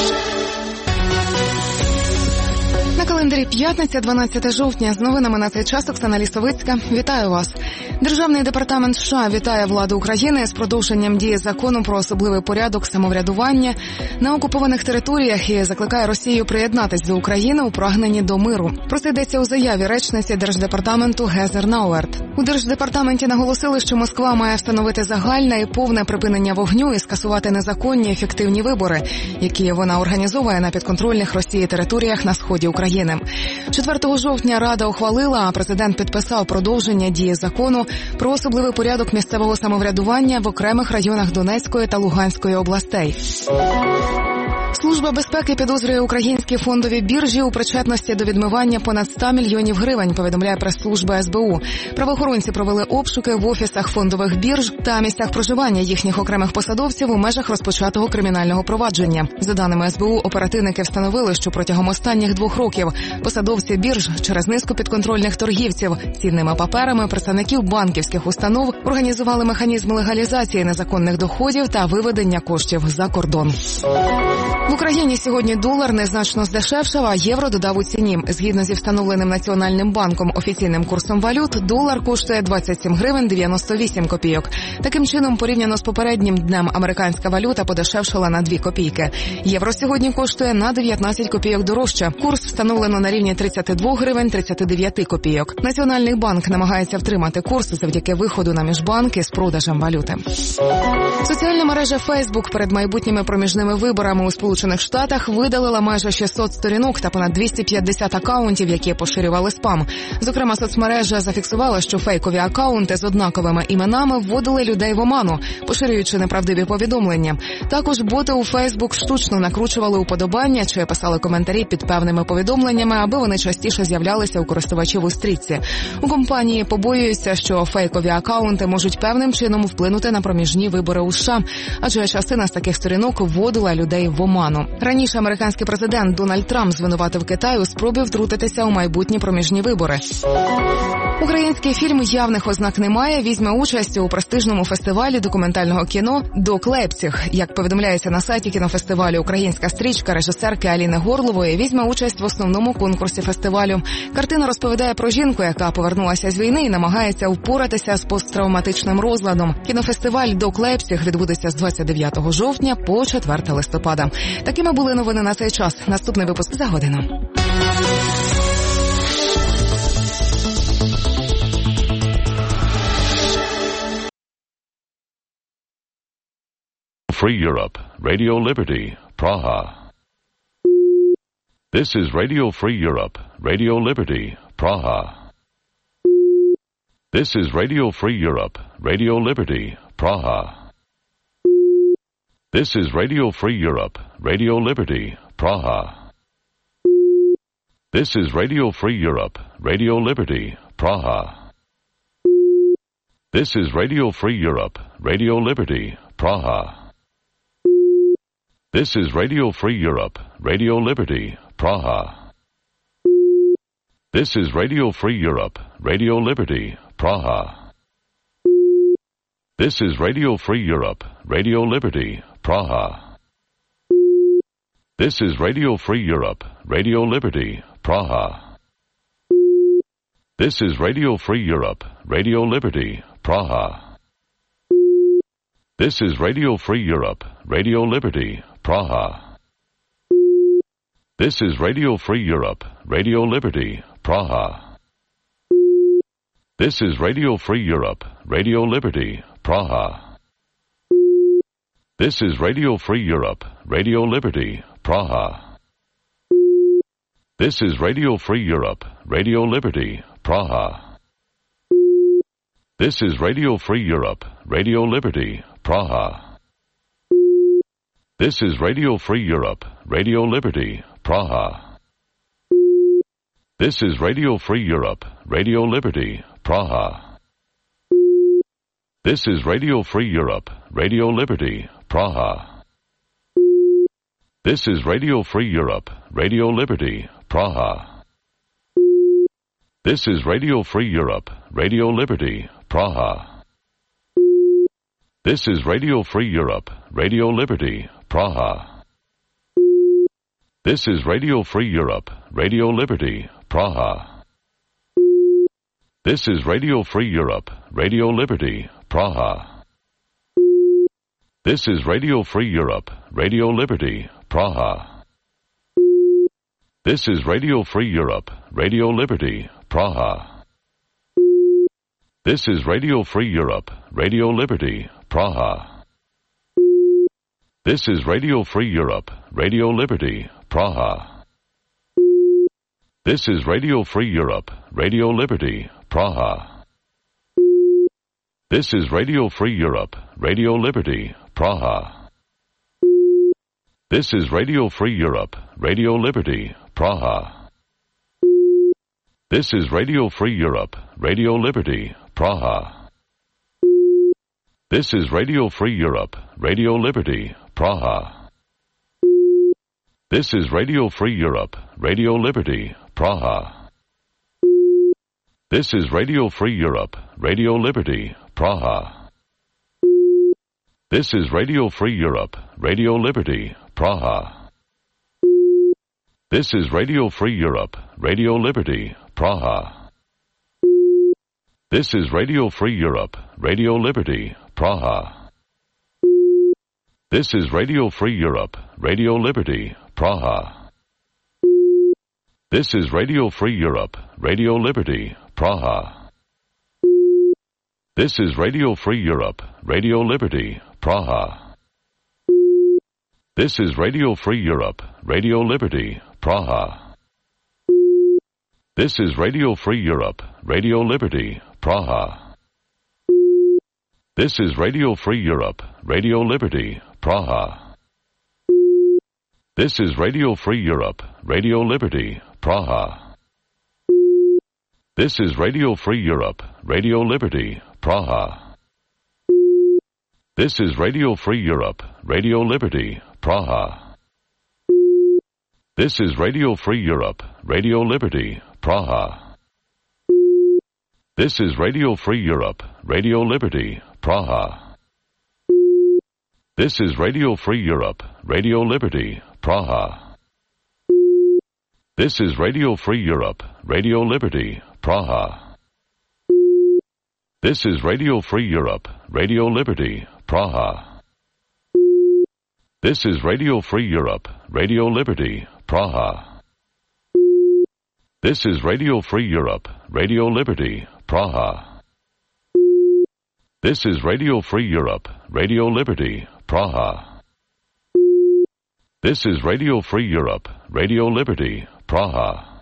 На календарі п'ятниця, 12 жовтня. З новинами на цей час Оксана Лісовицька. Вітаю вас. Державний департамент США вітає владу України з продовженням дії закону про особливий порядок самоврядування на окупованих територіях і закликає Росію приєднатись до України у прагненні до миру. Про це йдеться у заяві речниці Держдепартаменту Гезер Науерт. У Держдепартаменті наголосили, що Москва має встановити загальне і повне припинення вогню і скасувати незаконні і фіктивні вибори, які вона організовує на підконтрольних Росії територіях на сході України. 4 жовтня Рада ухвалила, а президент підписав продовження дії закону про особливий порядок місцевого самоврядування в окремих районах Донецької та Луганської областей. Служба безпеки підозрює українські фондові біржі у причетності до відмивання понад 100 мільйонів гривень, повідомляє прес-служба СБУ. Правоохоронці провели обшуки в офісах фондових бірж та місцях проживання їхніх окремих посадовців у межах розпочатого кримінального провадження. За даними СБУ, оперативники встановили, що протягом останніх 2 років посадовці бірж через низку підконтрольних торгівців цінними паперами, представників банківських установ організували механізм легалізації незаконних доходів та виведення коштів за кордон. В Україні сьогодні долар незначно здешевшав, а євро додав у ціні. Згідно зі встановленим Національним банком офіційним курсом валют, долар коштує 27 гривень 98 копійок. Таким чином, порівняно з попереднім днем, американська валюта подешевшала на 2 копійки. Євро сьогодні коштує на 19 копійок дорожче. Курс встановлено на рівні 32 гривень 39 копійок. Національний банк намагається втримати курс завдяки виходу на міжбанки з продажем валюти. Соціальна мережа Facebook перед майбутніми проміжними виборами у Сполучених Штатах видалила майже 600 сторінок та понад 250 акаунтів, які поширювали спам. Зокрема, соцмережа зафіксувала, що фейкові акаунти з однаковими іменами вводили людей в оману, поширюючи неправдиві повідомлення. Також боти у Facebook штучно накручували уподобання чи писали коментарі під певними повідомленнями, аби вони частіше з'являлися у користувачів у стрічці. У компанії побоюються, що фейкові акаунти можуть певним чином вплинути на проміжні вибори у США, адже частина з таких сторінок вводила людей в оману. Раніше американський президент Дональд Трамп звинуватив Китай у спробі втрутитися у майбутні проміжні вибори. Український фільм «Явних ознак немає» візьме участь у престижному фестивалі документального кіно «Док Лейпціг». Як повідомляється на сайті кінофестивалю, українська стрічка режисерки Аліни Горлової візьме участь в основному конкурсі фестивалю. Картина розповідає про жінку, яка повернулася з війни і намагається впоратися з посттравматичним розладом. Кінофестиваль «Док Лейпціг» відбудеться з 29 жовтня по 4 листопада. Такими були новини на цей час. Наступний випуск за годину. Free Europe, Radio Liberty, Praha. This is Radio Free Europe, Radio Liberty, Praha. This is Radio Free Europe, Radio Liberty, Praha. This is Radio Free Europe, Radio Liberty, Praha. This is Radio Free Europe, Radio Liberty, Praha. This is Radio Free Europe, Radio Liberty, Praha. This is Radio Free Europe, Radio Liberty, Praha. This is Radio Free Europe, Radio Liberty, Praha. This is Radio Free Europe, Radio Liberty, Praha. This is Radio Free Europe, Radio Liberty, Praha. This is Radio Free Europe, Radio Liberty, Praha. This is Radio Free Europe, Radio Liberty, Praha. This is Radio Free Europe, Radio Liberty, Praha. This is Radio Free Europe, Radio Liberty, Praha. This is Radio Free Europe, Radio Liberty, Praha. This is Radio Free Europe, Radio Liberty, Praha. This is Radio Free Europe, Radio Liberty, Praha. This is Radio Free Europe, Radio Liberty, Praha. This is Radio Free Europe, Radio Liberty, Praha. This is Radio Free Europe, Radio Liberty, Praha. This is Radio Free Europe, Radio Liberty, Praha. This is Radio Free Europe, Radio Liberty, Praha. This is Radio Free Europe, Radio Liberty, Praha. This is Radio Free Europe, Radio Liberty, Praha. This is Radio Free Europe, Radio Liberty, Praha. This is Radio Free Europe, Radio Liberty, Praha. This is Radio Free Europe, Radio Liberty, Praha. This is Radio Free Europe, Radio Liberty, Praha. This is Radio Free Europe, Radio Liberty, Praha. This is Radio Free Europe, Radio Liberty, Praha. This is Radio Free Europe, Radio Liberty, Praha. This is Radio Free Europe, Radio Liberty, Praha. This is Radio Free Europe, Radio Liberty, Praha. This is Radio Free Europe, Radio Liberty, Praha. This is Radio Free Europe, Radio Liberty, Praha. This is Radio Free Europe, Radio Liberty, Praha. This is Radio Free Europe, Radio Liberty, Praha. This is Radio Free Europe, Radio Liberty, Praha. This is Radio Free Europe, Radio Liberty, Praha. This is Radio Free Europe, Radio Liberty, Praha. This is Radio Free Europe, Radio Liberty, Praha. This is Radio Free Europe, Radio Liberty, Praha. This is Radio Free Europe, Radio Liberty, Praha. This is Radio Free Europe, Radio Liberty, Praha. This is Radio Free Europe, Radio Liberty, Praha. This is Radio Free Europe, Radio Liberty, Praha. This is Radio Free Europe, Radio Liberty, Praha. This is Radio Free Europe, Radio Liberty, Praha. This is Radio Free Europe, Radio Liberty, Praha. This is Radio Free Europe, Radio Liberty, Praha. This is Radio Free Europe, Radio Liberty, Praha. This is Radio Free Europe, Radio Liberty, Praha. This is Radio Free Europe, Radio Liberty, Praha. This is Radio Free Europe, Radio Liberty, Praha. This is Radio Free Europe, Radio Liberty, Praha. This is Radio Free Europe, Radio Liberty, Praha. This is Radio Free Europe, Radio Liberty, Praha.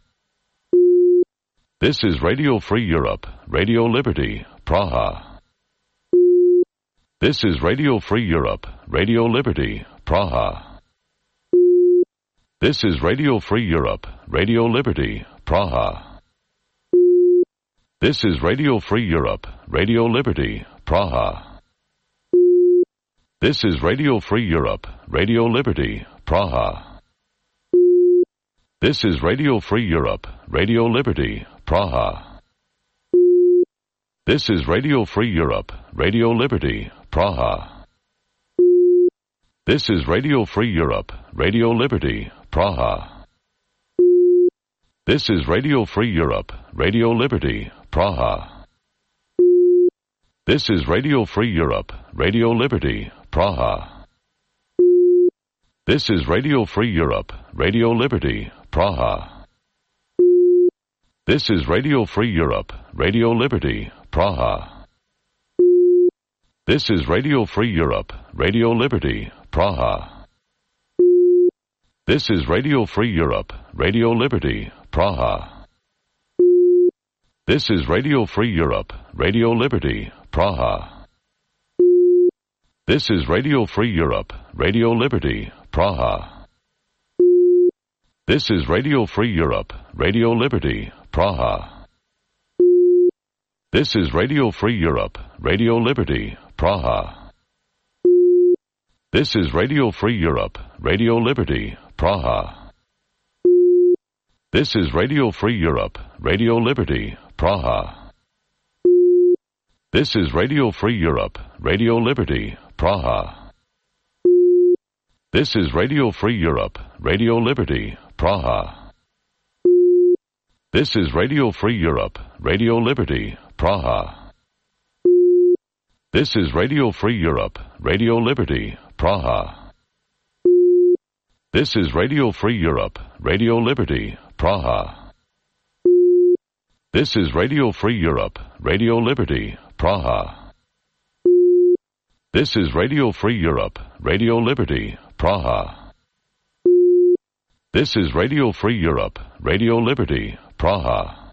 This is Radio Free Europe, Radio Liberty, Praha. This is Radio Free Europe, Radio Liberty, Praha. This is Radio Free Europe, Radio Liberty, Praha. This is Radio Free Europe, Radio Liberty, Praha. This is Radio Free Europe, Radio Liberty, Praha. This is Radio Free Europe, Radio Liberty, Praha. This is Radio Free Europe, Radio Liberty, Praha. This is Radio Free Europe, Radio Liberty, Praha. This is Radio Free Europe, Radio Liberty, Praha. This is Radio Free Europe, Radio Liberty, Praha. This is Radio Free Europe, Radio Liberty, Praha. This is Radio Free Europe, Radio Liberty, Praha. This is Radio Free Europe, Radio Liberty, Praha. This is Radio Free Europe, Radio Liberty, Praha. This is Radio Free Europe, Radio Liberty, Praha. This is Radio Free Europe, Radio Liberty, Praha. This is Radio Free Europe, Radio Liberty, Praha. This is Radio Free Europe, Radio Liberty, Praha. This is Radio Free Europe, Radio Liberty, Praha. This is Radio Free Europe, Radio Liberty, Praha. This is Radio Free Europe, Radio Liberty, Praha. This is Radio Free Europe, Radio Liberty, Praha. This is Radio Free Europe, Radio Liberty, Praha. This is Radio Free Europe, Radio Liberty, Praha. This is Radio Free Europe, Radio Liberty, Praha. This is Radio Free Europe, Radio Liberty, Praha. This is Radio Free Europe, Radio Liberty, Praha. This is Radio Free Europe, Radio Liberty, Praha.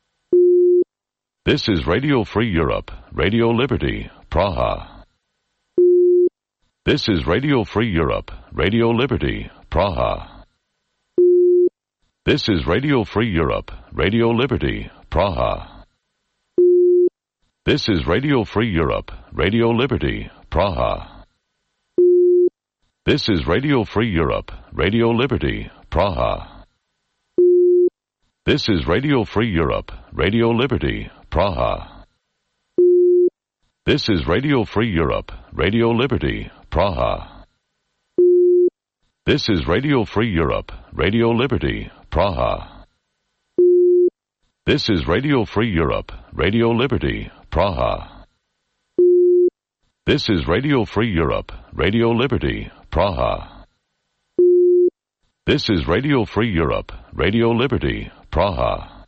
This is Radio Free Europe, Radio Liberty, Praha. This is Radio Free Europe, Radio Liberty, Praha. This is Radio Free Europe, Radio Liberty, Praha. This is Radio Free Europe, Radio Liberty, Praha. This is Radio Free Europe, Radio Liberty, Praha. This is Radio Free Europe, Radio Liberty, Praha. This is Radio Free Europe, Radio Liberty, Praha. This is Radio Free Europe, Radio Liberty, Praha. This is Radio Free Europe, Radio Liberty, Praha. This is Radio Free Europe, Radio Liberty, Praha. This is Radio Free Europe, Radio Liberty, Praha.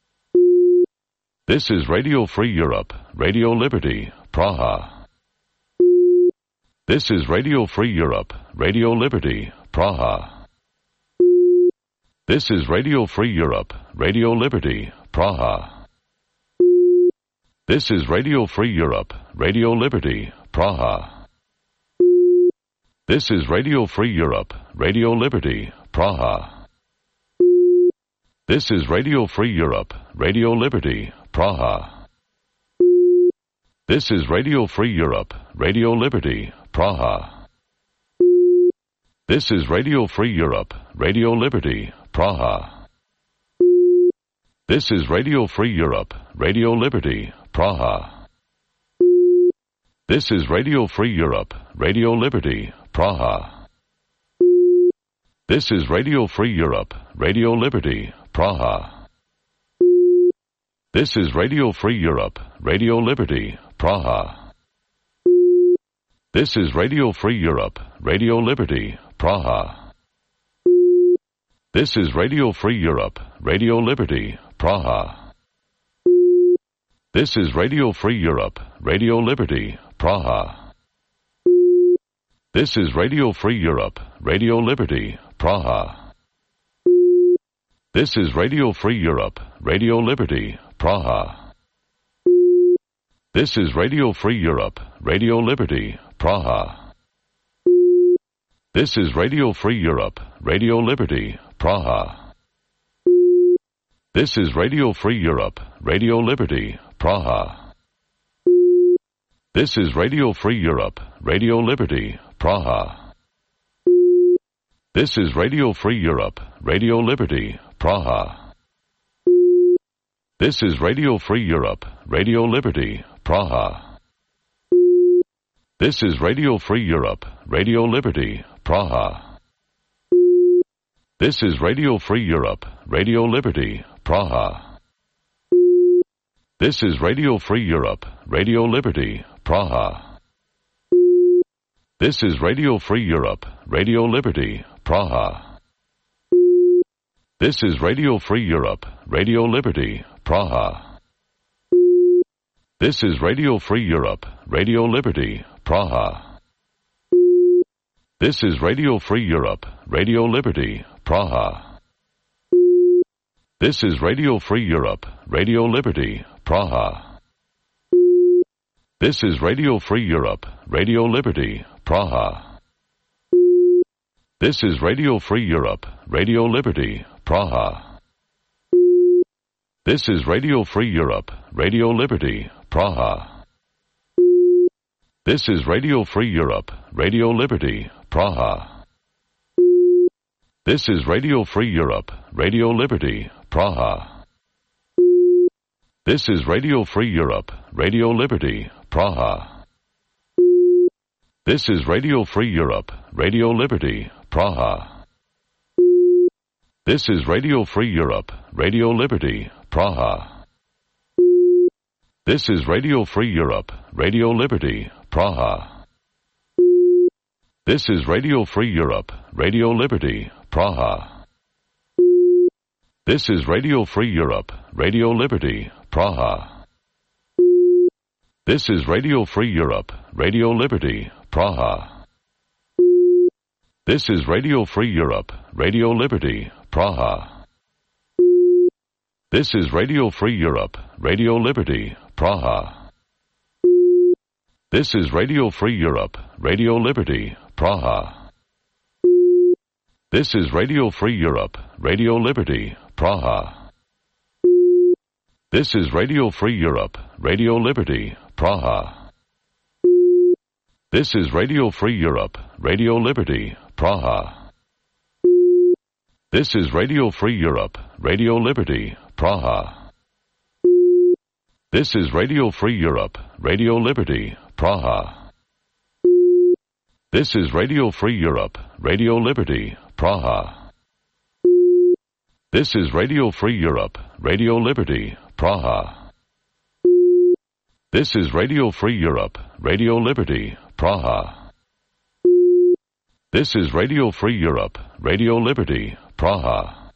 This is Radio Free Europe, Radio Liberty, Praha. This is Radio Free Europe, Radio Liberty, Praha. This is Radio Free Europe, Radio Liberty, Praha. This is Radio Free Europe, Radio Liberty, Praha. This is Radio Free Europe, Radio Liberty, Praha. This is Radio Free Europe, Radio Liberty, Praha. This is Radio Free Europe, Radio Liberty, Praha. This is Radio Free Europe, Radio Liberty, Praha. This is Radio Free Europe, Radio Liberty, Praha. This is Radio Free Europe, Radio Liberty, Praha. This is Radio Free Europe, Radio Liberty, Praha. This is Radio Free Europe, Radio Liberty, Praha. This is Radio Free Europe, Radio Liberty, Praha. This is Radio Free Europe, Radio Liberty, Praha. This is Radio Free Europe, Radio Liberty, Praha. This is Radio Free Europe, Radio Liberty, Praha. This is Radio Free Europe, Radio Liberty, Praha. This is Radio Free Europe, Radio Liberty, Praha. This is Radio Free Europe, Radio Liberty, Praha. This is Radio Free Europe, Radio Liberty, Praha. This is Radio Free Europe, Radio Liberty, Praha. This is Radio Free Europe, Radio Liberty, Praha. This is Radio Free Europe, Radio Liberty, Praha. This is Radio Free Europe, Radio Liberty, Praha. This is Radio Free Europe, Radio Liberty, Praha. This is Radio Free Europe, Radio Liberty, Praha. This is Radio Free Europe, Radio Liberty, Praha. This is Radio Free Europe, Radio Liberty, Praha. This is Radio Free Europe, Radio Liberty, Praha. This is Radio Free Europe, Radio Liberty, Praha. This is Radio Free Europe, Radio Liberty, Praha. This is Radio Free Europe, Radio Liberty, Praha. This is Radio Free Europe, Radio Liberty, Praha. This is Radio Free Europe, Radio Liberty, Praha. This is Radio Free Europe, Radio Liberty, Praha. This is Radio Free Europe, Radio Liberty, Praha. This is Radio Free Europe, Radio Liberty, Praha. This is Radio Free Europe, Radio Liberty, Praha. This is Radio Free Europe, Radio Liberty, Praha. This is Radio Free Europe, Radio Liberty, Praha. This is Radio Free Europe, Radio Liberty, Praha. This is Radio Free Europe, Radio Liberty, Praha. This is Radio Free Europe, Radio Liberty, Praha. This is Radio Free Europe, Radio Liberty, Praha. This is Radio Free Europe, Radio Liberty, Praha. This is Radio Free Europe, Radio Liberty, Praha. This is Radio Free Europe, Radio Liberty, Praha. This is Radio Free Europe, Radio Liberty, Praha. This is Radio Free Europe, Radio Liberty, Praha. This is Radio Free Europe, Radio Liberty, Praha. This is Radio Free Europe, Radio Liberty, Praha. This is Radio Free Europe, Radio Liberty, Praha. This is Radio Free Europe, Radio Liberty, Praha. This is Radio Free Europe, Radio Liberty, Praha. This is Radio Free Europe, Radio Liberty, Praha.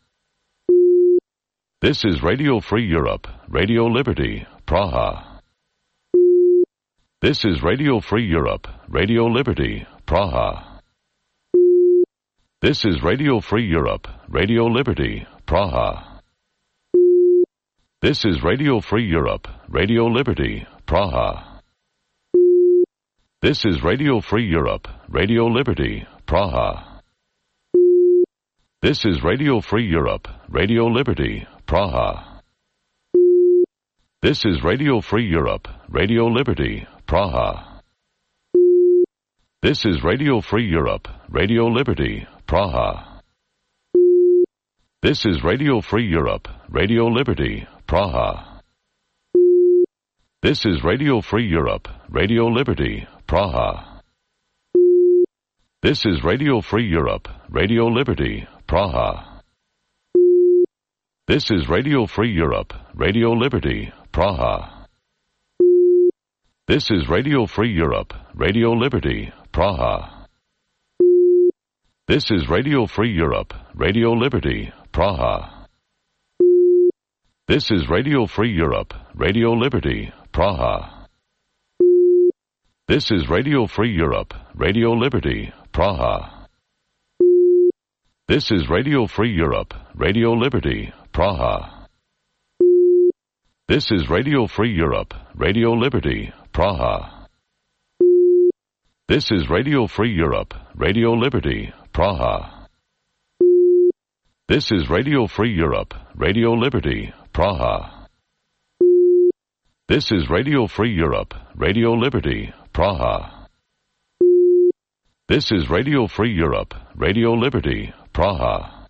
This is Radio Free Europe, Radio Liberty, Praha. This is Radio Free Europe, Radio Liberty, Praha. This is Radio Free Europe, Radio Liberty, Praha. This is Radio Free Europe, Radio Liberty, Praha. This is Radio Free Europe, Radio Liberty, Praha. This is Radio Free Europe, Radio Liberty, Praha. This is Radio Free Europe, Radio Liberty, Praha. This is Radio Free Europe, Radio Liberty, Praha. This is Radio Free Europe, Radio Liberty, Praha. This is Radio Free Europe, Radio Liberty, Praha. This is Radio Free Europe, Radio Liberty, Praha. This is Radio Free Europe, Radio Liberty, Praha. This is Radio Free Europe, Radio Liberty, Praha. This is Radio Free Europe, Radio Liberty, Praha. This is Radio Free Europe, Radio Liberty, Praha. This is Radio Free Europe, Radio Liberty, Praha. This is Radio Free Europe, Radio Liberty, Praha. This is Radio Free Europe, Radio Liberty, Praha. This is Radio Free Europe, Radio Liberty, Praha. This is Radio Free Europe, Radio Liberty, Praha. This is Radio Free Europe, Radio Liberty, Praha. This is Radio Free Europe, Radio Liberty, Praha.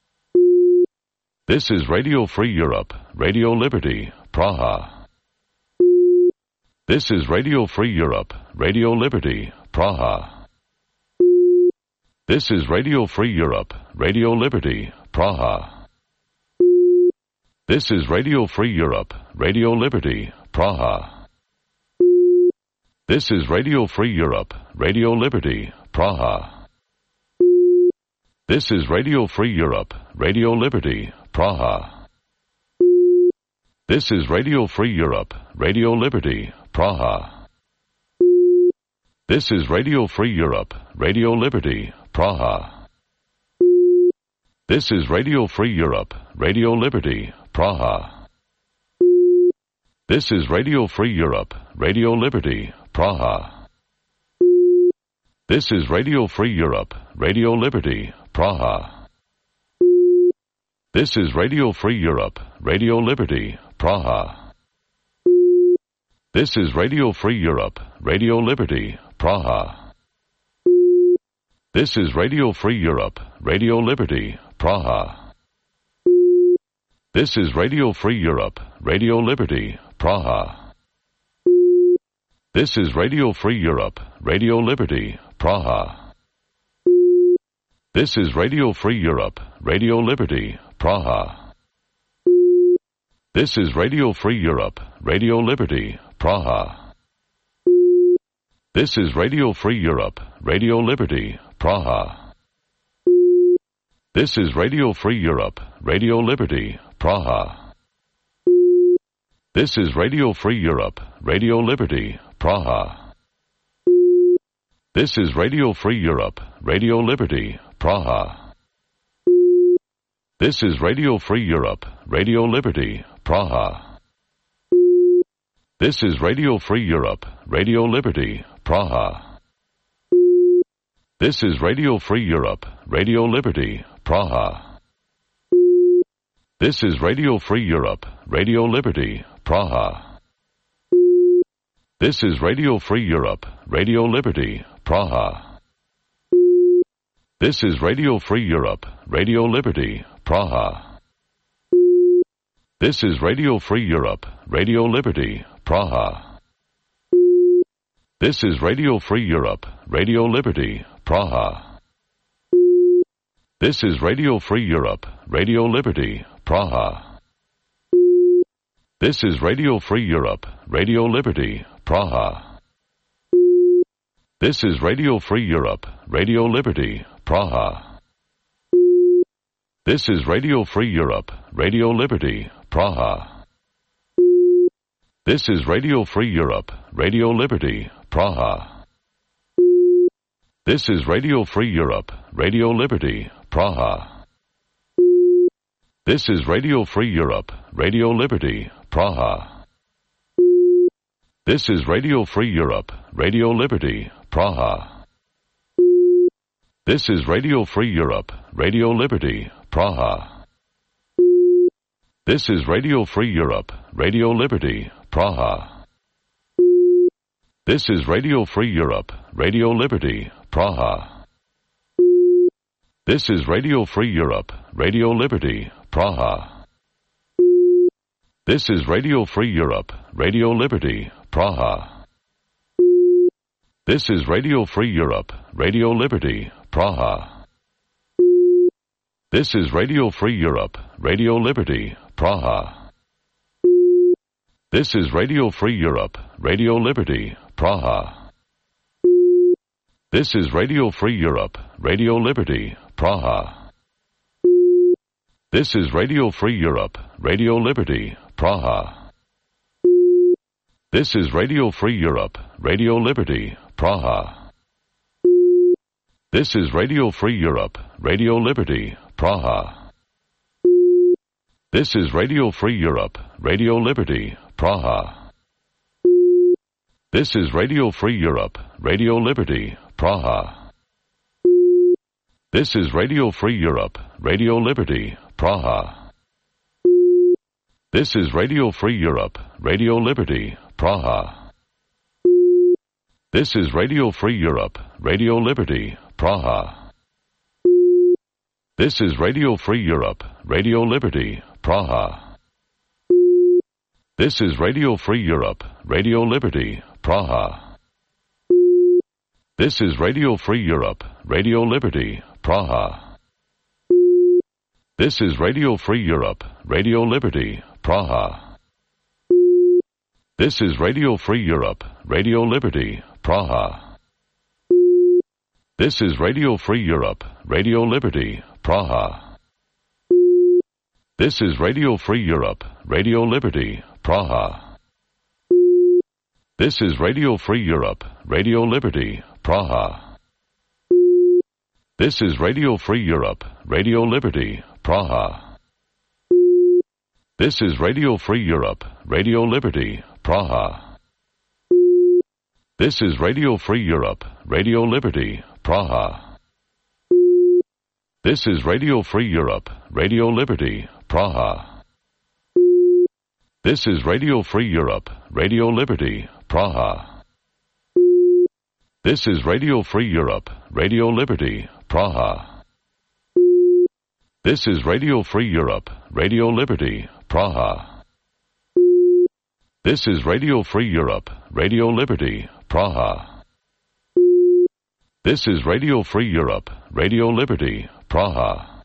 This is Radio Free Europe, Radio Liberty, Praha. This is Radio Free Europe, Radio Liberty, Praha. This is Radio Free Europe, Radio Liberty, Praha. This is Radio Free Europe, Radio Liberty, Praha. This is Radio Free Europe, Radio Liberty, Praha. This is Radio Free Europe, Radio Liberty, Praha. This is Radio Free Europe, Radio Liberty, Praha. This is Radio Free Europe, Radio Liberty, Praha. This is Radio Free Europe, Radio Liberty, Praha. This is Radio Free Europe, Radio Liberty, Praha. This is Radio Free Europe, Radio Liberty, Praha. This is Radio Free Europe, Radio Liberty, Praha. This is Radio Free Europe, Radio Liberty, Praha. This is Radio Free Europe, Radio Liberty, Praha. This is Radio Free Europe, Radio Liberty, Praha. This is Radio Free Europe, Radio Liberty, Praha. This is Radio Free Europe, Radio Liberty, Praha. This is Radio Free Europe, Radio Liberty, Praha. This is Radio Free Europe, Radio Liberty, Praha. This is Radio Free Europe, Radio Liberty, Praha. This is Radio Free Europe, Radio Liberty, Praha. This is Radio Free Europe, Radio Liberty, Praha. This is Radio Free Europe, Radio Liberty, Praha. This is Radio Free Europe, Radio Liberty, Praha. This is Radio Free Europe, Radio Liberty, Praha. This is Radio Free Europe, Radio Liberty, Praha. This is Radio Free Europe, Radio Liberty, Praha. This is Radio Free Europe, Radio Liberty, Praha. This is Radio Free Europe, Radio Liberty, Praha. This is Radio Free Europe, Radio Liberty, Praha. This is Radio Free Europe, Radio Liberty, Praha. This is Radio Free Europe, Radio Liberty, Praha. This is Radio Free Europe, Radio Liberty, Praha. This is Radio Free Europe, Radio Liberty, Praha. This is Radio Free Europe, Radio Liberty, Praha. This is Radio Free Europe, Radio Liberty, Praha. This is Radio Free Europe, Radio Liberty, Praha. This is Radio Free Europe, Radio Liberty, Praha. This is Radio Free Europe, Radio Liberty, Praha. This is Radio Free Europe, Radio Liberty, Praha. This is Radio Free Europe, Radio Liberty, Praha. This is Radio Free Europe, Radio Liberty, Praha. This is Radio Free Europe, Radio Liberty, Praha. This is Radio Free Europe, Radio Liberty, Praha. This is Radio Free Europe, Radio Liberty, Praha. This is Radio Free Europe, Radio Liberty, Praha. This is Radio Free Europe, Radio Liberty, Praha. This is Radio Free Europe, Radio Liberty, Praha. This is Radio Free Europe, Radio Liberty, Praha. This is Radio Free Europe, Radio Liberty, Praha. This is Radio Free Europe, Radio Liberty, Praha. This is Radio Free Europe, Radio Liberty, Praha. This is Radio Free Europe, Radio Liberty, Praha. This is Radio Free Europe, Radio Liberty, Praha. This is Radio Free Europe, Radio Liberty, Praha. This is Radio Free Europe, Radio Liberty, Praha. This is Radio Free Europe, Radio Liberty, Praha. This is Radio Free Europe, Radio Liberty, Praha. This is Radio Free Europe, Radio Liberty, Praha. This is Radio Free Europe, Radio Liberty, Praha. This is Radio Free Europe, Radio Liberty, Praha. This is Radio Free Europe, Radio Liberty, Praha. This is Radio Free Europe, Radio Liberty, Praha. This is Radio Free Europe, Radio Liberty, Praha. This is Radio Free Europe, Radio Liberty, Praha. This is Radio Free Europe, Radio Liberty, Praha. This is Radio Free Europe, Radio Liberty, Praha. This is Radio Free Europe, Radio Liberty, Praha. This is Radio Free Europe, Radio Liberty, Praha. This is Radio Free Europe, Radio Liberty, Praha. This is Radio Free Europe, Radio Liberty, Praha. This is Radio Free Europe, Radio Liberty, Praha.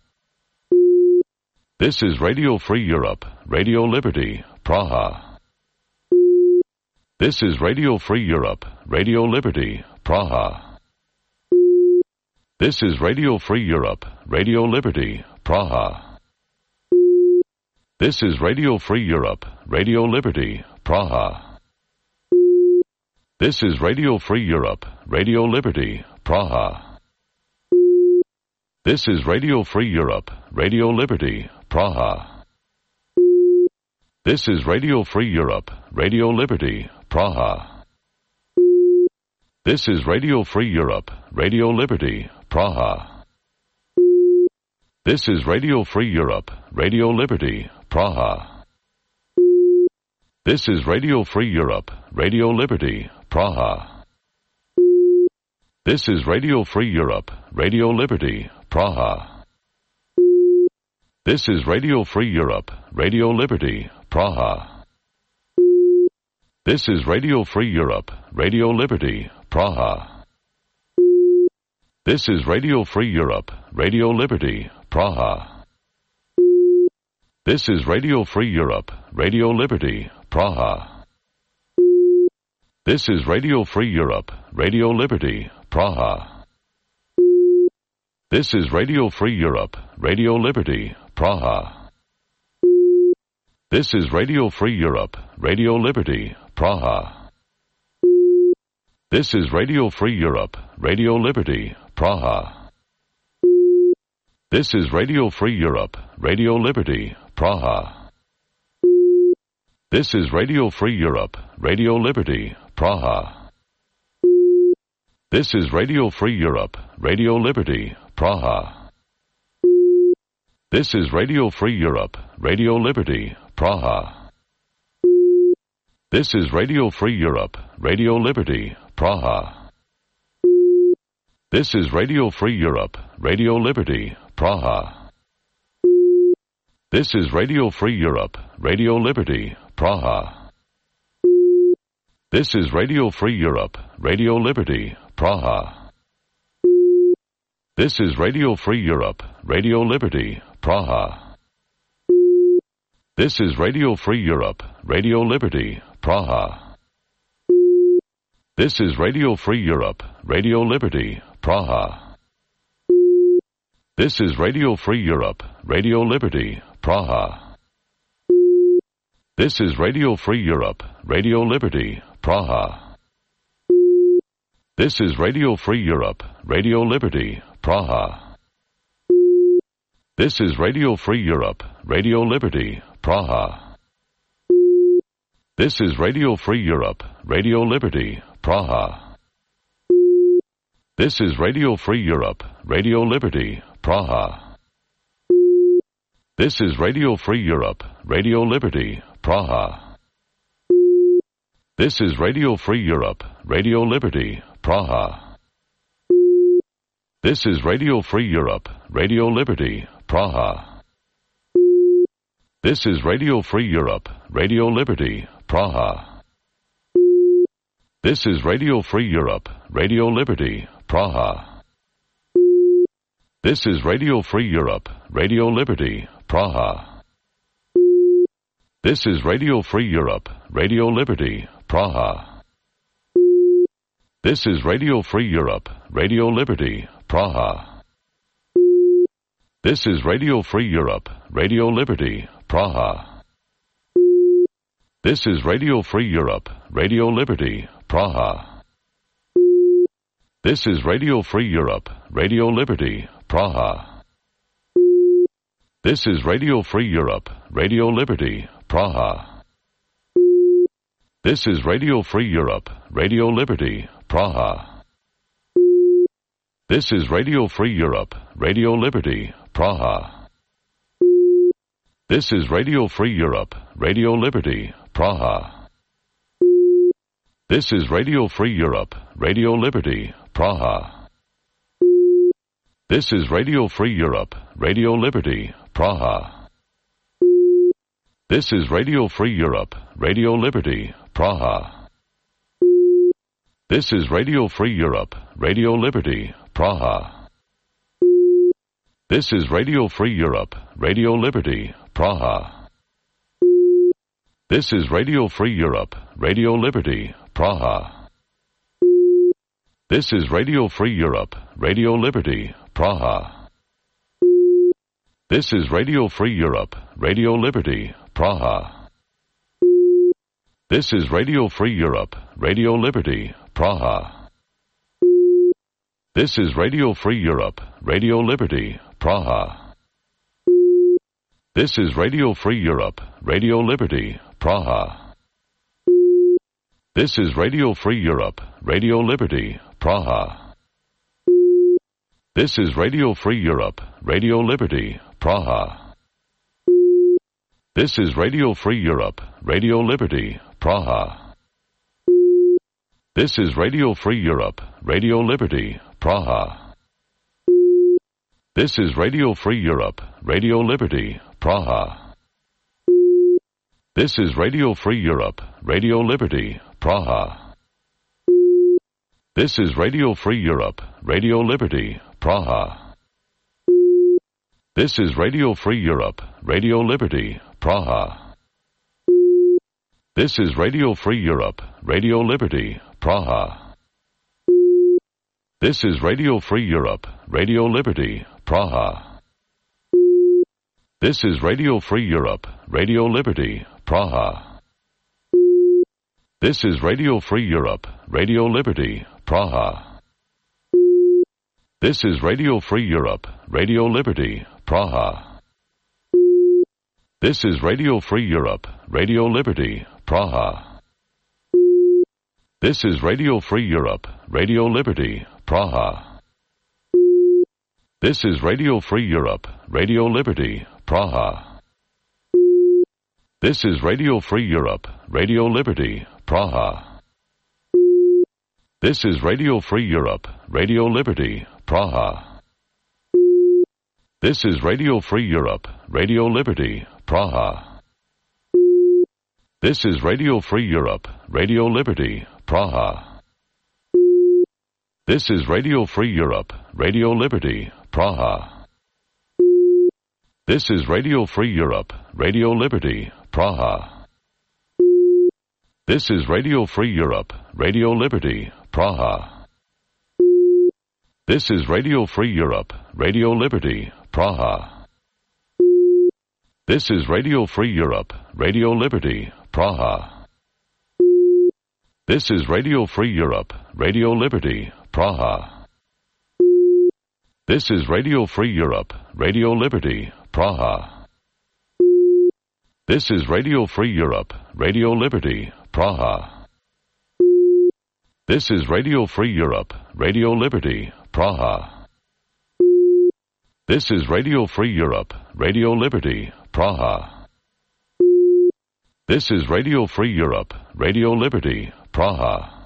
This is Radio Free Europe, Radio Liberty, Praha. This is Radio Free Europe, Radio Liberty, Praha. This is Radio Free Europe, Radio Liberty, Praha. This is Radio Free Europe, Radio Liberty, Praha. This is Radio Free Europe, Radio Liberty, Praha. This is Radio Free Europe, Radio Liberty, Praha. This is Radio Free Europe, Radio Liberty, Praha. This is Radio Free Europe, Radio Liberty, Praha. This is Radio Free Europe, Radio Liberty, Praha. This is Radio Free Europe, Radio Liberty, Praha. This is Radio Free Europe, Radio Liberty, Praha. This is Radio Free Europe, Radio Liberty, Praha. This is Radio Free Europe, Radio Liberty, Praha. This is Radio Free Europe, Radio Liberty, Praha. This is Radio Free Europe, Radio Liberty, Praha. This is Radio Free Europe, Radio Liberty, Praha. This is Radio Free Europe, Radio Liberty, Praha. This is Radio Free Europe, Radio Liberty, Praha. This is Radio Free Europe, Radio Liberty, Praha. This is Radio Free Europe, Radio Liberty, Praha. This is Radio Free Europe, Radio Liberty, Praha. This is Radio Free Europe, Radio Liberty, Praha. This is Radio Free Europe, Radio Liberty, Praha. This is Radio Free Europe, Radio Liberty, Praha. This is Radio Free Europe, Radio Liberty, Praha. This is Radio Free Europe, Radio Liberty, Praha. This is Radio Free Europe, Radio Liberty, Praha. This is Radio Free Europe, Radio Liberty, Praha. This is Radio Free Europe, Radio Liberty, Praha. This is Radio Free Europe, Radio Liberty, Praha. This is Radio Free Europe, Radio Liberty, Praha. This is Radio Free Europe, Radio Liberty, Praha. This is Radio Free Europe, Radio Liberty, Praha. This is Radio Free Europe, Radio Liberty, Praha. This is Radio Free Europe, Radio Liberty, Praha. This is Radio Free Europe, Radio Liberty, Praha. This is Radio Free Europe, Radio Liberty, Praha. This is Radio Free Europe, Radio Liberty, Praha. This is Radio Free Europe, Radio Liberty, Praha. This is Radio Free Europe, Radio Liberty, Praha. This is Radio Free Europe, Radio Liberty, Praha. This is Radio Free Europe, Radio Liberty, Praha. This is Radio Free Europe, Radio Liberty, Praha. This is Radio Free Europe, Radio Liberty, Praha. This is Radio Free Europe, Radio Liberty, Praha. This is Radio Free Europe, Radio Liberty, Praha. This is Radio Free Europe, Radio Liberty, Praha. This is Radio Free Europe, Radio Liberty, Praha. This is Radio Free Europe, Radio Liberty, Praha. This is Radio Free Europe, Radio Liberty, Praha. This is Radio Free Europe, Radio Liberty, Praha. This is Radio Free Europe, Radio Liberty, Praha. This is Radio Free Europe, Radio Liberty, Praha. This is Radio Free Europe, Radio Liberty, Praha. This is Radio Free Europe, Radio Liberty, Praha. This is Radio Free Europe, Radio Liberty, Praha. This is Radio Free Europe, Radio Liberty, Praha. This is Radio Free Europe, Radio Liberty, Praha. This is Radio Free Europe, Radio Liberty, Praha. This is Radio Free Europe, Radio Liberty, Praha. This is Radio Free Europe, Radio Liberty, Praha. This is Radio Free Europe, Radio Liberty, Praha. This is Radio Free Europe, Radio Liberty, Praha. This is Radio Free Europe, Radio Liberty, Praha. This is Radio Free Europe, Radio Liberty, Praha. This is Radio Free Europe, Radio Liberty, Praha. This is Radio Free Europe, Radio Liberty, Praha. This is Radio Free Europe, Radio Liberty, Praha. This is Radio Free Europe, Radio Liberty, Praha. This is Radio Free Europe, Radio Liberty, Praha. This is Radio Free Europe, Radio Liberty, Praha. This is Radio Free Europe, Radio Liberty, Praha. This is Radio Free Europe, Radio Liberty, Praha. This is Radio Free Europe, Radio Liberty, Praha. This is Radio Free Europe, Radio Liberty, Praha. This is Radio Free Europe, Radio Liberty, Praha. This is Radio Free Europe, Radio Liberty, Praha. This is Radio Free Europe, Radio Liberty, Praha. This is Radio Free Europe, Radio Liberty, Praha. This is Radio Free Europe, Radio Liberty, Praha. This is Radio Free Europe, Radio Liberty, Praha. This is Radio Free Europe, Radio Liberty, Praha. This is Radio Free Europe, Radio Liberty, Praha. This is Radio Free Europe, Radio Liberty, Praha. This is Radio Free Europe, Radio Liberty, Praha. This is Radio Free Europe, Radio Liberty, Praha. This is Radio Free Europe, Radio Liberty, Praha. This is Radio Free Europe, Radio Liberty, Praha. This is Radio Free Europe, Radio Liberty, Praha. This is Radio Free Europe, Radio Liberty, Praha. This is Radio Free Europe, Radio Liberty, Praha. This is Radio Free Europe, Radio Liberty, Praha. This is Radio Free Europe, Radio Liberty, Praha.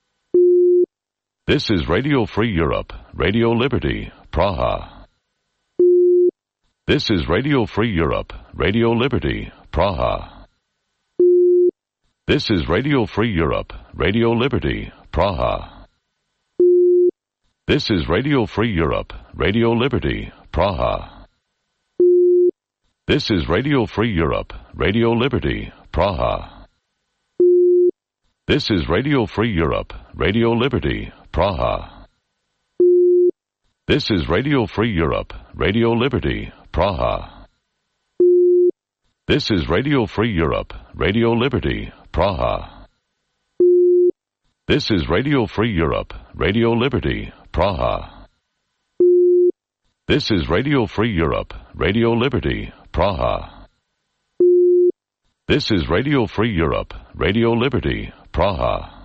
This is Radio Free Europe, Radio Liberty, Praha. This is Radio Free Europe, Radio Liberty, Praha. This is Radio Free Europe, Radio Liberty, Praha. This is Radio Free Europe, Radio Liberty, Praha. This is Radio Free Europe, Radio Liberty, Praha. This is Radio Free Europe, Radio Liberty, Praha. This is Radio Free Europe, Radio Liberty, Praha. This is Radio Free Europe, Radio Liberty, Praha. This is Radio Free Europe, Radio Liberty, Praha. This is Radio Free Europe, Radio Liberty, Praha. This is Radio Free Europe, Radio Liberty, Praha.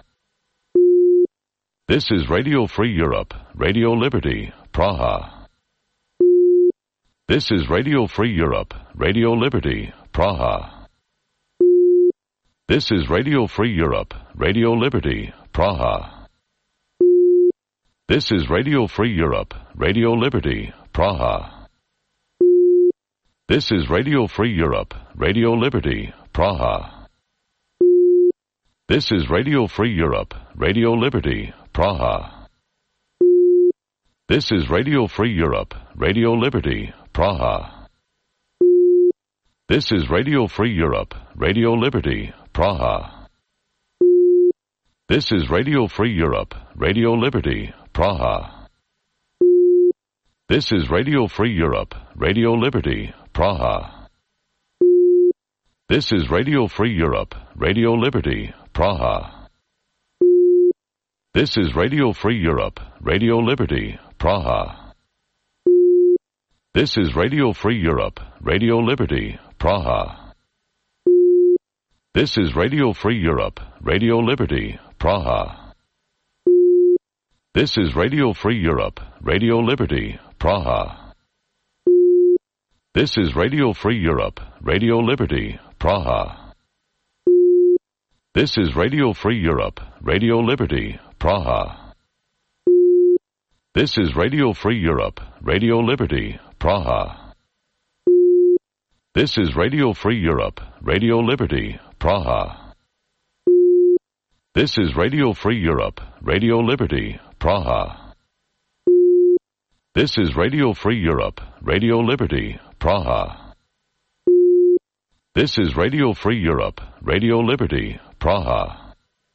This is Radio Free Europe, Radio Liberty, Praha. This is Radio Free Europe, Radio Liberty, Praha. This is Radio Free Europe, Radio Liberty, Praha. This is Radio Free Europe, Radio Liberty, Praha. This is Radio Free Europe, Radio Liberty, Praha. This is Radio Free Europe, Radio Liberty, Praha. This is Radio Free Europe, Radio Liberty, Praha. This is Radio Free Europe, Radio Liberty, Praha. This is Radio Free Europe, Radio Liberty, Praha. This is Radio Free Europe, Radio Liberty, Praha. This is Radio Free Europe, Radio Liberty, Praha. This is Radio Free Europe, Radio Liberty, Praha. This is Radio Free Europe, Radio Liberty, Praha. This is Radio Free Europe, Radio Liberty, Praha. This is Radio Free Europe, Radio Liberty, Praha. This is Radio Free Europe, Radio Liberty, Praha. This is Radio Free Europe, Radio Liberty, Praha. This is Radio Free Europe, Radio Liberty, Praha. This is Radio Free Europe, Radio Liberty, Praha. This is Radio Free Europe, Radio Liberty, Praha. This is Radio Free Europe, Radio Liberty, Praha. This is Radio Free Europe, Radio Liberty, Praha.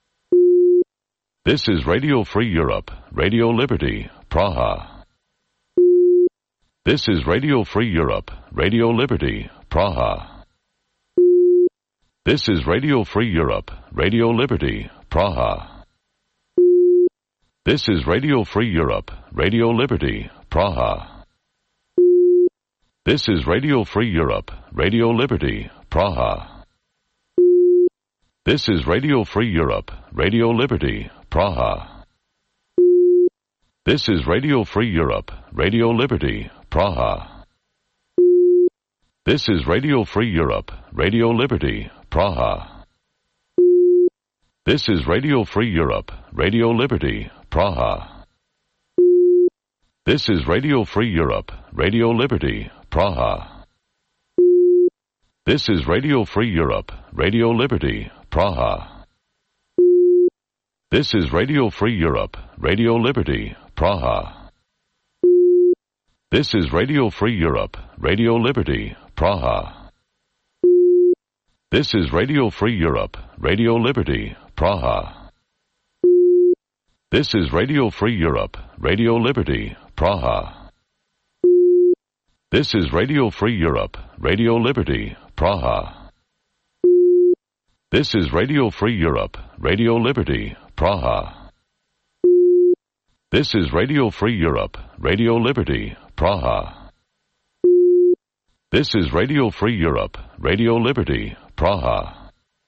This is Radio Free Europe, Radio Liberty, Praha. This is Radio Free Europe, Radio Liberty, Praha. This is Radio Free Europe, Radio Liberty, Praha. This is Radio Free Europe, Radio Liberty, Praha. This is Radio Free Europe, Radio Liberty, Praha. This is Radio Free Europe, Radio Liberty, Praha. This is Radio Free Europe, Radio Liberty, Praha. This is Radio Free Europe, Radio Liberty, Praha. This is Radio Free Europe, Radio Liberty, Praha. This is Radio Free Europe, Radio Liberty, Praha. This is Radio Free Europe, Radio Liberty, Praha. This is Radio Free Europe, Radio Liberty, Praha. This is Radio Free Europe, Radio Liberty, Praha. This is Radio Free Europe, Radio Liberty, Praha. This is Radio Free Europe, Radio Liberty, Praha. This is Radio Free Europe, Radio Liberty, Praha. This is Radio Free Europe, Radio Liberty, Praha. This is Radio Free Europe, Radio Liberty, Praha. This is Radio Free Europe, Radio Liberty, Praha.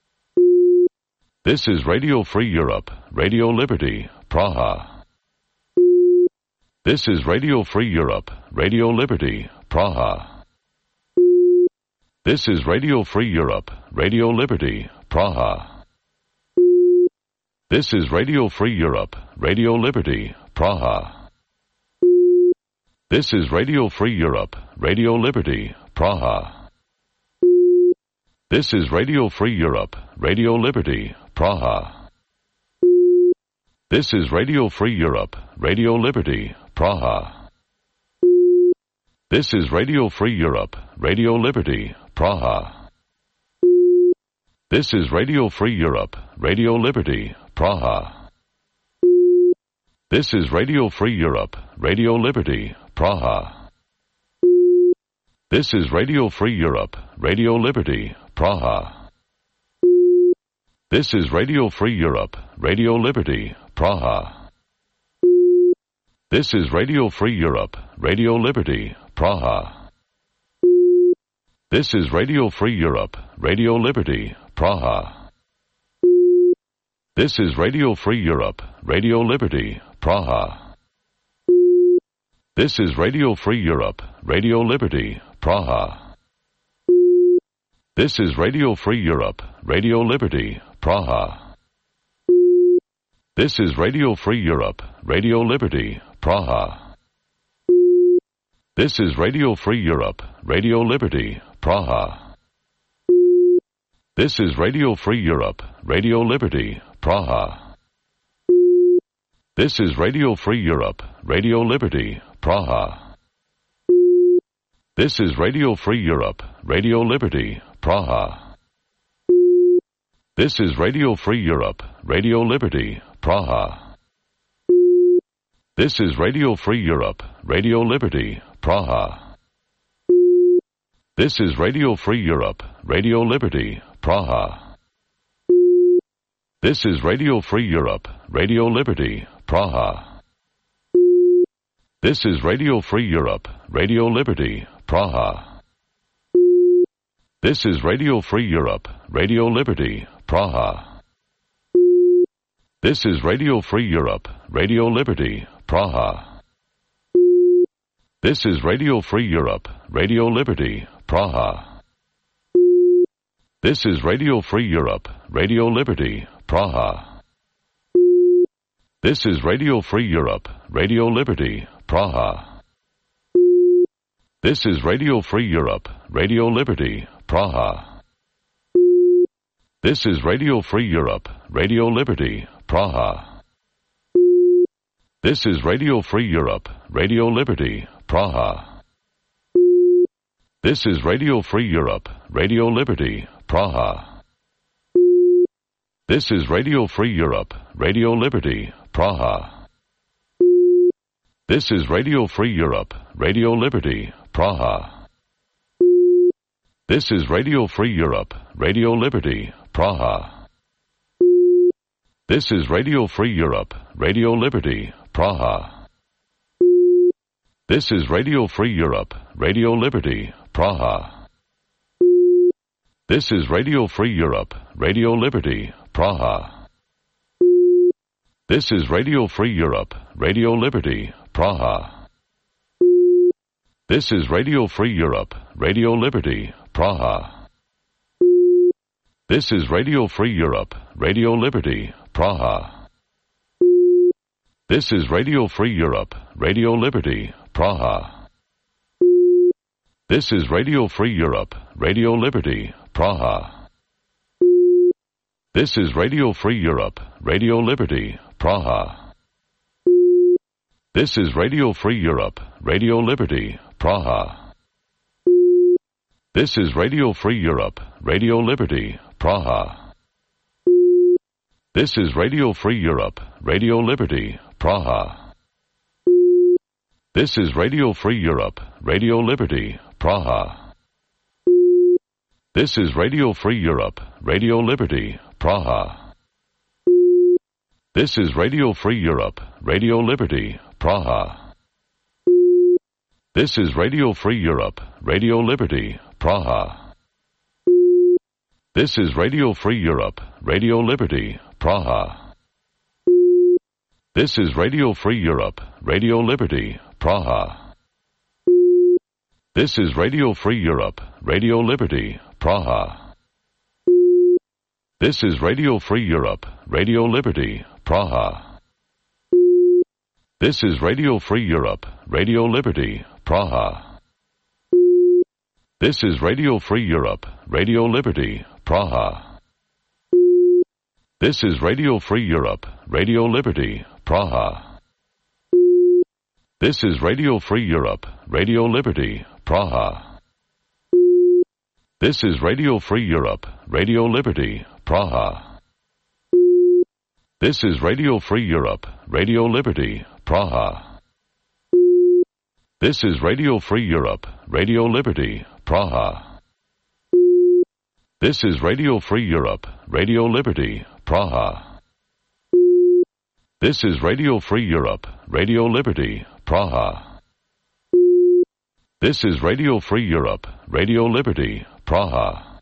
This is Radio Free Europe, Radio Liberty, Praha. This is Radio Free Europe, Radio Liberty, Praha. This is Radio Free Europe, Radio Liberty, Praha. This is Radio Free Europe, Radio Liberty, Praha. This is Radio Free Europe, Radio Liberty, Praha. This is Radio Free Europe, Radio Liberty, Praha. This is Radio Free Europe, Radio Liberty, Praha. This is Radio Free Europe, Radio Liberty, Praha. This is Radio Free Europe, Radio Liberty, Praha. This is Radio Free Europe, Radio Liberty, Praha. This is Radio Free Europe, Radio Liberty, Praha. This is Radio Free Europe, Radio Liberty, Praha. This is Radio Free Europe, Radio Liberty, Praha. This is Radio Free Europe, Radio Liberty, Praha. This is Radio Free Europe, Radio Liberty, Praha. This is Radio Free Europe, Radio Liberty, Praha. This is Radio Free Europe, Radio Liberty, Praha. This is Radio Free Europe, Radio Liberty, Praha. This is Radio Free Europe, Radio Liberty, Praha. This is Radio Free Europe, Radio Liberty, Praha. This is Radio Free Europe, Radio Liberty, Praha. This is Radio Free Europe, Radio Liberty, Praha. This is Radio Free Europe, Radio Liberty, Praha. This is Radio Free Europe, Radio Liberty, Praha. This is Radio Free Europe, Radio Liberty, Praha. This is Radio Free Europe, Radio Liberty, Praha. This is Radio Free Europe, Radio Liberty, Praha. This is Radio Free Europe, Radio Liberty, Praha. This is Radio Free Europe, Radio Liberty, Praha. This is Radio Free Europe, Radio Liberty, Praha. This is Radio Free Europe, Radio Liberty, Praha. This is Radio Free Europe, Radio Liberty, Praha. This is Radio Free Europe, Radio Liberty, Praha. This is Radio Free Europe, Radio Liberty, Praha. This is Radio Free Europe, Radio Liberty, Praha. This is Radio Free Europe, Radio Liberty, Praha. This is Radio Free Europe, Radio Liberty, Praha. This is Radio Free Europe, Radio Liberty, Praha. This is Radio Free Europe, Radio Liberty, Praha. This is Radio Free Europe, Radio Liberty, Praha. This is Radio Free Europe, Radio Liberty, Praha. This is Radio Free Europe, Radio Liberty, Praha. This is Radio Free Europe, Radio Liberty, Praha. This is Radio Free Europe, Radio Liberty, Praha. This is Radio Free Europe, Radio Liberty, Praha. This is Radio Free Europe, Radio Liberty, Praha. This is Radio Free Europe, Radio Liberty, Praha. This is Radio Free Europe, Radio Liberty, Praha. This is Radio Free Europe, Radio Liberty, Praha. This is Radio Free Europe, Radio Liberty, Praha. This is Radio Free Europe, Radio Liberty, Praha. This is Radio Free Europe, Radio Liberty, Praha. This is Radio Free Europe, Radio Liberty, Praha. This is Radio Free Europe, Radio Liberty, Praha. This is Radio Free Europe, Radio Liberty, Praha. This is Radio Free Europe, Radio Liberty, Praha. This is Radio Free Europe, Radio Liberty, Praha. This is Radio Free Europe, Radio Liberty, Praha. This is Radio Free Europe, Radio Liberty, Praha. This is Radio Free Europe, Radio Liberty, Praha. This is Radio Free Europe, Radio Liberty, Praha. This is Radio Free Europe, Radio Liberty, Praha. This is Radio Free Europe, Radio Liberty, Praha. This is Radio Free Europe, Radio Liberty, Praha. This is Radio Free Europe, Radio Liberty, Praha. This is Radio Free Europe, Radio Liberty, Praha. This is Radio Free Europe, Radio Liberty, Praha. This is Radio Free Europe, Radio Liberty, Praha. This is Radio Free Europe, Radio Liberty, Praha.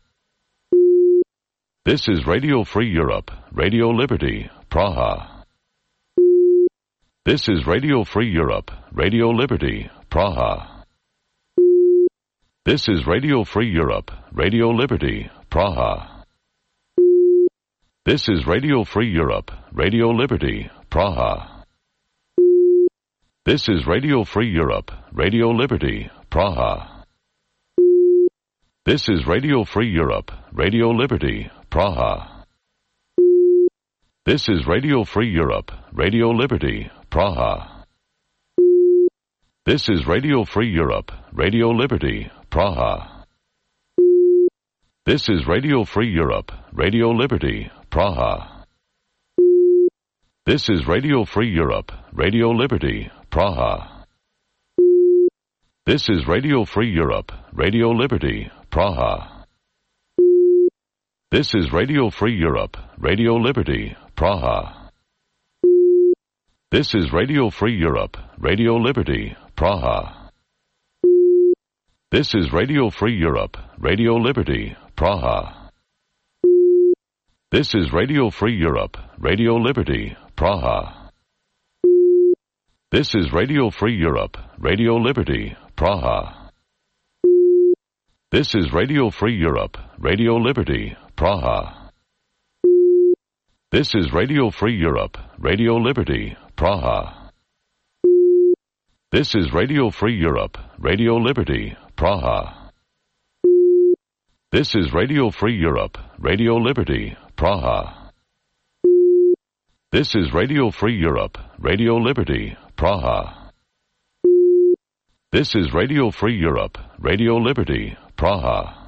This is Radio Free Europe, Radio Liberty, Praha. This is Radio Free Europe, Radio Liberty, Praha. This is Radio Free Europe, Radio Liberty, Praha. This is Radio Free Europe, Radio Liberty, Praha. This is Radio Free Europe, Radio Liberty, Praha. This is Radio Free Europe, Radio Liberty, Praha. This is Radio Free Europe, Radio Liberty, Praha. This is Radio Free Europe, Radio Liberty, Praha. This is Radio Free Europe, Radio Liberty, Praha. This is Radio Free Europe, Radio Liberty, Praha. This is Radio Free Europe, Radio Liberty, Praha. This is Radio Free Europe, Radio Liberty, Praha. This is Radio Free Europe, Radio Liberty, Praha. This is Radio Free Europe, Radio Liberty, Praha. This is Radio Free Europe, Radio Liberty, Praha. This is Radio Free Europe, Radio Liberty, Praha. This is Radio Free Europe, Radio Liberty, Praha. This is Radio Free Europe, Radio Liberty, Praha. This is Radio Free Europe, Radio Liberty, Praha. This is Radio Free Europe, Radio Liberty, Praha. This is Radio Free Europe, Radio Liberty, Praha. This is Radio Free Europe, Radio Liberty, Praha.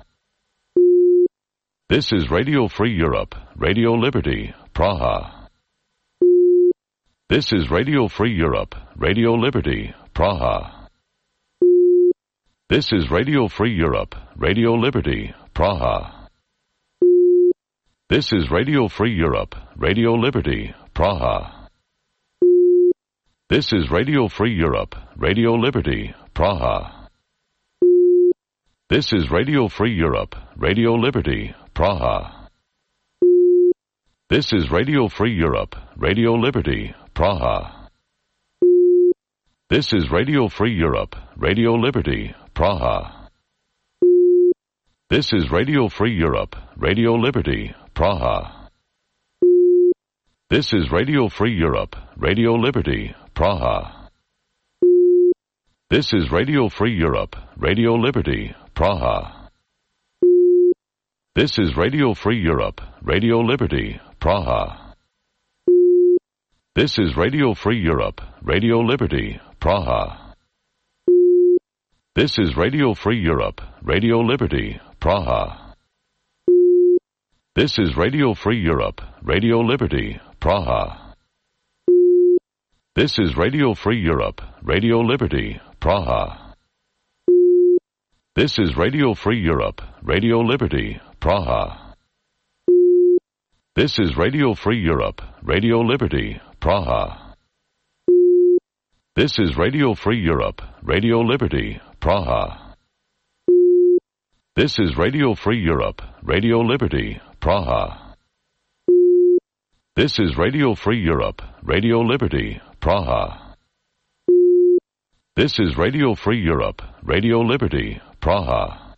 This is Radio Free Europe, Radio Liberty, Praha. This is Radio Free Europe, Radio Liberty, Praha. This is Radio Free Europe, Radio Liberty, Praha. This is Radio Free Europe, Radio Liberty, Praha. This is Radio Free Europe, Radio Liberty, Praha. This is Radio Free Europe, Radio Liberty, Praha. This is Radio Free Europe, Radio Liberty, Praha. This is Radio Free Europe, Radio Liberty, Praha. This is Radio Free Europe, Radio Liberty, Praha. This is Radio Free Europe, Radio Liberty, Praha. This is Radio Free Europe, Radio Liberty, Praha. This is Radio Free Europe, Radio Liberty, Praha. This is Radio Free Europe, Radio Liberty, Praha. This is Radio Free Europe, Radio Liberty, Praha. This is Radio Free Europe, Radio Liberty, Praha. This is Radio Free Europe, Radio Liberty, Praha. This is Radio Free Europe, Radio Liberty, Praha. This is Radio Free Europe, Radio Liberty, Praha. This is Radio Free Europe, Radio Liberty, Praha. This is Radio Free Europe, Radio Liberty, Praha. This is Radio Free Europe, Radio Liberty, Praha. This is Radio Free Europe, Radio Liberty, Praha.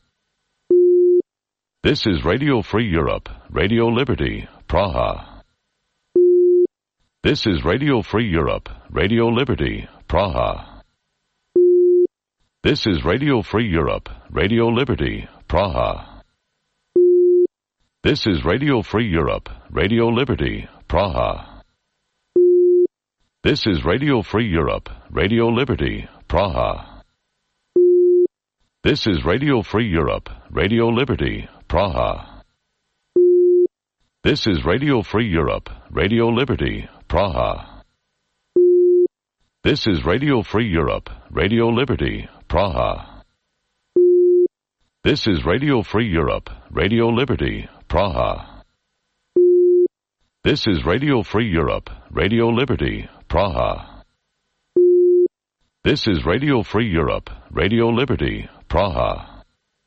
This is Radio Free Europe, Radio Liberty, Praha. This is Radio Free Europe, Radio Liberty, Praha. This is Radio Free Europe, Radio Liberty, Praha. This is Radio Free Europe, Radio Liberty, Praha. This is Radio Free Europe, Radio Liberty, Praha. This is Radio Free Europe, Radio Liberty, Praha. This is Radio Free Europe, Radio Liberty, Praha. This is Radio Free Europe, Radio Liberty, Praha. This is Radio Free Europe, Radio Liberty, Praha. This is Radio Free Europe, Radio Liberty, Praha. This is Radio Free Europe, Radio Liberty, Praha.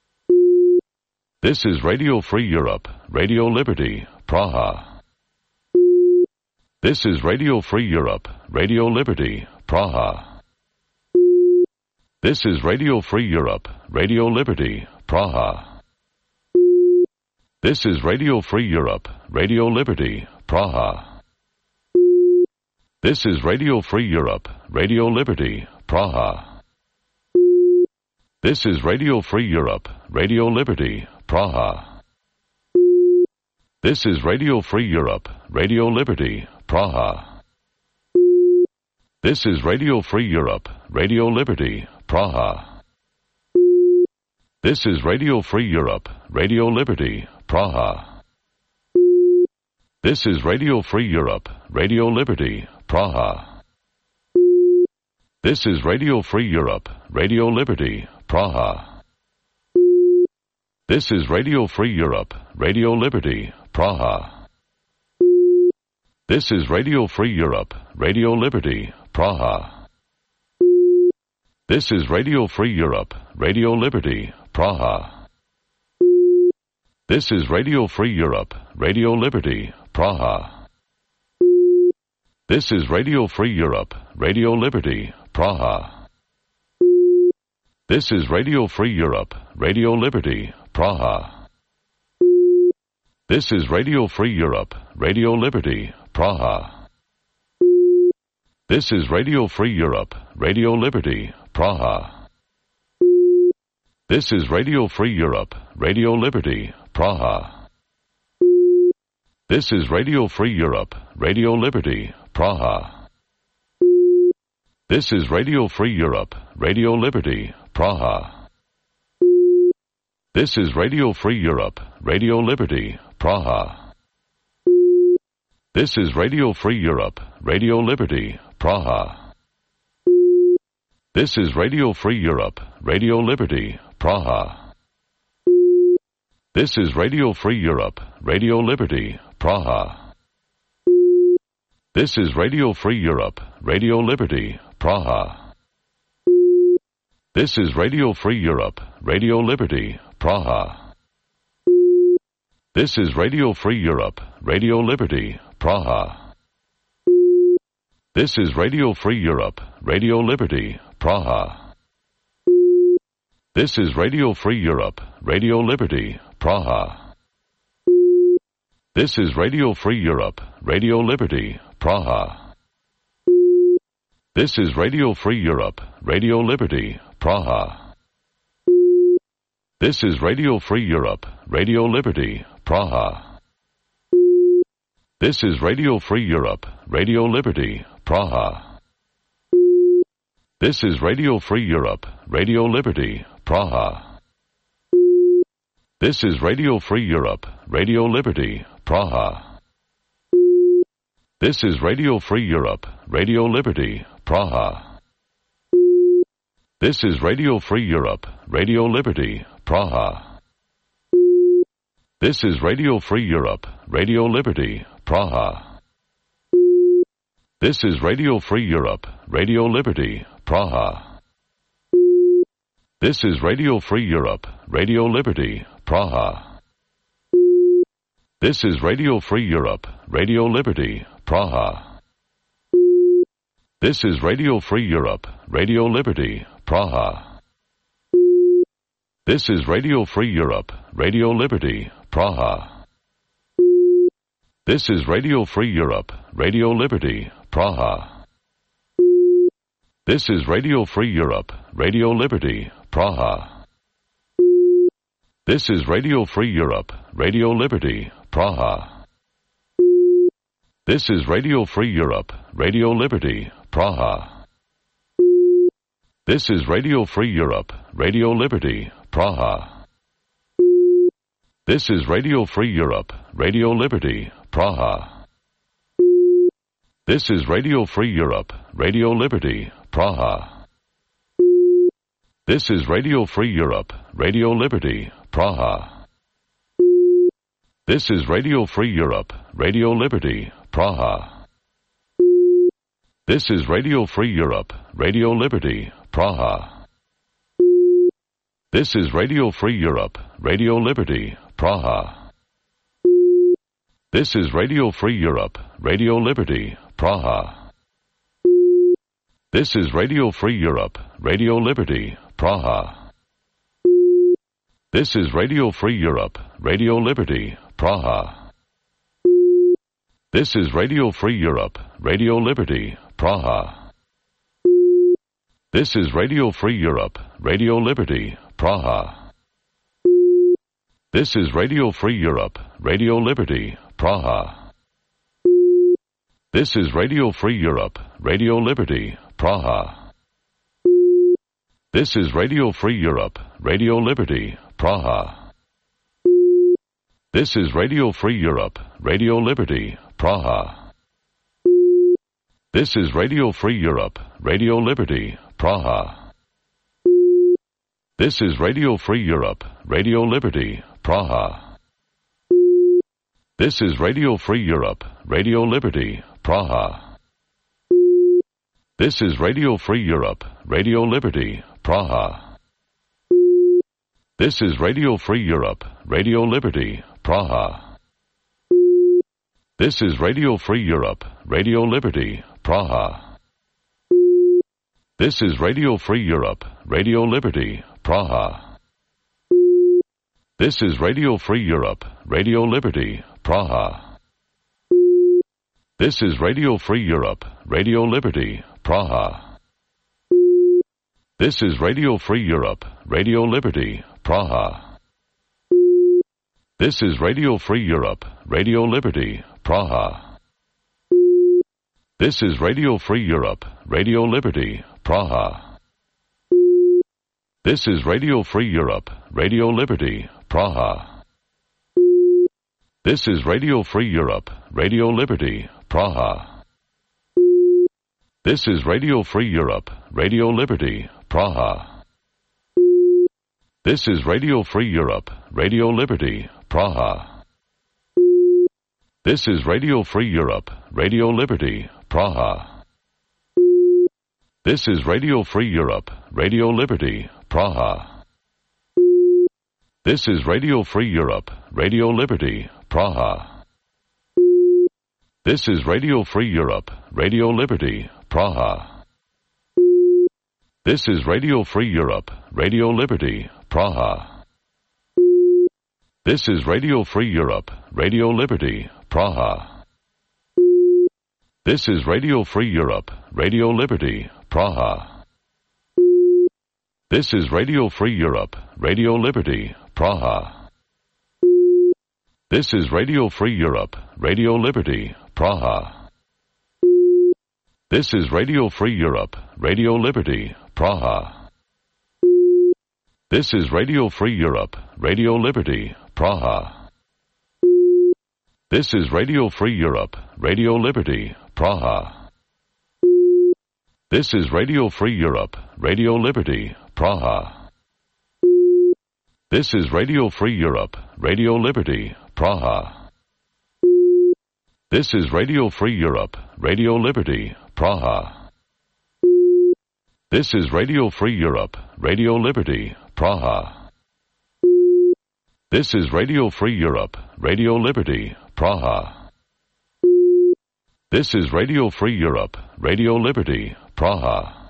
This is Radio Free Europe, Radio Liberty, Praha. This is Radio Free Europe, Radio Liberty, Praha. This is Radio Free Europe, Radio Liberty, Praha. This is Radio Free Europe, Radio Liberty, Praha. This is Radio Free Europe, Radio Liberty, Praha. This is Radio Free Europe, Radio Liberty, Praha. This is Radio Free Europe, Radio Liberty, Praha. This is Radio Free Europe, Radio Liberty, Praha. This is Radio Free Europe, Radio Liberty, Praha. This is Radio Free Europe, Radio Liberty, Praha. This is Radio Free Europe, Radio Liberty, Praha. This is Radio Free Europe, Radio Liberty, Praha. This is Radio Free Europe, Radio Liberty, Praha. This is Radio Free Europe, Radio Liberty, Praha. This is Radio Free Europe, Radio Liberty, Praha. This is Radio Free Europe, Radio Liberty, Praha. This is Radio Free Europe, Radio Liberty, Praha. This is Radio Free Europe, Radio Liberty, Praha. This is Radio Free Europe, Radio Liberty, Praha. This is Radio Free Europe, Radio Liberty, Praha. This is Radio Free Europe, Radio Liberty, Praha. This is Radio Free Europe, Radio Liberty, Praha. This is Radio Free Europe, Radio Liberty, Praha. This is Radio Free Europe, Radio Liberty, Praha. This is Radio Free Europe, Radio Liberty, Praha. This is Radio Free Europe, Radio Liberty, Praha. This is Radio Free Europe, Radio Liberty, Praha. This is Radio Free Europe, Radio Liberty, Praha. This is Radio Free Europe, Radio Liberty, Praha. This is Radio Free Europe, Radio Liberty, Praha. This is Radio Free Europe, Radio Liberty, Praha. This is Radio Free Europe, Radio Liberty, Praha. This is Radio Free Europe, Radio Liberty, Praha. This is Radio Free Europe, Radio Liberty, Praha. This is Radio Free Europe, Radio Liberty, Praha. This is Radio Free Europe, Radio Liberty, Praha. This is Radio Free Europe, Radio Liberty, Praha. This is Radio Free Europe, Radio Liberty, Praha. This is Radio Free Europe, Radio Liberty, Praha. This is Radio Free Europe, Radio Liberty, Praha. This is Radio Free Europe, Radio Liberty, Praha. This is Radio Free Europe, Radio Liberty, Praha. This is Radio Free Europe, Radio Liberty, Praha. This is Radio Free Europe, Radio Liberty, Praha. This is Radio Free Europe, Radio Liberty, Praha. This is Radio Free Europe, Radio Liberty, Praha. This is Radio Free Europe, Radio Liberty, Praha. This is Radio Free Europe, Radio Liberty, Praha. This is Radio Free Europe, Radio Liberty, Praha. This is Radio Free Europe, Radio Liberty, Praha. This is Radio Free Europe, Radio Liberty, Praha. This is Radio Free Europe, Radio Liberty, Praha. This is Radio Free Europe, Radio Liberty, Praha. This is Radio Free Europe, Radio Liberty, Praha. This is Radio Free Europe, Radio Liberty, Praha. This is Radio Free Europe, Radio Liberty, Praha. This is Radio Free Europe, Radio Liberty, Praha. This is Radio Free Europe, Radio Liberty, Praha. This is Radio Free Europe, Radio Liberty, Praha. This is Radio Free Europe, Radio Liberty, Praha. This is Radio Free Europe, Radio Liberty, Praha. This is Radio Free Europe, Radio Liberty, Praha. This is Radio Free Europe, Radio Liberty, Praha. This is Radio Free Europe, Radio Liberty, Praha. This is Radio Free Europe, Radio Liberty, Praha. This is Radio Free Europe, Radio Liberty, Praha. This is Radio Free Europe, Radio Liberty, Praha. This is Radio Free Europe, Radio Liberty, Praha. This is Radio Free Europe, Radio Liberty, Praha. This is Radio Free Europe, Radio Liberty, Praha. This is Radio Free Europe, Radio Liberty, Praha. This is Radio Free Europe, Radio Liberty, Praha. This is Radio Free Europe, Radio Liberty, Praha. This is Radio Free Europe, Radio Liberty, Praha. This is Radio Free Europe, Radio Liberty, Praha. This is Radio Free Europe, Radio Liberty, Praha. This is Radio Free Europe, Radio Liberty, Praha. This is Radio Free Europe, Radio Liberty, Praha. This is Radio Free Europe, Radio Liberty, Praha. This is Radio Free Europe, Radio Liberty, Praha. This is Radio Free Europe, Radio Liberty, Praha. This is Radio Free Europe, Radio Liberty, Praha. This is Radio Free Europe, Radio Liberty, Praha. This is Radio Free Europe, Radio Liberty, Praha. This is Radio Free Europe, Radio Liberty, Praha. This is Radio Free Europe, Radio Liberty, Praha. This is Radio Free Europe, Radio Liberty, Praha. This is Radio Free Europe, Radio Liberty, Praha. This is Radio Free Europe, Radio Liberty, Praha. This is Radio Free Europe, Radio Liberty, Praha. This is Radio Free Europe, Radio Liberty, Praha. This is Radio Free Europe, Radio Liberty, Praha. This is Radio Free Europe, Radio Liberty, Praha. This is Radio Free Europe, Radio Liberty, Praha. This is Radio Free Europe, Radio Liberty, Praha. This is Radio Free Europe, Radio Liberty, Praha. This is Radio Free Europe, Radio Liberty, Praha. This is Radio Free Europe, Radio Liberty, Praha. This is Radio Free Europe, Radio Liberty, Praha.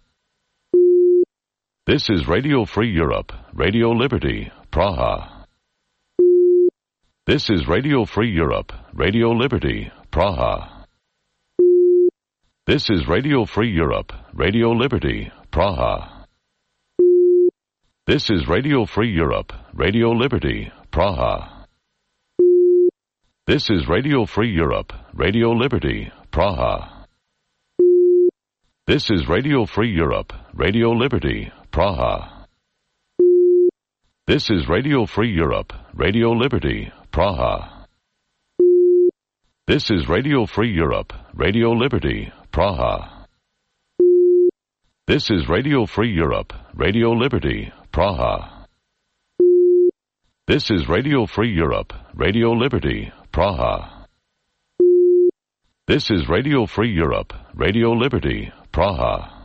This is Radio Free Europe, Radio Liberty, Praha. This is Radio Free Europe, Radio Liberty, Praha. This is Radio Free Europe, Radio Liberty, Praha. This is Radio Free Europe, Radio Liberty, Praha. This is Radio Free Europe, Radio Liberty, Praha. This is Radio Free Europe, Radio Liberty, Praha. This is Radio Free Europe, Radio Liberty, Praha. This is Radio Free Europe, Radio Liberty, Praha. This is Radio Free Europe, Radio Liberty, Praha. This is Radio Free Europe, Radio Liberty, Praha. This is Radio Free Europe, Radio Liberty, Praha.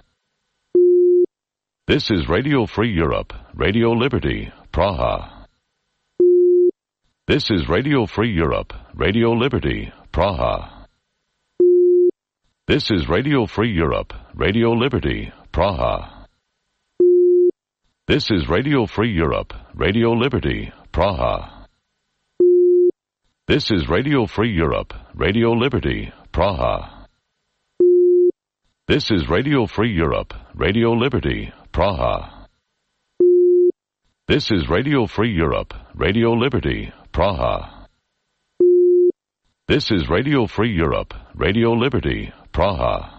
This is Radio Free Europe, Radio Liberty, Praha. This is Radio Free Europe, Radio Liberty, Praha. This is Radio Free Europe, Radio Liberty, Praha. This is Radio Free Europe, Radio Liberty, Praha. This is Radio Free Europe, Radio Liberty, Praha. This is Radio Free Europe, Radio Liberty, Praha. This is Radio Free Europe, Radio Liberty, Praha. This is Radio Free Europe, Radio Liberty, Praha.